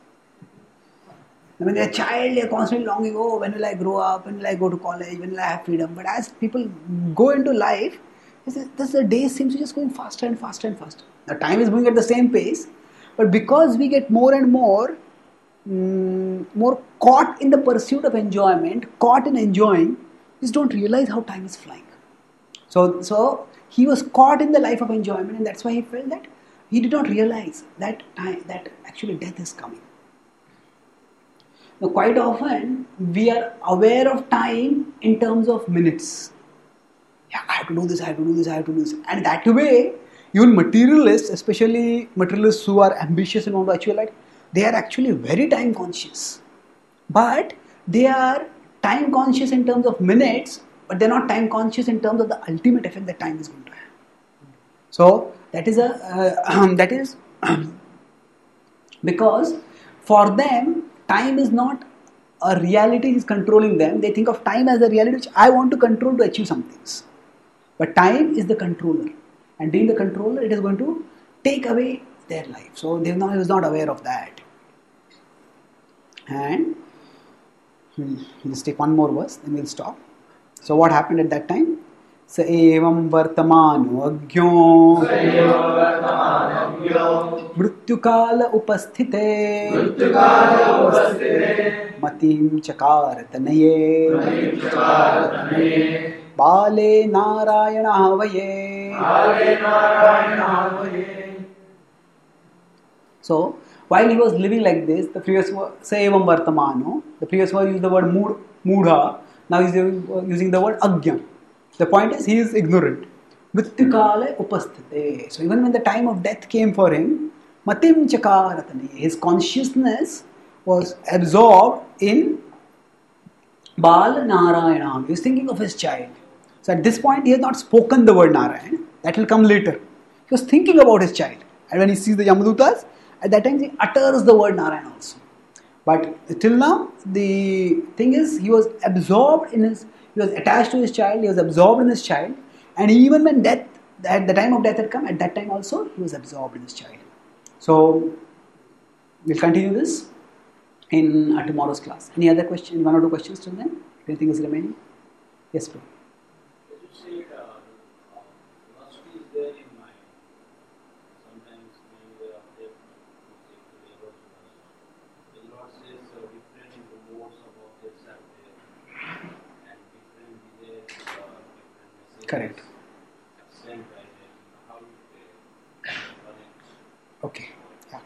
When you're a child, you're constantly longing, oh, when will I grow up, when will I go to college, when will I have freedom? But as people go into life, this, the day seems to just going faster and faster and faster. Now time is moving at the same pace, but because we get more and more, um, more caught in the pursuit of enjoyment, caught in enjoying, we just don't realize how time is flying. So, so he was caught in the life of enjoyment, and that's why he felt that he did not realize that time, that actually death is coming. Now, quite often we are aware of time in terms of minutes. Yeah, I have to do this, I have to do this, I have to do this. And that way, even materialists, especially materialists who are ambitious and want to achieve life, they are actually very time conscious. But they are time conscious in terms of minutes, but they are not time conscious in terms of the ultimate effect that time is going to have. So that is a uh, that is because for them, time is not a reality is controlling them. They think of time as a reality which I want to control to achieve some things. But time is the controller. And being the controller, it is going to take away their life. So they not, he was not aware of that. And we'll just take one more verse, then we'll stop. So what happened at that time? स एवं वर्तमानो अज्ञो मृत्युकाल उपस्थिते मतिं चकार तनये बाले नारायणः वये. So while he was living like this, the previous word say evam vartamano, the previous word used the word mood, moodha, now he is using the word agya. The point is he is ignorant. Mrityukale upasthite. So even when the time of death came for him, matim chakaratane, his consciousness was absorbed in Bal Narayana. He was thinking of his child. So at this point he has not spoken the word Narayan. That will come later. He was thinking about his child. And when he sees the Yamadutas, at that time he utters the word Narayan also. But till now, the thing is, he was absorbed in his, he was attached to his child, he was absorbed in his child, and even when death, at the time of death had come, at that time also, he was absorbed in his child. So, we'll continue this in uh, tomorrow's class. Any other question, one or two questions till then? Anything is remaining? Yes, bro. As you said, uh, uh, philosophy is there in mind. Sometimes maybe there are there the Lord says uh, different modes of objects are there and different desires, uh, different messages. Correct. Sent by them. How do they connect? Okay. Yeah.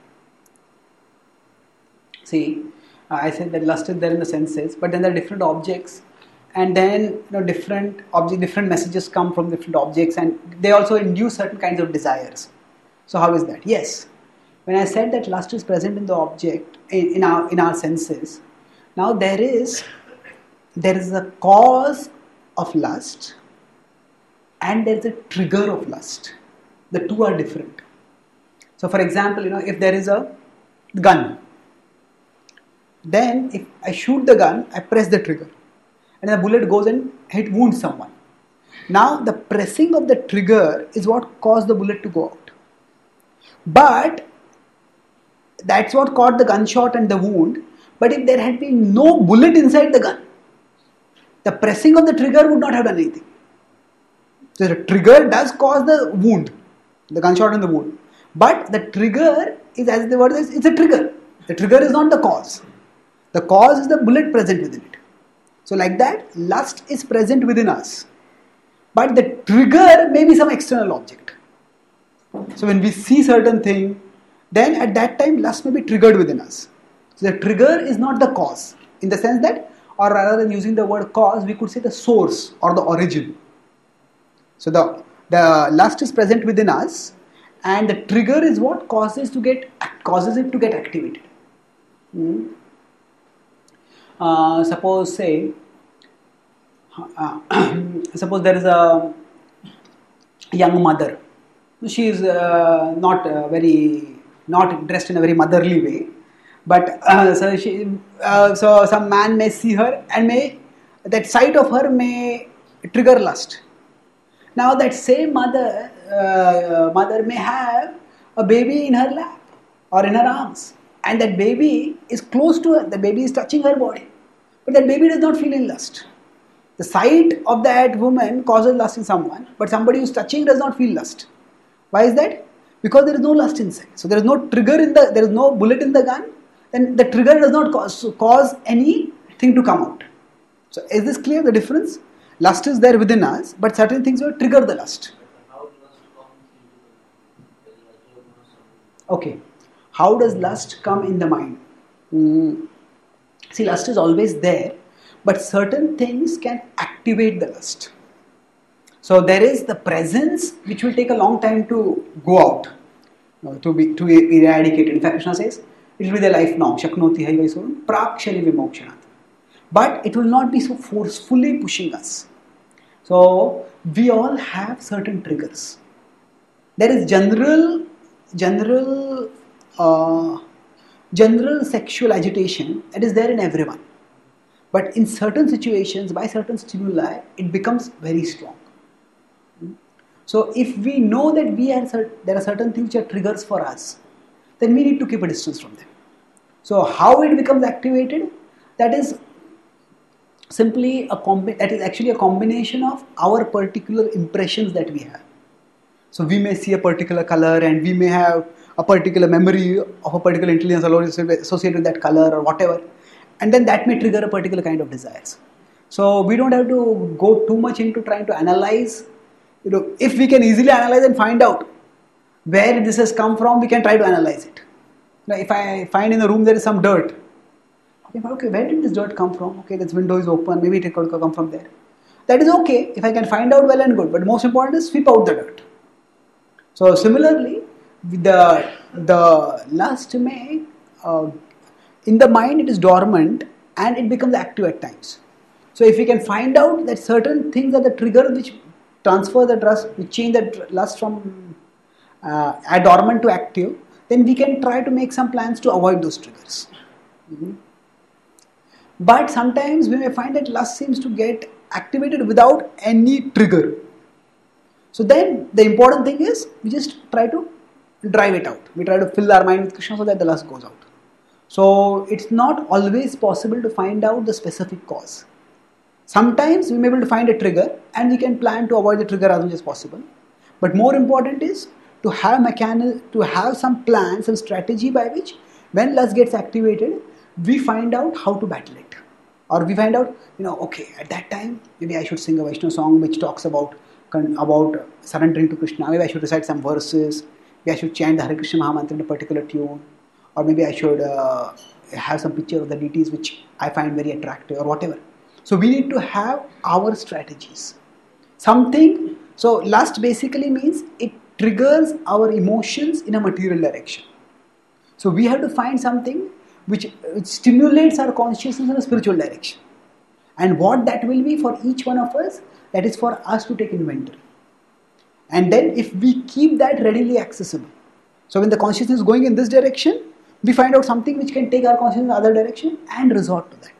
See, uh, I said that lust is there in the senses, but then there are different objects, and then you know different object, different messages come from different objects, and they also induce certain kinds of desires. So how is that? Yes. When I said that lust is present in the object, in, in our in our senses, now there is there is a cause of lust and there is a trigger of lust. The two are different. So for example, you know, if there is a gun, then if I shoot the gun, I press the trigger, and the bullet goes and hit wounds someone. Now the pressing of the trigger is what caused the bullet to go out. But that's what caused the gunshot and the wound. But if there had been no bullet inside the gun, the pressing of the trigger would not have done anything. So the trigger does cause the wound, the gunshot and the wound. But the trigger is, as the word says, it's a trigger. The trigger is not the cause. The cause is the bullet present within it. So like that, lust is present within us. But the trigger may be some external object. So when we see certain thing, then at that time lust may be triggered within us. So the trigger is not the cause. In the sense that, or rather than using the word cause, we could say the source or the origin. So the, the lust is present within us, and the trigger is what causes to get causes it to get activated. Hmm. Uh, suppose say, uh, suppose there is a young mother. She is uh, not uh, very not dressed in a very motherly way, but uh, so she uh, so some man may see her and may that sight of her may trigger lust. Now that same mother uh, mother may have a baby in her lap or in her arms, and that baby is close to her. The baby is touching her body, but that baby does not feel in lust. The sight of that woman causes lust in someone, but somebody who is touching does not feel lust. Why is that? Because there is no lust inside. So there is no trigger in the, there is no bullet in the gun. Then the trigger does not cause, cause anything to come out. So is this clear, the difference? Lust is there within us, but certain things will trigger the lust. Okay. How does lust come in the mind? Mm. See, lust is always there, but certain things can activate the lust. So there is the presence which will take a long time to go out, uh, to be to eradicate. In fact, Krishna says it will be the life now. Shaknoti hai vaisoram prakshani vimokshanat. But it will not be so forcefully pushing us. So we all have certain triggers. There is general, general, uh, general sexual agitation that is there in everyone. But in certain situations, by certain stimuli, it becomes very strong. So if we know that we are there are certain things which are triggers for us, then we need to keep a distance from them. So how it becomes activated? That is simply a combi- that is actually a combination of our particular impressions that we have. So we may see a particular color, and we may have a particular memory of a particular intelligence associated with that color or whatever, and then that may trigger a particular kind of desires. So we don't have to go too much into trying to analyze. You know, if we can easily analyze and find out where this has come from, we can try to analyze it. Now, if I find in the room there is some dirt, okay, where did this dirt come from? Okay, this window is open, maybe it could come from there. That is okay, if I can find out, well and good, but most important is sweep out the dirt. So similarly, the, the lust may, uh, in the mind it is dormant and it becomes active at times. So if we can find out that certain things are the triggers which transfer the lust, which change the lust from uh, dormant to active, then we can try to make some plans to avoid those triggers. Mm-hmm. But sometimes we may find that lust seems to get activated without any trigger. So then the important thing is we just try to drive it out. We try to fill our mind with Krishna so that the lust goes out. So it's not always possible to find out the specific cause. Sometimes we may be able to find a trigger and we can plan to avoid the trigger as much as possible. But more important is to have mechanism, to have some plan, some strategy by which when lust gets activated, we find out how to battle it. Or we find out, you know, okay, at that time, maybe I should sing a Vaishnava song which talks about, about surrendering to Krishna. Maybe I should recite some verses. Maybe I should chant the Hare Krishna Mahamantra in a particular tune. Or maybe I should uh, have some picture of the deities which I find very attractive or whatever. So we need to have our strategies. Something, so lust basically means it triggers our emotions in a material direction. So we have to find something which, which stimulates our consciousness in a spiritual direction. And what that will be for each one of us, that is for us to take inventory. And then if we keep that readily accessible, so when the consciousness is going in this direction, we find out something which can take our consciousness in the other direction and resort to that.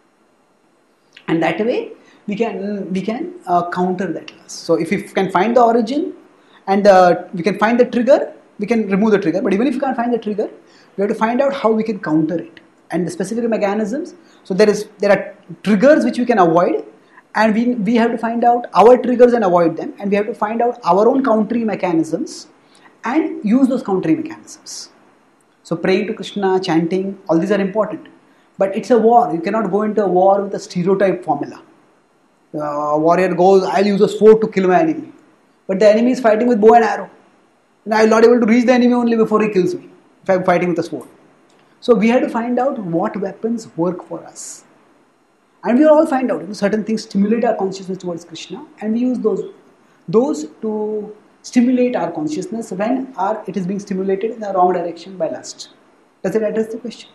And that way we can we can uh, counter that lust. So if we can find the origin and uh, we can find the trigger, we can remove the trigger. But even if you can't find the trigger, we have to find out how we can counter it and the specific mechanisms. So there is there are triggers which we can avoid, and we we have to find out our triggers and avoid them, and we have to find out our own countering mechanisms and use those countering mechanisms. So praying to Krishna, chanting, all these are important. But it's a war. You cannot go into a war with a stereotype formula. Uh, a warrior goes, I'll use a sword to kill my enemy. But the enemy is fighting with bow and arrow. And I'm not able to reach the enemy only before he kills me, if I'm fighting with a sword. So we had to find out what weapons work for us. And we all find out, you know, certain things stimulate our consciousness towards Krishna, and we use those, those to stimulate our consciousness when our, it is being stimulated in the wrong direction by lust. Does it address the question?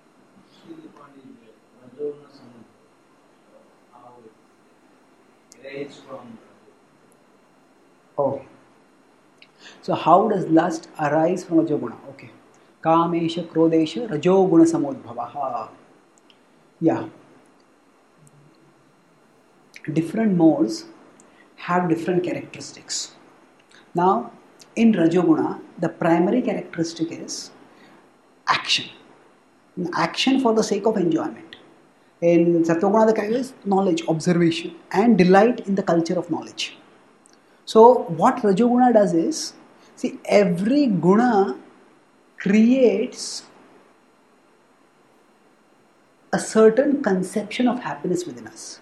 Oh. So how does lust arise from Rajoguna? Okay. Kamesha, Krodesha, Rajoguna Samodbhavaha. Yeah. Different modes have different characteristics. Now, in Rajoguna, the primary characteristic is action. Action for the sake of enjoyment. In Sattva-guna, the character is knowledge, observation, and delight in the culture of knowledge. So, what Rajoguna does is, see, every guna creates a certain conception of happiness within us.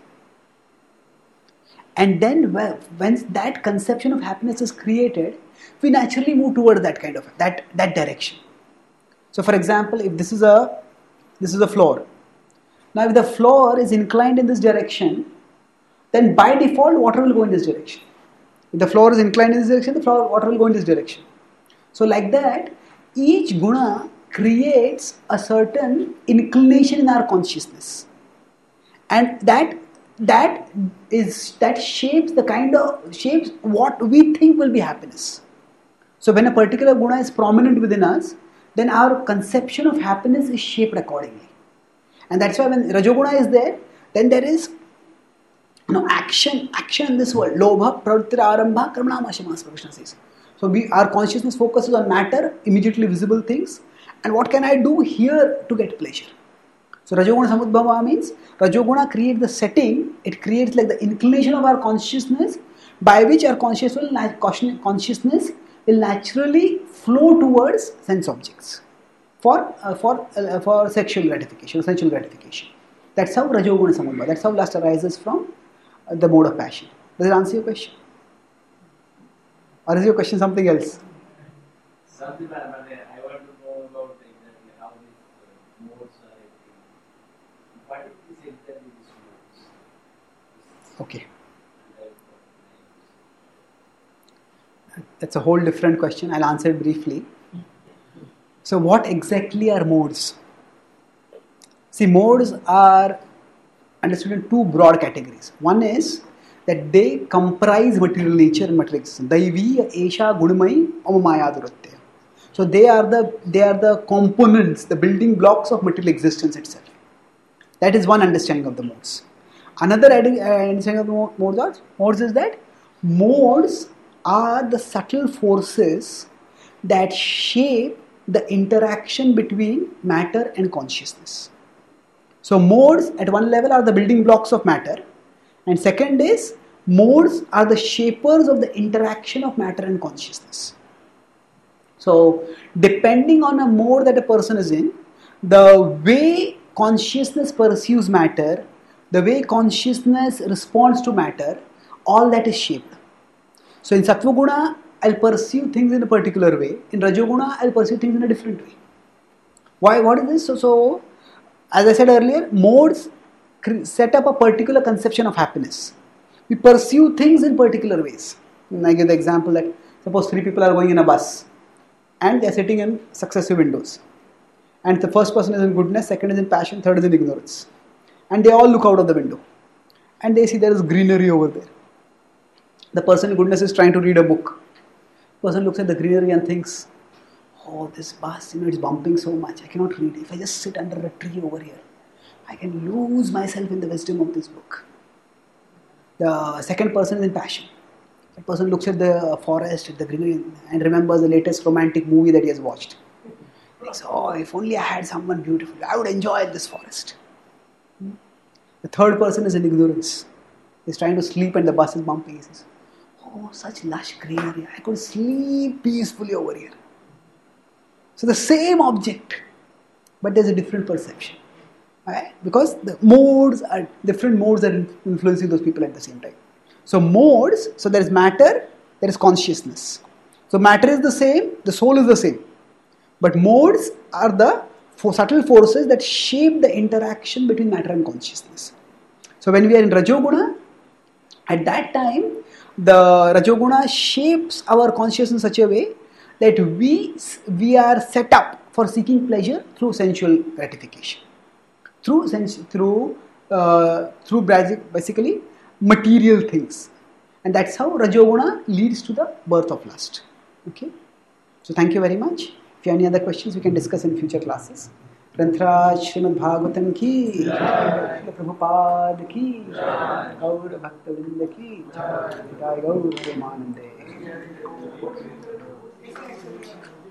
And then when that conception of happiness is created, we naturally move toward that kind of, that, that direction. So for example, if this is a, this is a floor. Now if the floor is inclined in this direction, then by default water will go in this direction. If the floor is inclined in this direction, the floor, water will go in this direction. So like that, each guna creates a certain inclination in our consciousness. And that that is that shapes the kind of shapes what we think will be happiness. So when a particular guna is prominent within us, then our conception of happiness is shaped accordingly. And that's why when Rajoguna is there, then there is you know, action, action in this world. Lobha, pravritti, arambha, karma, mashimas, Krishna says. So we, our consciousness focuses on matter, immediately visible things, and what can I do here to get pleasure? So Rajoguna Samudbhava means Rajoguna creates the setting, it creates like the inclination of our consciousness by which our consciousness will, consciousness will naturally flow towards sense objects for, uh, for, uh, for sexual gratification, sensual gratification. That's how Rajoguna Samudbhava, that's how lust arises from uh, the mode of passion. Does it answer your question? Or is your question something else? Something like that. I want to know about exactly how these modes are acting. What is exactly these modes? Okay. That's a whole different question. I'll answer it briefly. So what exactly are modes? See, modes are understood in two broad categories. One is that they comprise material nature and material existence. Daivi, Esha, Gunamai, Amamaya, Duratya. So they are the they are the components, the building blocks of material existence itself. That is one understanding of the modes. Another understanding of the modes are modes is that modes are the subtle forces that shape the interaction between matter and consciousness. So modes at one level are the building blocks of matter. And second is, modes are the shapers of the interaction of matter and consciousness. So, depending on a mode that a person is in, the way consciousness perceives matter, the way consciousness responds to matter, all that is shaped. So, in Sattva-guna, I'll perceive things in a particular way. In Rajoguna, I'll perceive things in a different way. Why? What is this? So, so as I said earlier, modes set up a particular conception of happiness. We perceive things in particular ways. And I give the example that suppose three people are going in a bus and they are sitting in successive windows. And the first person is in goodness, second is in passion, third is in ignorance. And they all look out of the window. And they see there is greenery over there. The person in goodness is trying to read a book. The person looks at the greenery and thinks, oh, this bus, you know, it's bumping so much. I cannot read. If I just sit under a tree over here, I can lose myself in the wisdom of this book. The second person is in passion. The person looks at the forest, at the greenery, and remembers the latest romantic movie that he has watched. He thinks, oh, if only I had someone beautiful, I would enjoy this forest. The third person is in ignorance. He's trying to sleep and the bus is bumping. He says, oh, such lush greenery. I could sleep peacefully over here. So the same object, but there's a different perception. Right? Because the modes are different modes are influencing those people at the same time. So modes, so there is matter, there is consciousness. So matter is the same, the soul is the same. But modes are the for subtle forces that shape the interaction between matter and consciousness. So when we are in Rajoguna, at that time, the Rajoguna shapes our consciousness in such a way that we, we are set up for seeking pleasure through sensual gratification. Through, sens- through, uh, through basically material things. And that's how Rajoguna leads to the birth of lust. Okay? So thank you very much. If you have any other questions, we can discuss in future classes. Grantaraj Srimad Bhagavatam ki, Prabhupada ki, Gaur Bhakta Vrinda ki, Jai Gaur Premanande.